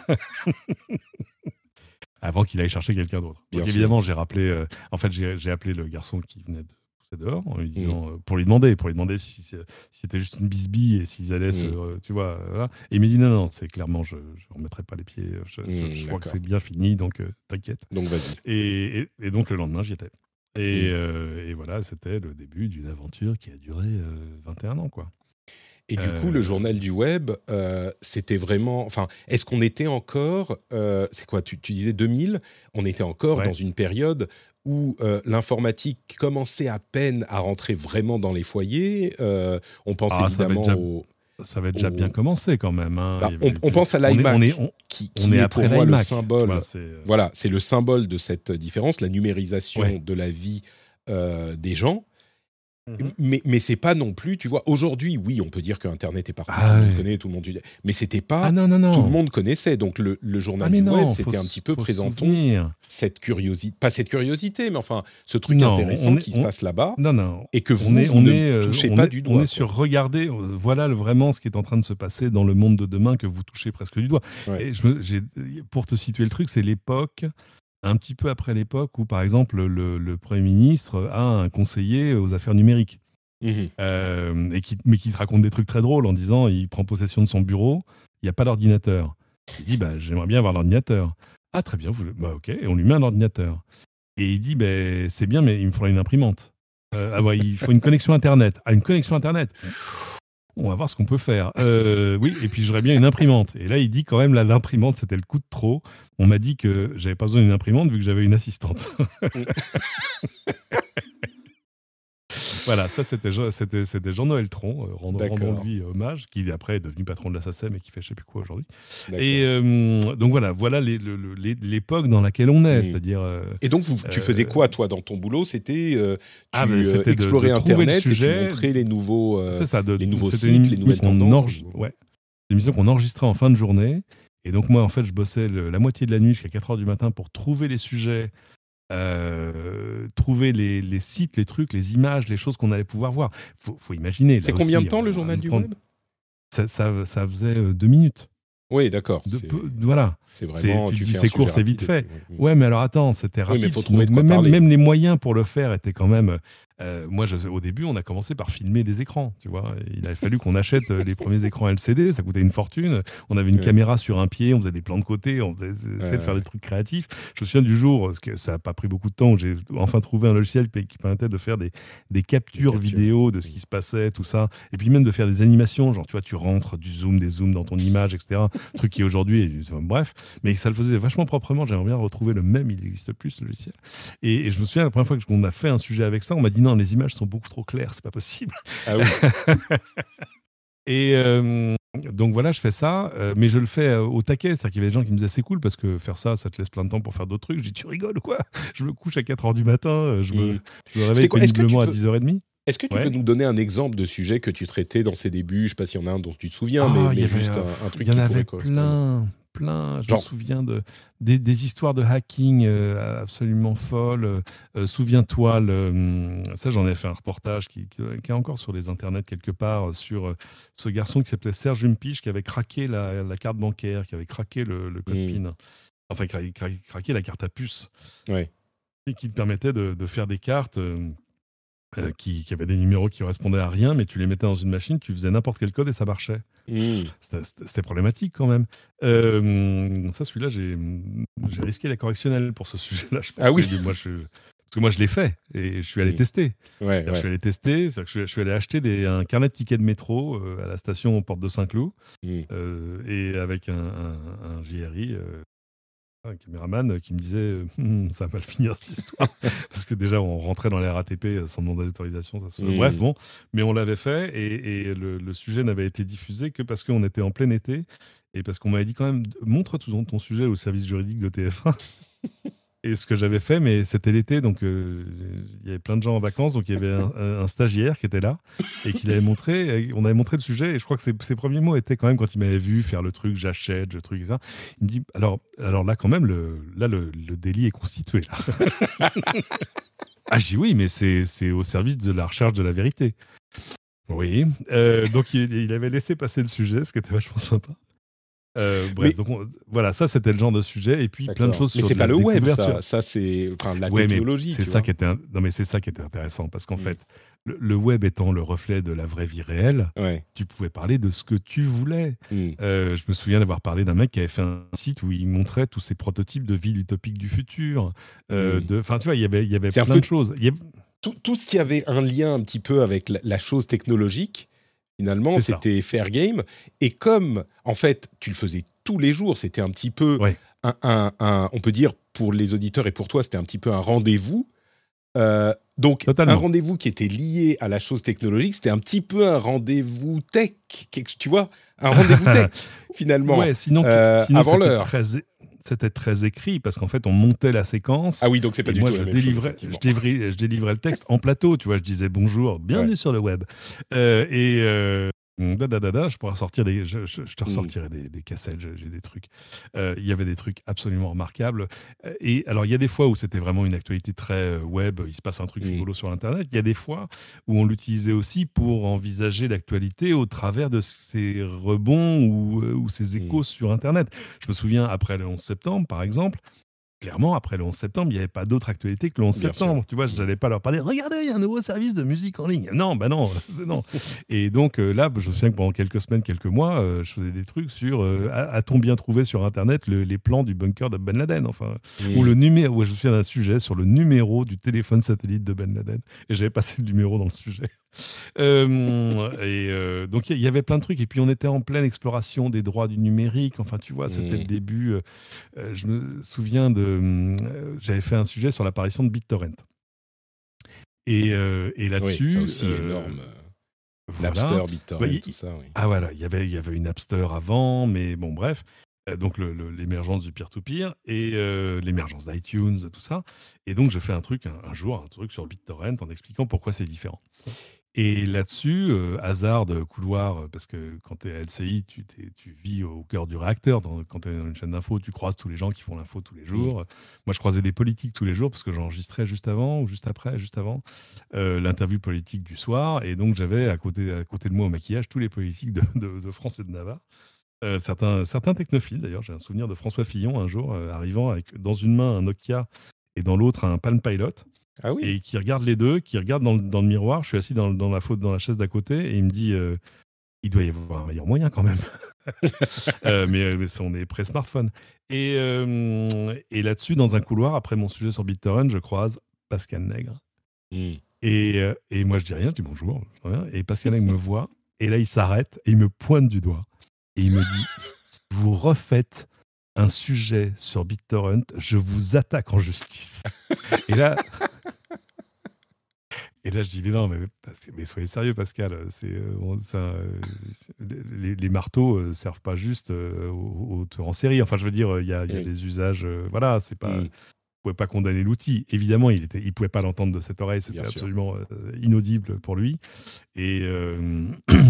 Avant qu'il aille chercher quelqu'un d'autre. Bien Donc sûr. évidemment, j'ai rappelé. euh, en fait, j'ai j'ai appelé le garçon qui venait de pousser dehors en lui disant euh, pour lui demander, pour lui demander si, si c'était juste une bisbille et s'ils allaient se, Mm. euh, tu vois. euh, voilà. Et il m'a dit non, non, c'est clairement, je, je remettrai pas les pieds. Je, je- Mm, je crois que d'accord. c'est bien fini, donc euh, t'inquiète. Donc vas-y. Et, et- et donc le lendemain, j'y étais. Et, Mm. euh, et voilà, c'était le début d'une aventure qui a duré euh, vingt et un ans, quoi. Et du Euh, coup, le journal du web, euh, c'était vraiment... Enfin, est-ce qu'on était encore... euh, c'est quoi, tu, tu disais deux mille? On était encore Ouais. dans une période où euh, l'informatique commençait à peine à rentrer vraiment dans les foyers. Euh, on pense Ah, ça va être évidemment déjà- au... Ça avait déjà au- bien commencé quand même. hein. Bah, Il y avait- on, on pense à on est- l'iMac, on est- on- qui, on qui est est après pour moi le l'iMac, tu symbole... vois, c'est, euh, Voilà, c'est le symbole de cette différence, la numérisation Ouais. de la vie euh, des gens. Mhm. Mais, mais c'est pas non plus, tu vois, aujourd'hui, oui, on peut dire que Internet est partout, Ah tout le monde ouais. connaît, tout le monde... Mais c'était pas... Ah non, non, non. tout le monde connaissait. Donc le, le Ah journal mais du non, web, faut c'était un se- petit peu faut se présentons souvenir. cette curiosité, pas cette curiosité, mais enfin ce truc Non, intéressant on est- qui se on- passe là-bas Non, non. et que vous, On est, vous on ne est, euh, touchez on pas est- du On doigt. est sur regarder, euh, voilà le- vraiment ce qui est en train de se passer dans le monde de demain que vous touchez presque du doigt. Ouais. Et je me- j'ai- pour te situer le truc, c'est l'époque, un petit peu après l'époque où, par exemple, le, le Premier ministre a un conseiller aux affaires numériques. Mhm. Euh, et qui, mais qui te raconte des trucs très drôles en disant il prend possession de son bureau, il n'y a pas d'ordinateur. Il dit bah, j'aimerais bien avoir l'ordinateur. Ah très bien, vous, bah, ok, et on lui met un ordinateur. Et il dit bah, c'est bien, mais il me faudra une imprimante. Euh, ah ouais, il faut une connexion Internet. Ah, une connexion Internet. On va voir ce qu'on peut faire. Euh, oui, et puis j'aurais bien une imprimante. Et là, il dit quand même, là, l'imprimante, c'était le coup de trop. On m'a dit que j'avais pas besoin d'une imprimante vu que j'avais une assistante. Voilà, ça c'était Jean- c'était c'était Jean-Noël Tron, euh, rend- D'accord. rendons-lui hommage, qui après est devenu patron de la SACEM et qui fait je sais plus quoi aujourd'hui. D'accord. Et euh, donc voilà, voilà les- le- le- les- l'époque dans laquelle on est, Mm. c'est-à-dire euh, Et donc vous, tu euh, faisais quoi toi dans ton boulot? C'était euh, tu Ah, ben, euh, c'était de- explorais de trouver le Internet et sujet. tu montrais les nouveaux euh, c'est ça, de- les nouveaux c'était sites, une les nouvelles émission qu'on tendances. enregistre- ouais, une émission qu'on enregistrait en fin de journée. Et donc moi en fait je bossais le- la moitié de la nuit jusqu'à quatre heures du matin pour trouver les sujets. euh, trouver les, les sites, les trucs, les images, les choses qu'on allait pouvoir voir. Faut, faut imaginer. là C'est combien aussi, de temps on le va journal nous du prendre- web? ça, ça, ça faisait euh, deux minutes. Oui, d'accord. De C'est peu- voilà. c'est vraiment tu tu dis fais un c'est sujet court, c'est rapide vite et fait. puis, ouais. Ouais, mais alors attends, c'était Oui, mais rapide. faut sinon trouver de quoi même, parler. même les moyens pour le faire étaient quand même Euh, moi, je, au début, on a commencé par filmer des écrans, tu vois. Il a fallu qu'on achète euh, les premiers écrans L C D, ça coûtait une fortune. On avait une Ouais. caméra sur un pied, on faisait des plans de côté, on faisait, essayait Ouais, de faire ouais. des trucs créatifs. Je me souviens du jour, parce que ça n'a pas pris beaucoup de temps, où j'ai enfin trouvé un logiciel qui, qui permettait de faire des, des captures captures. vidéo de ce qui se passait, tout ça. Et puis même de faire des animations, genre, tu vois, tu rentres du zoom, des zooms dans ton image, et cetera. Truc qui aujourd'hui, est- bref, mais ça le faisait vachement proprement. J'aimerais bien retrouver le même, il n'existe plus ce logiciel. Et, et je me souviens, la première fois qu'on a fait un sujet avec ça, on m'a dit non, les images sont beaucoup trop claires, c'est pas possible. Ah oui. Et euh, donc voilà, je fais ça, euh, mais je le fais euh, au taquet. C'est-à-dire qu'il y avait des gens qui me disaient c'est cool parce que faire ça, ça te laisse plein de temps pour faire d'autres trucs. Je dis tu rigoles ou quoi? Je me couche à quatre heures du matin, euh, je me, Mm. je me C'était réveille quoi? Est-ce que tu péniblement à peux, dix heures trente. est-ce que tu Ouais. peux nous donner un exemple de sujet que tu traitais dans ses débuts? Je sais pas s'il y en a un dont tu te souviens, Ah, mais, il y mais avait, juste euh, un, un truc il y en qui avait pourrait correspondre. plein, plein. Je me Genre, souviens de, des, des histoires de hacking euh, absolument folles. Euh, euh, souviens-toi, le, hum, ça j'en ai fait un reportage qui, qui- qui est encore sur les internets quelque part, euh, sur euh, ce garçon qui s'appelait Serge Humpiche, qui avait craqué la, la carte bancaire, qui avait craqué le, le code mm, PIN, enfin cra- cra- craqué la carte à puce, ouais. et qui te permettait de, de faire des cartes. euh, euh, qui, qui avaient des numéros qui correspondaient à rien, mais tu les mettais dans une machine, tu faisais n'importe quel code et ça marchait. Mm. C'était c'était- c'était problématique quand même. Euh, ça, celui-là, j'ai j'ai risqué la correctionnelle pour ce sujet-là. Je pense Ah oui. que moi, je, parce que moi, je l'ai fait et je suis allé Mm. tester. Ouais, C'est-à-dire, Je ouais. suis allé tester, c'est-à-dire que je suis, je suis allé acheter des, un carnet de tickets de métro euh, à la station Porte de Saint-Cloud Mm. euh, et avec un, un, un J R I. euh, un caméraman euh, qui me disait euh, Hum, ça va mal finir cette histoire parce que déjà on rentrait dans les R A T P euh, sans demander d'autorisation ça se... Mm. bref bon, mais on l'avait fait et, et le, le sujet n'avait été diffusé que parce qu'on était en plein été et parce qu'on m'avait dit quand même montre tout ton, ton sujet au service juridique de T F un. Et ce que j'avais fait, mais c'était l'été, donc euh, il y avait plein de gens en vacances, donc il y avait un, un- un stagiaire qui était là et qui l'avait montré. Et on avait montré le sujet, et je crois que ses, ses premiers mots étaient quand même quand il m'avait vu faire le truc, j'achète, je truc et ça. Il me dit alors, alors là quand même, le, là le, le délit est constitué. Là. Ah, je dis oui, mais c'est c'est au service de la recherche de la vérité. Oui, euh, donc il, il avait laissé passer le sujet, ce qui était vachement sympa. Euh, bref, Mais donc on- voilà, ça c'était le genre de sujet, et puis plein de d'accord. choses Mais sur c'est de pas la le web, découverte. ça. sur- Ça, c'est enfin, la Ouais, mais technologie, c'est tu ça vois. qui était, in- non, mais c'est ça qui était intéressant parce qu'en Mm. fait, le, le web étant le reflet de la vraie vie réelle, Ouais. tu pouvais parler de ce que tu voulais. Mm. Euh, je me souviens d'avoir parlé d'un mec qui avait fait un site où il montrait tous ces prototypes de villes utopiques du futur. Euh, Mm. de, enfin, tu vois, il y avait, il y avait C'est un plein peu de choses. Il y avait- tout, tout ce qui avait un lien un petit peu avec la, la chose technologique. Finalement, C'est ça. c'était fair game. Et comme, en fait, tu le faisais tous les jours, c'était un petit peu, Ouais. un, un- un- on peut dire, pour les auditeurs et pour toi, c'était un petit peu un rendez-vous. Euh, donc, Totalement. un rendez-vous qui était lié à la chose technologique, c'était un petit peu un rendez-vous tech, quelque- tu vois, un rendez-vous tech, finalement, Ouais, sinon, euh, sinon avant c'était l'heure. très, é- c'était très écrit parce qu'en fait, on montait la séquence. Ah oui, donc c'est pas Et du moi, tout je la même chose, délivrais, je, effectivement. délivrais, je délivrais le texte en plateau, tu vois. Je disais bonjour, bienvenue Ouais. sur le web. Euh, et euh, da, da, da, da, je pourrais sortir des, je, je- je te Mm. ressortirai des, des cassettes. J'ai j'ai des trucs. Euh, Il y avait des trucs absolument remarquables. Euh, Et alors, il y a des fois où c'était vraiment une actualité très euh, web. Il se passe un truc Mm. rigolo sur Internet. Il y a des fois où on l'utilisait aussi pour envisager l'actualité au travers de ces rebonds ou, euh, ou ces échos Mm. sur Internet. Je me souviens après le onze septembre, par exemple. Clairement, après le onze septembre, il n'y avait pas d'autre actualité que le onze Bien sûr. septembre. Tu vois, je Mm. n'allais pas leur parler. Regardez, il y a un nouveau service de musique en ligne. Non, bah non, c'est non. Et donc euh, là, je me souviens que pendant quelques semaines, quelques mois, euh, je faisais des trucs sur euh, a- a-t-on bien trouvé sur Internet le- les plans du bunker de Ben Laden, enfin, Mm. ou le numéro. Ouais, je me souviens d'un sujet sur le numéro du téléphone satellite de Ben Laden, et j'avais passé le numéro dans le sujet. Euh, et euh, donc il y, y avait plein de trucs, et puis on était en pleine exploration des droits du numérique. Enfin, tu vois, c'était Mm. le début. euh, euh, je me souviens de, euh, j'avais fait un sujet sur l'apparition de BitTorrent. Et, euh, et Oui, là-dessus, ça aussi, euh, énorme. voilà. Napster, BitTorrent, Bah, y- tout ça, oui. Ah voilà, il y avait, il y avait une Napster avant, mais bon, bref. Euh, donc le- le- l'émergence du peer-to-peer et euh, l'émergence d'iTunes, tout ça. Et donc je fais un truc, un, un jour, un truc sur BitTorrent en expliquant pourquoi c'est différent. Et là-dessus, euh, hasard de couloir, euh, parce que quand tu es à L C I, tu, t'es- tu vis au cœur du réacteur. Dans- quand tu es dans une chaîne d'info, tu croises tous les gens qui font l'info tous les jours. Moi, je croisais des politiques tous les jours parce que j'enregistrais juste avant ou juste après, juste avant euh, l'interview politique du soir. Et donc, j'avais à côté, à côté de moi au maquillage tous les politiques de, de- de France et de Navarre. Euh, certains, certains technophiles, d'ailleurs. J'ai un souvenir de François Fillon un jour euh, arrivant avec dans une main un Nokia et dans l'autre un Palm Pilot. Ah oui. et qui regarde les deux, qui regarde dans, le- dans le miroir. Je suis assis dans, dans la faute, dans la chaise d'à côté, et il me dit, euh, il doit y avoir un meilleur moyen quand même. Euh, mais, euh, mais c'est- on est pré-smartphone. Et, euh, et là-dessus, dans un couloir, après mon sujet sur BitTorrent, je croise Pascal Nègre. Hmm. Et, euh, et moi, je dis rien, je dis bonjour. je dis rien. Et Pascal Nègre me voit, et là, il s'arrête, et il me pointe du doigt. Et il me dit, si vous refaites un sujet sur BitTorrent, je vous attaque en justice. Et là, et là, je dis, mais non, mais, mais soyez sérieux, Pascal. C'est, euh, on- ça, euh, c'est- les, les marteaux ne servent pas juste euh, aux, aux tueurs en série. Enfin, je veux dire, il y a, il y a Mm. des usages. euh, voilà, c'est pas. Mm. Vous pouvez pas condamner l'outil. Évidemment, il était, il pouvait pas l'entendre de cette oreille. C'était Bien sûr. absolument euh, inaudible pour lui. Et, euh,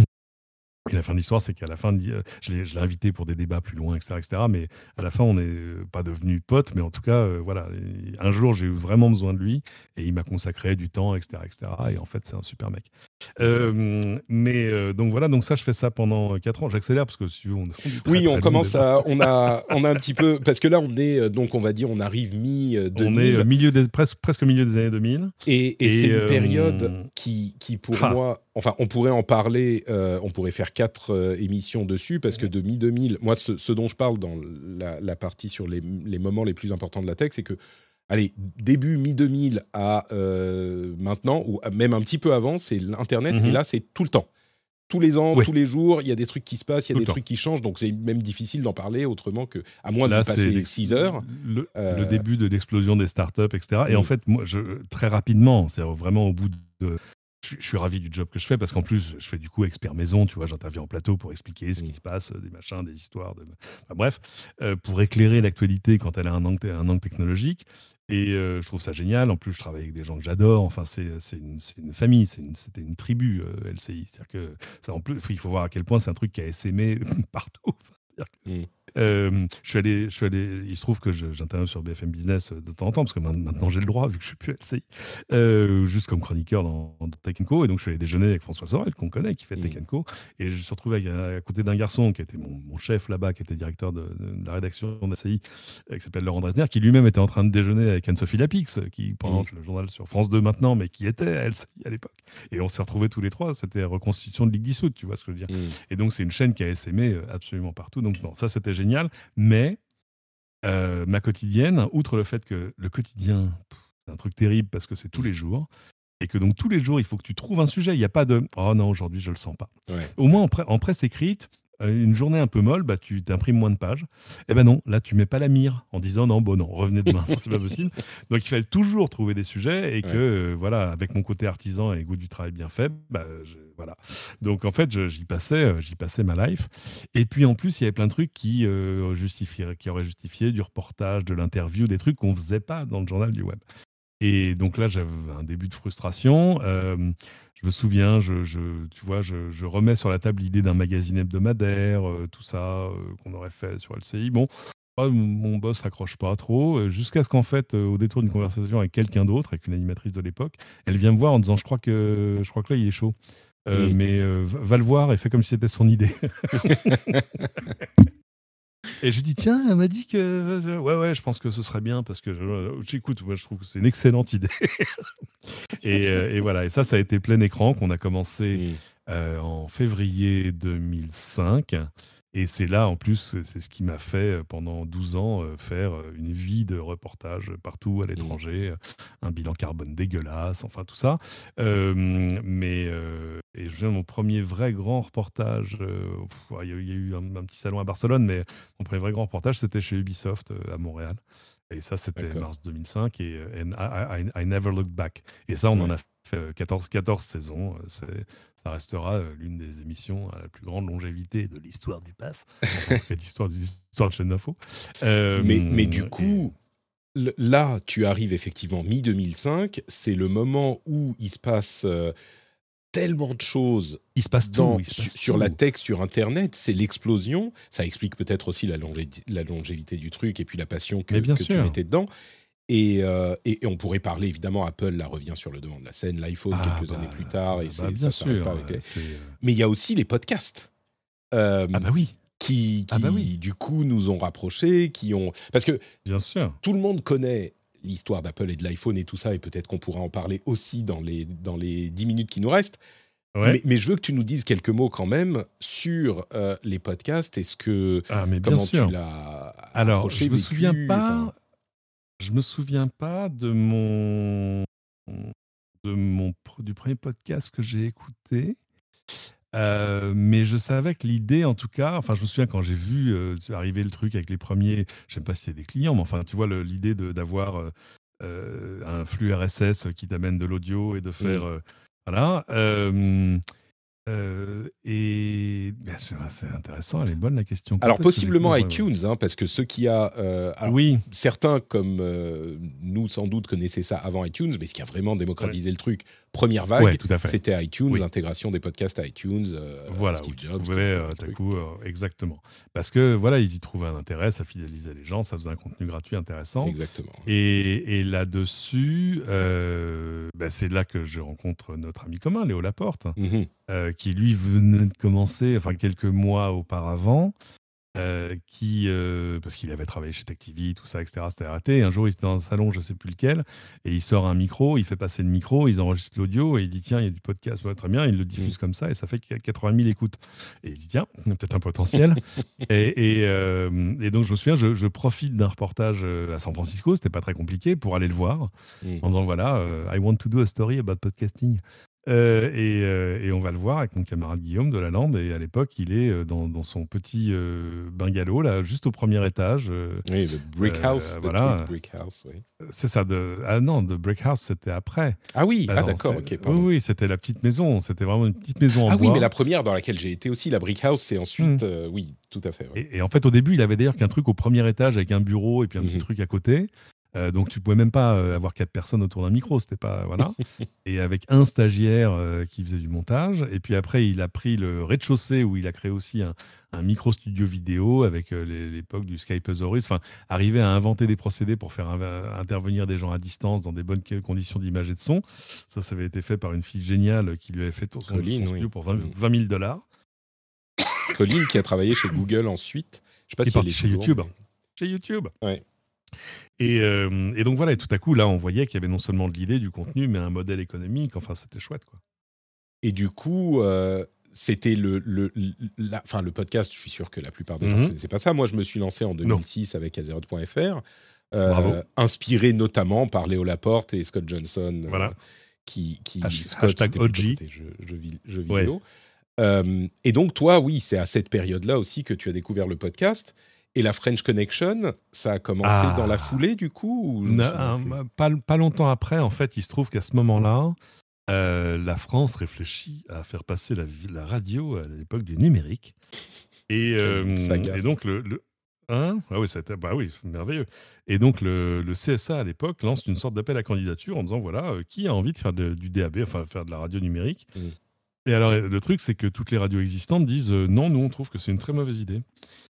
et la fin de l'histoire, c'est qu'à la fin, euh, je l'ai, je l'ai invité pour des débats plus loin, et cetera, et cetera. Mais à la fin, on n'est pas devenus potes. Mais en tout cas, euh, voilà. Et un jour, j'ai eu vraiment besoin de lui, et il m'a consacré du temps, et cetera, et cetera. Et en fait, c'est un super mec. Euh, mais euh, donc voilà, donc ça, je fais ça pendant quatre ans. J'accélère parce que si tu veux, on, on est très, Oui, très on long commence déjà. à, on a, on a un petit peu, parce que là, on est, euh, donc on va dire, on arrive mi deux mille. On est euh, milieu des, presque, presque milieu des années deux mille. Et, et, Et, c'est une euh, période qui, qui pour ah. moi, enfin, on pourrait en parler, euh, on pourrait faire quatre euh, émissions dessus, parce que de mi deux mille, moi, ce, ce dont je parle dans la, la partie sur les, les moments les plus importants de la tech, c'est que, allez, début mi deux mille à euh, maintenant, ou même un petit peu avant, c'est l'Internet, Mhm. et là, c'est tout le temps. Tous les ans, Oui. tous les jours, il y a des trucs qui se passent, il y a Tout des le temps. trucs qui changent, donc c'est même difficile d'en parler autrement que, à moins Là, d'y c'est passer l'ex- six heures. le, Euh, le début de l'explosion des startups, et cetera. Et Mm. en fait, moi, je, très rapidement, c'est-à-dire vraiment au bout de. Je, je suis ravi du job que je fais parce qu'en plus, je fais du coup expert maison, tu vois, j'interviens en plateau pour expliquer ce Mm. qui se passe, des machins, des histoires, de... enfin, bref, euh, pour éclairer l'actualité quand elle a un angle, un angle technologique. Et euh, je trouve ça génial. En plus, je travaille avec des gens que j'adore. Enfin, c'est, c'est, une, c'est une famille, c'est une, c'était une tribu, euh, L C I. C'est-à-dire que ça, en plus, il faut voir à quel point c'est un truc qui a essaimé partout. Enfin, c'est-à-dire que, Mm. euh, je suis allé, je suis allé. Il se trouve que je- j'interviens sur B F M Business de temps en temps parce que maintenant j'ai le droit vu que je suis plus L C I, euh, juste comme chroniqueur dans, dans Tech and Co. Et donc je suis allé déjeuner avec François Sorel qu'on connaît, qui fait Mm. Tech and Co. Et je me suis retrouvé avec, à côté d'un garçon qui était mon, mon chef là-bas, qui était directeur de, de la rédaction de L C I, euh, qui s'appelle Laurent Dresner, qui lui-même était en train de déjeuner avec Anne-Sophie Lapix, qui présente le journal sur France deux maintenant, mais qui était à L C I à l'époque. Et on s'est retrouvés tous les trois. C'était reconstitution de Ligue dissoute, tu vois ce que je veux dire. Mm. Et donc, c'est une chaîne qui a essaimé euh, absolument partout. Donc, non, ça, c'était génial. Mais euh, ma quotidienne, outre le fait que le quotidien, pff, c'est un truc terrible parce que c'est tous les jours, et que donc tous les jours, il faut que tu trouves un sujet. Il n'y a pas de « Oh non, aujourd'hui, je ne le sens pas Ouais. ». Au moins, en, pre- en presse écrite, euh, une journée un peu molle, bah, tu t'imprimes moins de pages. Eh ben non, là, tu mets pas la mire en disant « Non, bon, non, revenez demain, c'est pas possible ». Donc, il fallait toujours trouver des sujets et que, Ouais. euh, voilà, avec mon côté artisan et goût du travail bien fait, bah, je- voilà. Donc, en fait, je- j'y passais, euh, j'y passais ma life. Et puis, en plus, il y avait plein de trucs qui, euh, justifieraient- qui auraient justifié du reportage, de l'interview, des trucs qu'on faisait pas dans le journal du web. Et donc là, j'avais un début de frustration. Euh, je me souviens, je, je- tu vois, je, je remets sur la table l'idée d'un magazine hebdomadaire, euh, tout ça, euh, qu'on aurait fait sur L C I. Bon, ah, mon- mon boss raccroche pas trop, euh, jusqu'à ce qu'en fait, euh, au détour d'une conversation avec quelqu'un d'autre, avec une animatrice de l'époque, elle vient me voir en disant, je crois que, je crois que là, il est chaud. Euh, Mm. Mais euh, va va le voir et fais comme si c'était son idée. Et je lui dis, tiens, elle m'a dit que. Ouais, ouais, je pense que ce serait bien parce que je- j'écoute, ouais, je trouve que c'est une excellente idée. et, euh, et voilà, et ça, ça a été plein écran qu'on a commencé Mm. euh, en février deux mille cinq. Et c'est là, en plus, c'est ce qui m'a fait euh, pendant douze ans euh, faire euh, une vie de reportage partout à l'étranger, euh, un bilan carbone dégueulasse, enfin tout ça. Euh, mais euh, et je viens de mon premier vrai grand reportage. euh, pff, ouais, Il y a eu, il y a eu un, un petit salon à Barcelone, mais mon premier vrai grand reportage, c'était chez Ubisoft euh, à Montréal. Et ça, c'était D'accord. mars deux mille cinq. Et euh, and I, I- I never looked back. Et ça, on en Ouais. a fait euh, quatorze, quatorze saisons. Euh, C'est, ça restera euh, l'une des émissions à la plus grande longévité de l'histoire du P A F. Enfin, en tout cas, l'histoire, du- l'histoire de chaîne d'info. Euh, Mais, mais du et- coup, le- là, tu arrives effectivement mi deux mille cinq. C'est le moment où il se passe euh, tellement de choses il se passe dans, tout. il se su- passe sur tout. la tech, sur Internet. C'est l'explosion. Ça explique peut-être aussi la, longé- la longévité du truc et puis la passion que, Mais bien que tu sûr. mettais dedans. Et, euh, et, et on pourrait parler, évidemment, Apple là, revient sur le devant de la scène, l'iPhone Ah, quelques bah, années plus tard, et bah, c'est, bien ça s'arrête sûr. pas avec les... c'est, euh, Mais il y a aussi les podcasts. Euh, Ah bah oui, qui, qui Ah bah oui. du coup, nous ont rapprochés, qui ont... Parce que bien sûr. tout le monde connaît l'histoire d'Apple et de l'iPhone et tout ça, et peut-être qu'on pourra en parler aussi dans les, dans les dix minutes qui nous restent. Ouais. Mais, mais je veux que tu nous dises quelques mots quand même sur euh, les podcasts. Est-ce que Ah, mais bien comment sûr. tu l'as Alors, approché, je me vécu, souviens pas. enfin... Je me souviens pas de mon, de mon du premier podcast que j'ai écouté. Euh, mais je savais que l'idée, en tout cas, enfin, je me souviens quand j'ai vu euh, arriver le truc avec les premiers, je sais pas si c'est des clients, mais enfin, tu vois, le, l'idée de, d'avoir euh, euh, un flux R S S qui t'amène de l'audio et de faire, Mm. euh, voilà. Euh, euh, et ben, c'est, c'est intéressant, elle est bonne la question. Quand Alors est-ce que j'ai possiblement découvert, euh, iTunes, hein, parce que ceux qui a, euh, alors, Oui, certains comme euh, nous sans doute connaissaient ça avant iTunes, mais ce qui a vraiment ouais, démocratisé le truc, première ouais, vague, tout à fait. c'était iTunes, Oui. l'intégration des podcasts à iTunes, euh, à Voilà, où Steve tu Jobs, qui pouvais, était euh, un d'un truc. coup, euh, exactement. Parce que voilà, ils y trouvaient un intérêt, ça fidélisait les gens, ça faisait un contenu gratuit intéressant. Exactement. Et, et là-dessus, euh, bah, c'est là que je rencontre notre ami commun, Léo Laporte, Mhm. euh, qui lui venait de commencer, enfin quelques mois auparavant, euh, qui, euh, parce qu'il avait travaillé chez Tech T V, tout ça, et cetera. C'était raté. Et un jour, il était dans un salon, je ne sais plus lequel, et il sort un micro, il fait passer le micro, ils enregistrent l'audio, et il dit tiens, il y a du podcast, ouais, très bien, il le diffuse Mhm. comme ça, et ça fait quatre-vingt mille écoutes. Et il dit tiens, il y a peut-être un potentiel. et, et, euh, et donc, je me souviens, je, je profite d'un reportage euh, à San Francisco, c'était pas très compliqué, pour aller le voir, Mhm. en disant voilà, euh, I want to do a story about podcasting. Euh, et, euh, et on va le voir avec mon camarade Guillaume de la Lande. Et à l'époque, il est euh, dans, dans son petit euh, bungalow, là, juste au premier étage. euh, Oui, le Brick euh, House, the voilà. Tweet Brick House, oui. C'est ça. De... Ah non, de Brick House, c'était après. Ah oui, Ah ah non, d'accord, c'est- ok, oui, pardon. oui, c'était la petite maison. C'était vraiment une petite maison en Ah oui, mais bois. la première dans laquelle j'ai été aussi, la Brick House, c'est Hmm. ensuite, euh, oui, tout à fait, ouais. Et, et en fait, au début, il avait d'ailleurs qu'un truc au premier étage avec un bureau et puis un petit Mhm. truc à côté. Euh, donc, tu pouvais même pas euh, avoir quatre personnes autour d'un micro. C'était pas. Voilà. Et avec un stagiaire euh, qui faisait du montage. Et puis après, il a pris le rez-de-chaussée où il a créé aussi un, un micro-studio vidéo avec euh, les- l'époque du Skypesaurus. Enfin, arriver à inventer des procédés pour faire inv- intervenir des gens à distance dans des bonnes que- conditions d'image et de son. Ça, ça avait été fait par une fille géniale qui lui avait fait tour- son, Colin, son oui. studio pour Mhm. vingt mille dollars. Colin qui a travaillé chez Google ensuite. Je sais pas Il est si elle parti est chez toujours, YouTube. mais- Chez YouTube. Ouais. Et, euh, et donc voilà, et tout à coup, là, on voyait qu'il y avait non seulement de l'idée, du contenu, mais un modèle économique. Enfin, c'était chouette, quoi. Et du coup, euh, c'était le, le, la, enfin, le podcast, je suis sûr que la plupart des gens ne Mhm. connaissaient pas ça. Moi, je me suis lancé en deux mille six avec Azeroth point F R, euh, Bravo. inspiré notamment par Léo Laporte et Scott Johnson, euh, Voilà. qui, qui Hash- Scott, hashtag c'était plutôt O G. côté jeux, jeux, vi- jeux Ouais. vidéo. Euh, et donc, toi, oui, c'est à cette période-là aussi que tu as découvert le podcast. Et la French Connection, ça a commencé Ah. dans la foulée, du coup ou je me Na- souviens un- plus pas, pas longtemps après, en fait, il se trouve qu'à ce moment-là, euh, la France réfléchit à faire passer la, vi- la radio à l'époque du numérique. Et, Quelle euh, saga, et ça. donc, le. le hein ah oui, c'était, bah oui, merveilleux. Et donc, le, le C S A à l'époque lance une sorte d'appel à candidature en disant voilà, euh, qui a envie de faire de- du D A B, enfin, faire de la radio numérique. Mm. Et alors, le truc, c'est que toutes les radios existantes disent euh, non, nous, on trouve que c'est une très mauvaise idée.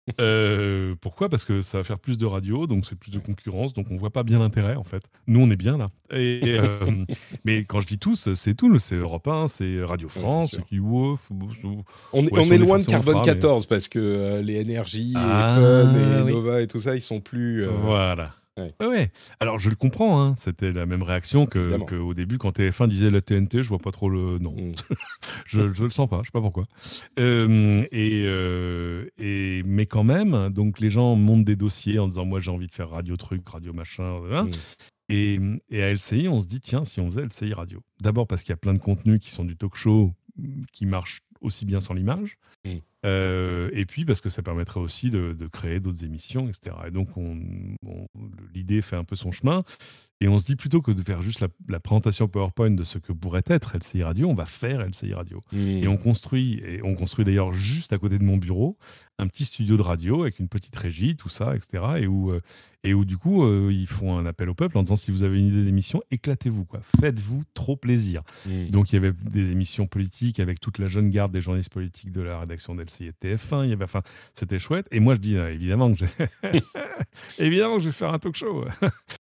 Euh, pourquoi ? Parce que ça va faire plus de radios, donc c'est plus de concurrence, donc on voit pas bien l'intérêt en fait. Nous on est bien là. Et, euh, mais quand je dis tous, c'est tout, c'est Europe un, c'est Radio Ouais, bien France, sûr. qui Wouf, On, est- Ouais, on si est on est loin de forcément Carbone fera, mais- quatorze parce que euh, les Énergie Ah, et Fun et oui. Nova et tout ça, ils sont plus. euh, Voilà. ouais. Ouais, ouais. Alors je le comprends, hein. C'était la même réaction que, Évidemment. que au début quand T F un disait la T N T, je vois pas trop le. Non, Mm. je, je le sens pas, je sais pas pourquoi. Euh, et, euh, et mais quand même, donc les gens montent des dossiers en disant moi j'ai envie de faire radio truc, radio machin. hein. Mm. Et, et à L C I, on se dit tiens si on faisait L C I radio. D'abord parce qu'il y a plein de contenus qui sont du talk show mm, qui marchent aussi bien sans l'image. Mm. Euh, et puis parce que ça permettrait aussi de, de créer d'autres émissions, et cetera. Et donc on, on- l'idée fait un peu son chemin. Et on se dit plutôt que de faire juste la, la présentation PowerPoint de ce que pourrait être L C I Radio, on va faire L C I Radio. Mm. Et on construit, et on construit d'ailleurs juste à côté de mon bureau, un petit studio de radio avec une petite régie, tout ça, et cetera. Et où, euh, et où du coup, euh, ils font un appel au peuple en disant si vous avez une idée d'émission, éclatez-vous, quoi. Faites-vous trop plaisir. Mm. Donc il y avait des émissions politiques avec toute la jeune garde des journalistes politiques de la rédaction d'L C I et de T F un. Il y avait, enfin, c'était chouette. Et moi je dis euh, évidemment que j'ai évidemment que je vais faire un talk show.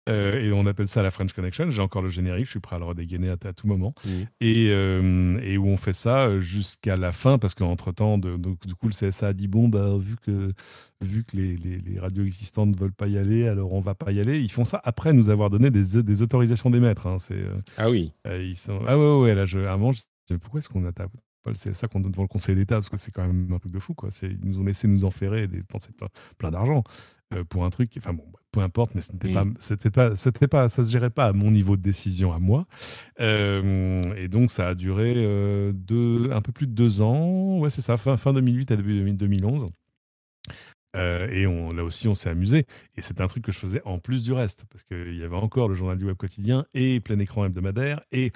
Euh, et on appelle ça la French Connection. J'ai encore le générique, je suis prêt à le redégainer à, à tout moment. Mmh. Et, euh, et où on fait ça jusqu'à la fin, parce qu'entre-temps, de, donc, du coup, le C S A a dit, bon, bah, vu que, vu que les, les, les radios existantes ne veulent pas y aller, alors on va pas y aller. Ils font ça après nous avoir donné des, des autorisations d'émettre. Hein. C'est, euh, Ah oui. euh, ils sont... Ah ouais, ouais, là, je, à un moment, je disais, pourquoi est-ce qu'on a pas le C S A qu'on donne devant le Conseil d'État? Parce que c'est quand même un truc de fou, quoi. C'est, ils nous ont laissé nous enferrer et dépenser plein, plein d'argent euh, pour un truc. Enfin bon, peu importe, mais c'était Mmh. pas, c'était pas, c'était pas, ça se gérait pas à mon niveau de décision à moi. Euh, et donc ça a duré euh, deux, un peu plus de deux ans. Ouais, c'est ça, fin, fin deux mille huit à début deux mille onze. Euh, et on, là aussi, on s'est amusé. Et c'était un truc que je faisais en plus du reste, parce qu'il y avait encore le journal du web quotidien et plein écran hebdomadaire. Et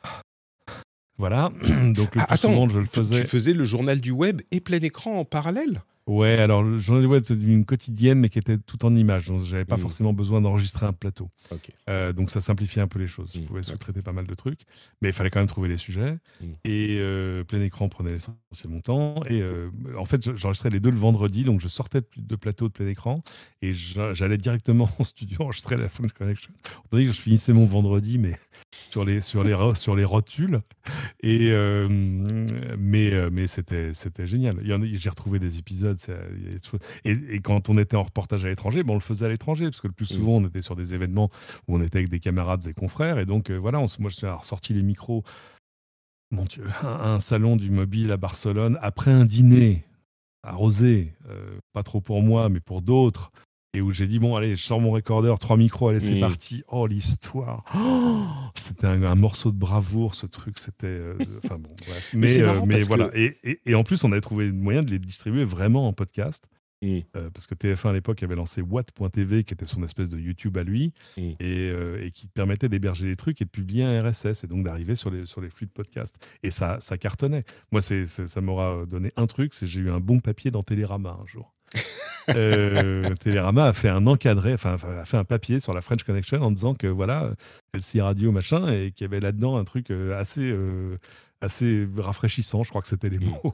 voilà, donc le Ah, plus attends, souvent, je le tu, tu faisais. faisais le journal du web et plein écran en parallèle? Ouais, alors le journal du web c'était une quotidienne, mais qui était tout en images. Donc, j'avais pas Mmh. forcément besoin d'enregistrer un plateau. Ok. Euh, donc, ça simplifiait un peu les choses. Je Mmh. pouvais Ok. sous-traiter pas mal de trucs, mais il fallait quand même trouver les sujets. Mmh. Et euh, plein écran prenait l'essentiel de mon temps. Et euh, en fait, je- j'enregistrais les deux le vendredi. Donc, je sortais de, de plateau de plein écran et j'a- j'allais directement au studio enregistrer la French Connection. On dirait que je finissais mon vendredi, mais sur les, sur les, ro- sur les rotules. Et euh, mais euh, mais c'était c'était génial. Il y en a- j'ai retrouvé des épisodes. c'est- il y a des choses- Et, et quand on était en reportage à l'étranger, bon, on le faisait à l'étranger parce que le plus Mmh. souvent on était sur des événements où on était avec des camarades et confrères. Et donc euh, voilà, on, se- moi je suis ressorti les micros. Mon Dieu, un, un salon du mobile à Barcelone après un dîner arrosé, euh, pas trop pour moi, mais pour d'autres. Et où j'ai dit, bon, allez, je sors mon recorder, trois micros, allez, c'est Mmh. parti. Oh, l'histoire. Oh, c'était un, un morceau de bravoure, ce truc. C'était. euh, Enfin, bon, bref. Mais Mais, c'est euh, marrant mais parce voilà. que. Et, et- et en plus, on avait trouvé le moyen de les distribuer vraiment en podcast. Mmh. Euh, parce que T F un à l'époque avait lancé watt point t v, qui était son espèce de YouTube à lui, Mmh. et, euh, et qui permettait d'héberger les trucs et de publier un R S S, et donc d'arriver sur les, sur les flux de podcast. Et ça, ça cartonnait. Moi, c'est, c'est- ça m'aura donné un truc, c'est que j'ai eu un bon papier dans Télérama un jour. Euh, Télérama a fait un encadré, enfin a fait un papier sur la French Connection en disant que voilà, L C Radio machin, et qu'il y avait là-dedans un truc euh, assez, euh, assez rafraîchissant, je crois que c'était les Mmh. mots,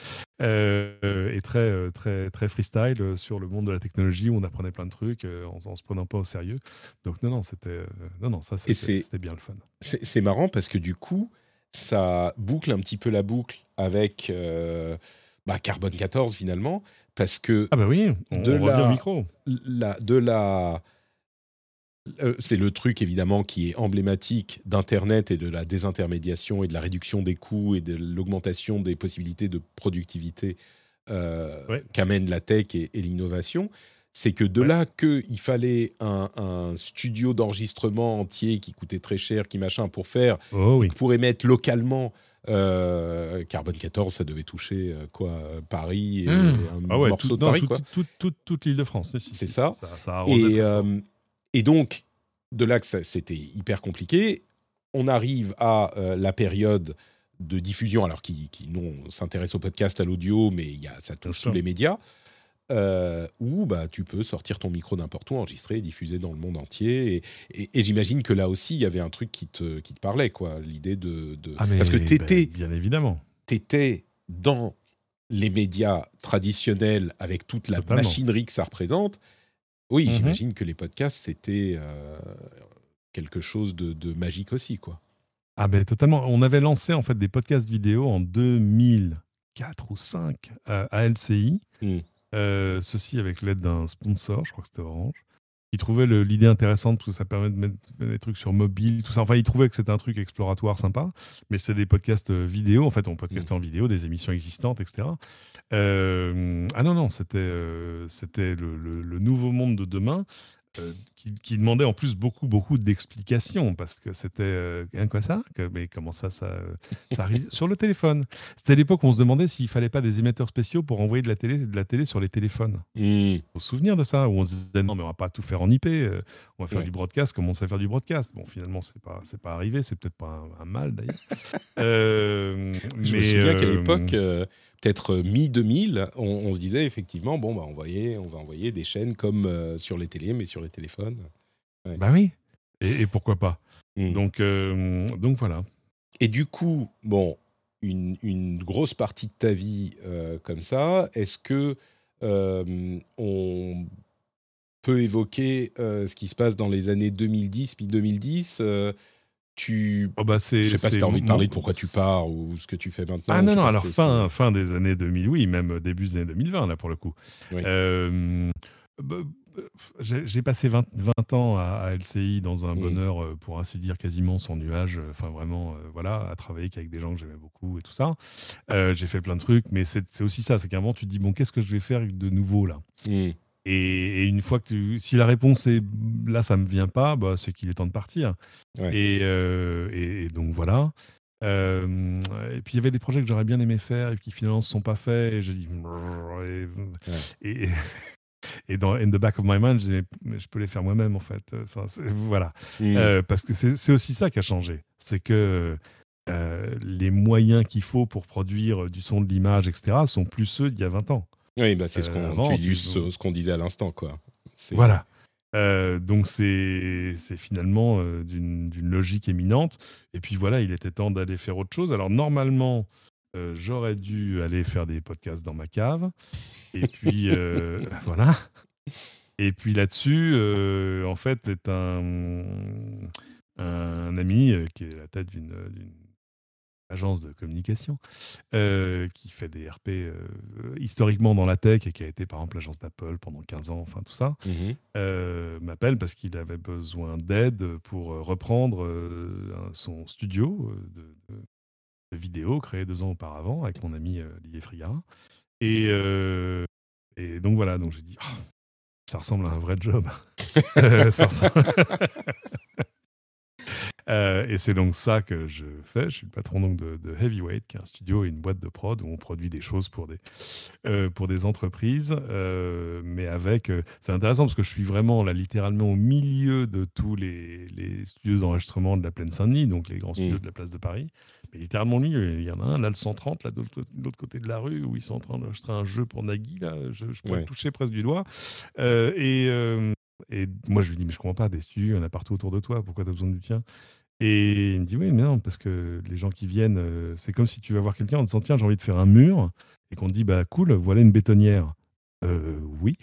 euh, et très, euh, très, très freestyle euh, sur le monde de la technologie où on apprenait plein de trucs euh, en, en se prenant pas au sérieux. Donc non, non, c'était, euh, non, non, ça Et c'était, c'est, c'était bien le fun. c'est, c'est marrant parce que du coup, ça boucle un petit peu la boucle avec euh, bah, Carbone quatorze finalement, parce que Ah bah oui, on, de on revient au la, micro. la, de la Euh, c'est le truc évidemment qui est emblématique d'Internet et de la désintermédiation et de la réduction des coûts et de l'augmentation des possibilités de productivité euh, Ouais. qu'amène la tech et, et l'innovation. C'est que de Ouais. là qu'il fallait un, un studio d'enregistrement entier qui coûtait très cher, qui machin, pour faire, Oh oui. pour émettre localement. Euh, Carbone quatorze, ça devait toucher euh, quoi, Mmh. Paris et un Ah ouais, morceau tout, de non, Paris, tout, quoi. tout, tout, tout, toute l'île de France. Si, C'est si, ça. Ça, ça arrosait Et, très fort. euh, et donc, de là que ça, c'était hyper compliqué, on arrive à euh, la période de diffusion, alors qui, qui nous, on s'intéresse au podcast, à l'audio, mais il y a, ça touche Bien tous sûr. les médias, euh, où bah, tu peux sortir ton micro n'importe où, enregistrer et diffuser dans le monde entier. Et, et, et j'imagine que là aussi, il y avait un truc qui te, qui te parlait, quoi, l'idée de... de... Ah mais Parce que tu étais, ben, bien évidemment. t'étais dans les médias traditionnels avec toute la Totalement. machinerie que ça représente. Oui, Mhm. j'imagine que les podcasts, c'était euh, quelque chose de, de magique aussi, quoi. Ah ben totalement. On avait lancé en fait des podcasts vidéo en deux mille quatre ou cinq euh, à L C I. Mm. Euh, ceci avec l'aide d'un sponsor, je crois que c'était Orange. Il trouvait le- l'idée intéressante parce que ça permet de mettre des trucs sur mobile, tout ça. Enfin, il trouvait que c'était un truc exploratoire sympa. Mais c'est des podcasts euh, vidéo. En fait, on podcastait Mm. en vidéo, des émissions existantes, et cetera. Euh, ah non, non, c'était euh, c'était le, le- le nouveau monde de demain. euh, qui, qui demandait en plus beaucoup, beaucoup d'explications parce que c'était euh, hein, quoi ça que, Mais comment ça, ça, ça arrive sur le téléphone. C'était à l'époque où on se demandait s'il fallait pas des émetteurs spéciaux pour envoyer de la télé, de la télé sur les téléphones. Mm. Faut se souvenir de ça, où on se disait non mais on va pas tout faire en I P, euh, on va faire Ouais. du broadcast comme on sait faire du broadcast. Bon, finalement c'est pas c'est pas arrivé, c'est peut-être pas un, un mal d'ailleurs. Euh, Je mais me souviens qu'à euh, l'époque, euh, peut-être mi deux mille, on, on se disait effectivement, bon, bah, on, voyait, on va envoyer des chaînes comme euh, sur les télés, mais sur les téléphones. Ouais. bah oui. Et, et pourquoi pas. Mm. Donc euh, donc voilà. Et du coup, bon, une, une grosse partie de ta vie euh, comme ça, est-ce que euh, on peut évoquer euh, ce qui se passe dans les années deux mille dix, puis deux mille dix. Euh, tu, oh bah c'est, je sais pas c'est si tu as envie de parler de mon... pourquoi tu pars ou ce que tu fais maintenant. Ah non, non, vois, alors c'est, fin, c'est... fin des années deux mille, oui, même début des années deux mille vingt, là, pour le coup. Oui. Euh, bah, j'ai, j'ai passé vingt, vingt ans à, à L C I dans un Mmh. bonheur, euh, pour ainsi dire, quasiment sans nuage. Enfin, vraiment, euh, voilà, à travailler qu'avec des gens que j'aimais beaucoup et tout ça. Euh, j'ai fait plein de trucs, mais c'est, c'est aussi ça, c'est qu'à un moment, tu te dis, bon, qu'est-ce que je vais faire de nouveau, là? Mmh. Et, et une fois que tu, si la réponse est là, ça me vient pas, bah, c'est qu'il est temps de partir. Ouais. Et, euh, et, et donc voilà. Euh, et puis il y avait des projets que j'aurais bien aimé faire et qui finalement ne se sont pas faits. Et j'ai dit. Et, Ouais. et, et dans in the back of my mind, je disais, mais je peux les faire moi-même en fait. Enfin, c'est- voilà. Mmh. Euh, parce que c'est, c'est aussi ça qui a changé. C'est que euh, les moyens qu'il faut pour produire du son, de l'image, et cetera, sont plus ceux d'il y a vingt ans. Oui, bah, c'est ce Euh, qu'on, avant, tu tu- illustres ce, ce qu'on disait à l'instant, quoi. C'est... Voilà. Euh, donc c'est, c'est finalement euh, d'une, d'une logique éminente. Et puis voilà, il était temps d'aller faire autre chose. Alors normalement, euh, j'aurais dû aller faire des podcasts dans ma cave. Et puis euh, voilà. Et puis là-dessus, euh, en fait, est un, un ami euh, qui est à la tête d'une, d'une agence de communication, euh, qui fait des R P euh, historiquement dans la tech et qui a été par exemple l'agence d'Apple pendant quinze ans, enfin tout ça, Mmh. euh, m'appelle parce qu'il avait besoin d'aide pour euh, reprendre euh, un- son studio euh, de, de- de vidéo créé deux ans auparavant avec mon ami euh, Olivier Frigara. Et, euh, et donc voilà, donc j'ai dit, Ah, ça ressemble à un vrai job. Euh, ça ressemble- Euh, et c'est donc ça que je fais. Je suis le patron donc de, de Heavyweight, qui est un studio et une boîte de prod où on produit des choses pour des, euh, pour des entreprises. Euh, mais avec, euh, c'est intéressant parce que je suis vraiment là littéralement au milieu de tous les, les studios d'enregistrement de la Plaine Saint-Denis, donc les grands studios Mmh. de la place de Paris. Mais littéralement au milieu. Il y en a un là, le cent trente, là de l'autre de l'autre côté de la rue, où ils sont en train d'enregistrer un jeu pour Nagui. Là, je, je pourrais Ouais. le toucher presque du doigt. Euh, et euh, et moi, je lui dis, mais je comprends pas, des studios, il y en a partout autour de toi, pourquoi tu as besoin du tien? Et il me dit, oui, mais non, parce que les gens qui viennent, euh, c'est comme si tu vas voir quelqu'un en disant, tiens, j'ai envie de faire un mur, et qu'on te dit, bah cool, voilà une bétonnière. Euh, oui.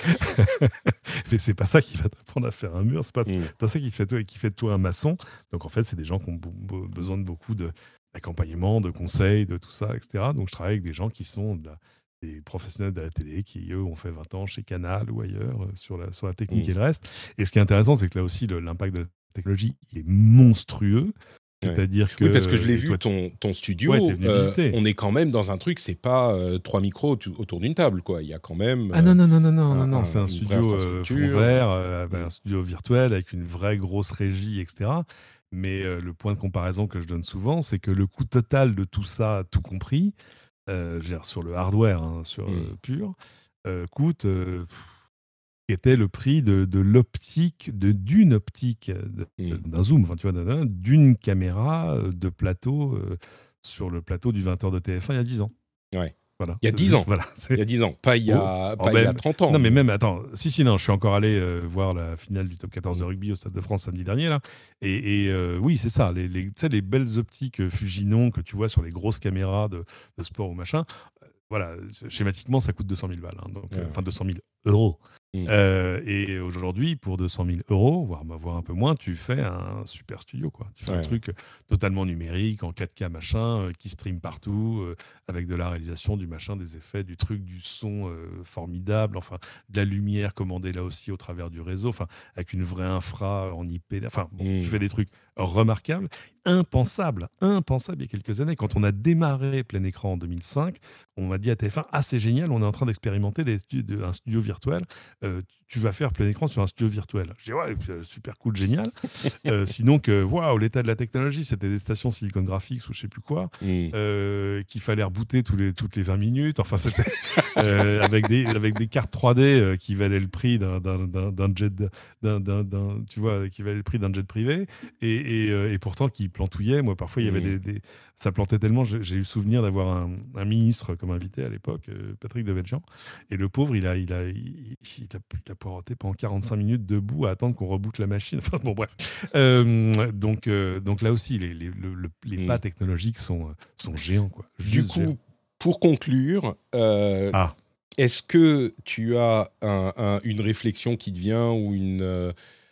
Mais c'est pas ça qui va t'apprendre à faire un mur, c'est pas, Mmh. pas ça qui fait, toi, qui fait de toi un maçon. Donc en fait, c'est des gens qui ont be- be- besoin de beaucoup de, d'accompagnement, de conseils, de tout ça, et cetera. Donc je travaille avec des gens qui sont de la- des professionnels de la télé qui, eux, ont fait vingt ans chez Canal ou ailleurs euh, sur la, sur la technique Mmh. et le reste. Et ce qui est intéressant, c'est que là aussi, le- l'impact de la technologie, il est monstrueux. Ouais. C'est-à-dire que. Oui, parce que je l'ai et vu, toi, ton, ton studio, ouais, t'es venu euh, visiter. on est quand même dans un truc, c'est pas euh, trois micros tu- autour d'une table, quoi. Il y a quand même Ah non, euh, non, non, non, non, un- non, non, un- c'est un une vraie studio euh, fond infrastructure. vert, euh, avec Mm. un studio virtuel avec une vraie grosse régie, et cetera. Mais euh, le point de comparaison que je donne souvent, c'est que le coût total de tout ça, tout compris, euh, je veux dire, sur le hardware, hein, sur Mm. euh, pur, euh, coûte euh, qui était le prix de, de l'optique, de, d'une optique, de- Mm. d'un zoom, enfin, tu vois, d'un- d'une caméra euh, de plateau euh, sur le plateau du vingt heures de T F un il y a dix ans. Ouais. Voilà. Il y a C'est- dix ans. Voilà, c'est- Il y a dix ans, pas il y a, Oh, pas oh, il y a même- trente ans. Non, mais même, attends, si, si, non, je suis encore allé euh, voir la finale du top quatorze de Mm. rugby au Stade de France samedi dernier, là. Et, et, euh, oui, c'est ça, les, les, tu sais, les belles optiques euh, Fujinon que tu vois sur les grosses caméras de, de sport ou machin, euh, voilà, schématiquement, ça coûte deux cent mille balles, hein, donc, Ouais, euh, ouais. enfin deux cent mille euros. Mm. Euh, et aujourd'hui, pour deux cent mille euros, voire, voire un peu moins, tu fais un super studio, quoi. Tu fais Ouais, un truc totalement numérique, en quatre K machin, euh, qui stream partout, euh, avec de la réalisation, du machin, des effets, du truc, du son euh, formidable, enfin, de la lumière commandée là aussi au travers du réseau, enfin, avec une vraie infra en I P. Enfin, bon, Mm. tu fais des trucs remarquables, impensables, impensables il y a quelques années. Quand on a démarré Plein Écran en deux mille cinq, on m'a dit à T F un, ah, c'est génial, on est en train d'expérimenter des stu- de- un studio virtuel. Euh, tu vas faire Plein Écran sur un studio virtuel. Je dis, ouais, euh, super cool, génial. Euh, sinon que, waouh, l'état de la technologie, c'était des stations Silicon Graphics ou je sais plus quoi, Mm. euh, qu'il fallait rebooter tous les, toutes les vingt minutes. Enfin, c'était euh, avec, des, avec des cartes trois D euh, qui valaient le prix d'un, d'un, d'un, d'un jet, d'un, d'un, d'un- tu vois, qui valaient le prix d'un jet privé, et, et, euh, et pourtant qui plantouillait. Moi, parfois, il y avait Mm. des, des- ça plantait tellement. J'ai, j'ai eu souvenir d'avoir un, un ministre comme invité à l'époque, euh, Patrick Devedjian, et le pauvre, il a, il a, il, il a, il a poireauté pendant quarante-cinq minutes debout à attendre qu'on reboote la machine. Enfin, bon, bref. Euh, donc, euh, donc là aussi, les, les, le- le- les Mm. pas technologiques sont, euh, sont géants, quoi. Du Juste coup, géants. pour conclure, euh, Ah, est-ce que tu as un, un, une réflexion qui te vient ou une, euh,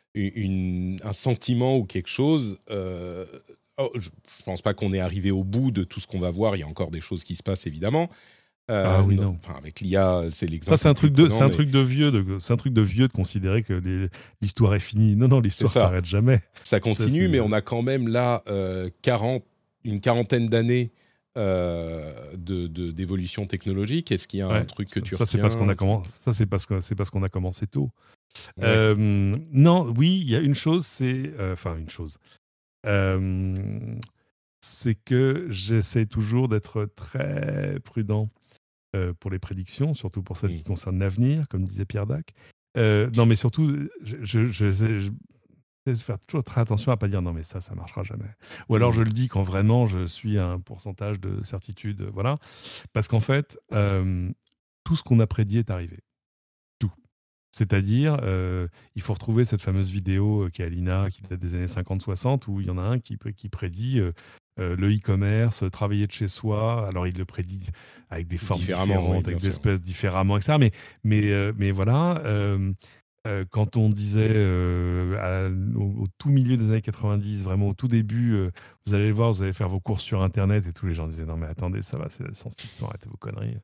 une, un sentiment ou quelque chose euh, oh, je ne pense pas qu'on est arrivé au bout de tout ce qu'on va voir. Il y a encore des choses qui se passent, évidemment. Euh, ah oui, non. non. Enfin, avec l'I A, c'est l'exemple. Ça, c'est un truc de, prenant, c'est un mais... truc de vieux, de, c'est un truc de vieux de considérer que les, l'histoire est finie. Non, non, l'histoire s'arrête jamais. Ça continue, ça, mais on a quand même là euh, quarante, une quarantaine d'années euh, de, de, d'évolution technologique. Est-ce qu'il y a ouais, un truc que ça, tu ça, retiens c'est parce qu'on a commencé. Ça, c'est parce que c'est parce qu'on a commencé tôt. Ouais. Euh, non, oui, il y a une chose, c'est, enfin, euh, une chose. Euh, c'est que j'essaie toujours d'être très prudent. Euh, pour les prédictions, surtout pour celles mmh. qui concernent l'avenir, comme disait Pierre Dac. Euh, non, mais surtout, je, je, je, je, je vais faire toujours très attention à ne pas dire non, mais ça, ça ne marchera jamais. Ou alors, mmh. je le dis quand vraiment je suis à un pourcentage de certitude. Voilà. Parce qu'en fait, euh, tout ce qu'on a prédit est arrivé. Tout. C'est-à-dire, euh, il faut retrouver cette fameuse vidéo qui est à l'I N A, qui date des années cinquante soixante, où il y en a un qui, qui prédit... Euh, Euh, le e-commerce, travailler de chez soi. Alors, il le prédit avec des formes différentes, oui, avec des espèces différemment, et cetera. Mais, mais, euh, mais voilà, euh, euh, quand on disait euh, à, au, au tout milieu des années quatre-vingt-dix, vraiment au tout début, euh, vous allez voir, vous allez faire vos courses sur Internet, et tous les gens disaient non mais attendez, ça va, c'est la science-fiction, arrêtez vos conneries.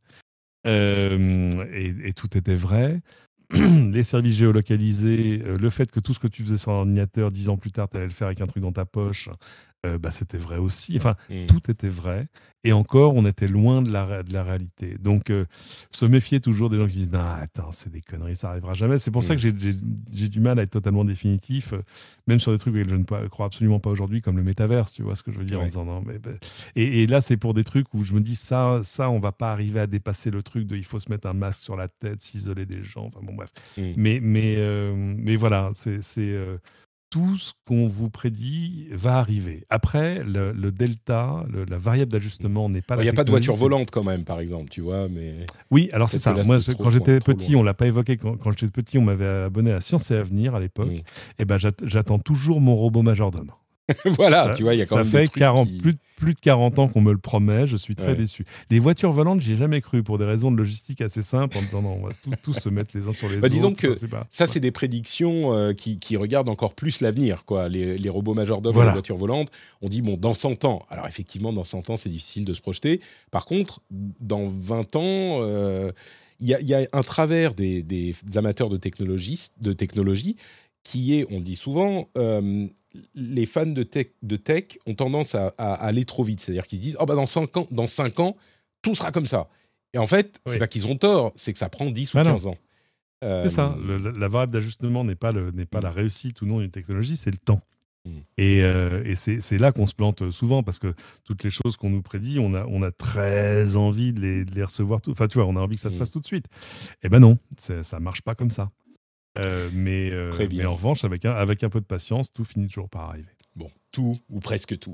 Euh, et, et tout était vrai. Les services géolocalisés, euh, le fait que tout ce que tu faisais sur un ordinateur, dix ans plus tard, tu allais le faire avec un truc dans ta poche, euh, bah, c'était vrai aussi. Enfin, mmh. tout était vrai. Et encore, on était loin de la, de la réalité. Donc, euh, se méfier toujours des gens qui disent « Non, attends, c'est des conneries, ça n'arrivera jamais ». C'est pour mmh. ça que j'ai, j'ai, j'ai du mal à être totalement définitif, euh, même sur des trucs auxquels je ne crois absolument pas aujourd'hui, comme le métaverse, tu vois ce que je veux dire, ouais. en disant « Non, mais… Bah... » Et, et là, c'est pour des trucs où je me dis « Ça, ça on ne va pas arriver à dépasser le truc de « Il faut se mettre un masque sur la tête, s'isoler des gens ». Enfin, bon, bref. Mmh. Mais, mais, euh, mais voilà, c'est… c'est euh, tout ce qu'on vous prédit va arriver. Après, le, le delta, le, la variable d'ajustement n'est pas... Il n'y a pas de voiture volante quand même, par exemple, tu vois. Mais... Oui, alors c'est ça. Là, Moi, c'est quand j'étais loin, petit, on ne l'a pas évoqué, quand, quand j'étais petit, on m'avait abonné à Science et Avenir à l'époque. Mmh. Et ben, j'att- j'attends toujours mon robot majordome. Voilà, ça, tu vois, il y a quand ça même fait des trucs quarante, qui... plus, plus de quarante ans qu'on me le promet, je suis très ouais. déçu. Les voitures volantes, j'y ai jamais cru, pour des raisons de logistique assez simples, en disant non, on va tous, tous se mettre les uns sur les bah, autres. Disons que c'est pas, ça, ouais. c'est des prédictions euh, qui, qui regardent encore plus l'avenir, quoi. Les, les robots majordomes voilà. et les voitures volantes, on dit, bon, dans cent ans, alors effectivement, dans cent ans, c'est difficile de se projeter. Par contre, dans vingt ans... Euh, il y, y a un travers des, des amateurs de technologie, de technologie qui est, on le dit souvent, euh, les fans de tech, de tech ont tendance à, à, à aller trop vite. C'est-à-dire qu'ils se disent oh bah dans cinq ans, dans cinq ans, tout sera comme ça. Et en fait, oui. c'est pas qu'ils ont tort, c'est que ça prend dix bah ou quinze non. ans. Euh, c'est ça. Le, la variable d'ajustement n'est pas, le, n'est pas mmh. la réussite ou non d'une technologie, c'est le temps. Mmh. Et, euh, et c'est, c'est là qu'on se plante souvent parce que toutes les choses qu'on nous prédit, on a, on a très envie de les, de les recevoir. Tout, enfin, tu vois, on a envie que ça mmh. se fasse tout de suite. Eh ben non, c'est, ça marche pas comme ça. Euh, mais, euh, mais en revanche, avec un, avec un peu de patience, tout finit toujours par arriver. Bon, tout ou presque tout.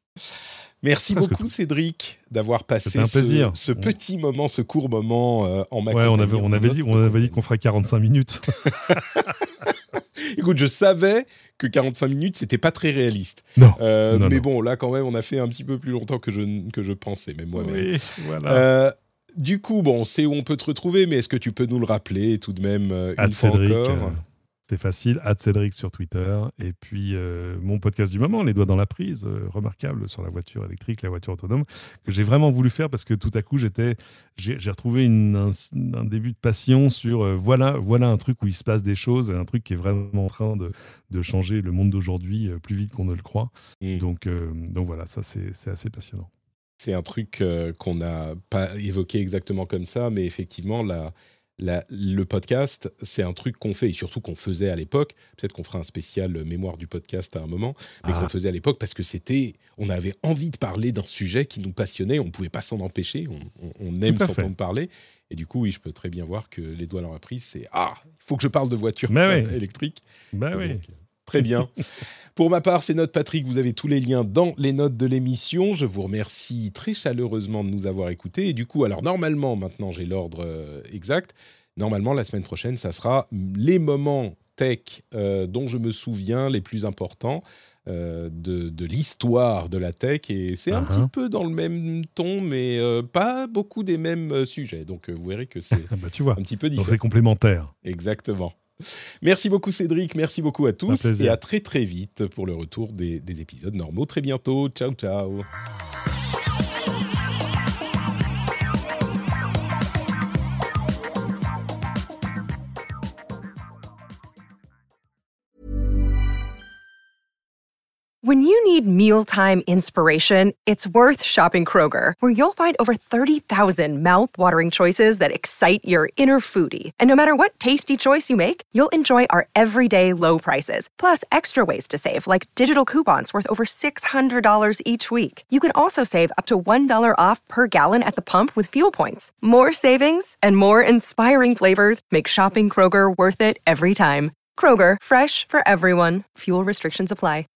Merci presque beaucoup, tout. Cédric, d'avoir passé un ce, ce petit moment, ce court moment euh, en ma ouais, on avait, on avait dit, on avait dit qu'on ferait quarante-cinq minutes. Écoute, je savais que quarante-cinq minutes, c'était pas très réaliste. Non, euh, non mais non. bon, là, quand même, on a fait un petit peu plus longtemps que je, que je pensais, même moi-même. Oui, voilà. Euh, Du coup, bon, on sait où on peut te retrouver, mais est-ce que tu peux nous le rappeler tout de même euh, une fois Cédric, encore euh, c'est facile, at Cédric sur Twitter. Et puis, euh, mon podcast du moment, Les Doigts dans la prise, euh, remarquable sur la voiture électrique, la voiture autonome, que j'ai vraiment voulu faire parce que tout à coup, j'étais, j'ai, j'ai retrouvé une, un, un début de passion sur euh, voilà, voilà un truc où il se passe des choses, un truc qui est vraiment en train de, de changer le monde d'aujourd'hui euh, plus vite qu'on ne le croit. Mmh. Donc, euh, donc voilà, ça, c'est, c'est assez passionnant. C'est un truc euh, qu'on n'a pas évoqué exactement comme ça, mais effectivement, la, la, le podcast, c'est un truc qu'on fait, et surtout qu'on faisait à l'époque. Peut-être qu'on fera un spécial mémoire du podcast à un moment, mais ah. qu'on faisait à l'époque parce que c'était, on avait envie de parler d'un sujet qui nous passionnait, on ne pouvait pas s'en empêcher, on, on, on aime s'entendre fait. parler. Et du coup, oui, je peux très bien voir que les doigts dans la prise, c'est « Ah, il faut que je parle de voiture bah oui. électrique. » Bah oui. Donc, très bien. Pour ma part, c'est Note Patrick. Vous avez tous les liens dans les notes de l'émission. Je vous remercie très chaleureusement de nous avoir écoutés. Et du coup, alors normalement, maintenant j'ai l'ordre euh, exact. Normalement, la semaine prochaine, ça sera les moments tech euh, dont je me souviens, les plus importants. euh, de, de l'histoire de la tech. Et c'est uh-huh. un petit peu dans le même ton, mais euh, pas beaucoup des mêmes sujets. Donc, euh, vous verrez que c'est bah, tu vois. un petit peu différent. Donc, c'est complémentaire. Exactement. Merci beaucoup Cédric, merci beaucoup à tous et à très très vite pour le retour des, des épisodes normaux. Très bientôt, ciao ciao. When you need mealtime inspiration, it's worth shopping Kroger, where you'll find over thirty thousand mouth-watering choices that excite your inner foodie. And no matter what tasty choice you make, you'll enjoy our everyday low prices, plus extra ways to save, like digital coupons worth over six hundred dollars each week. You can also save up to one dollar off per gallon at the pump with fuel points. More savings and more inspiring flavors make shopping Kroger worth it every time. Kroger, fresh for everyone. Fuel restrictions apply.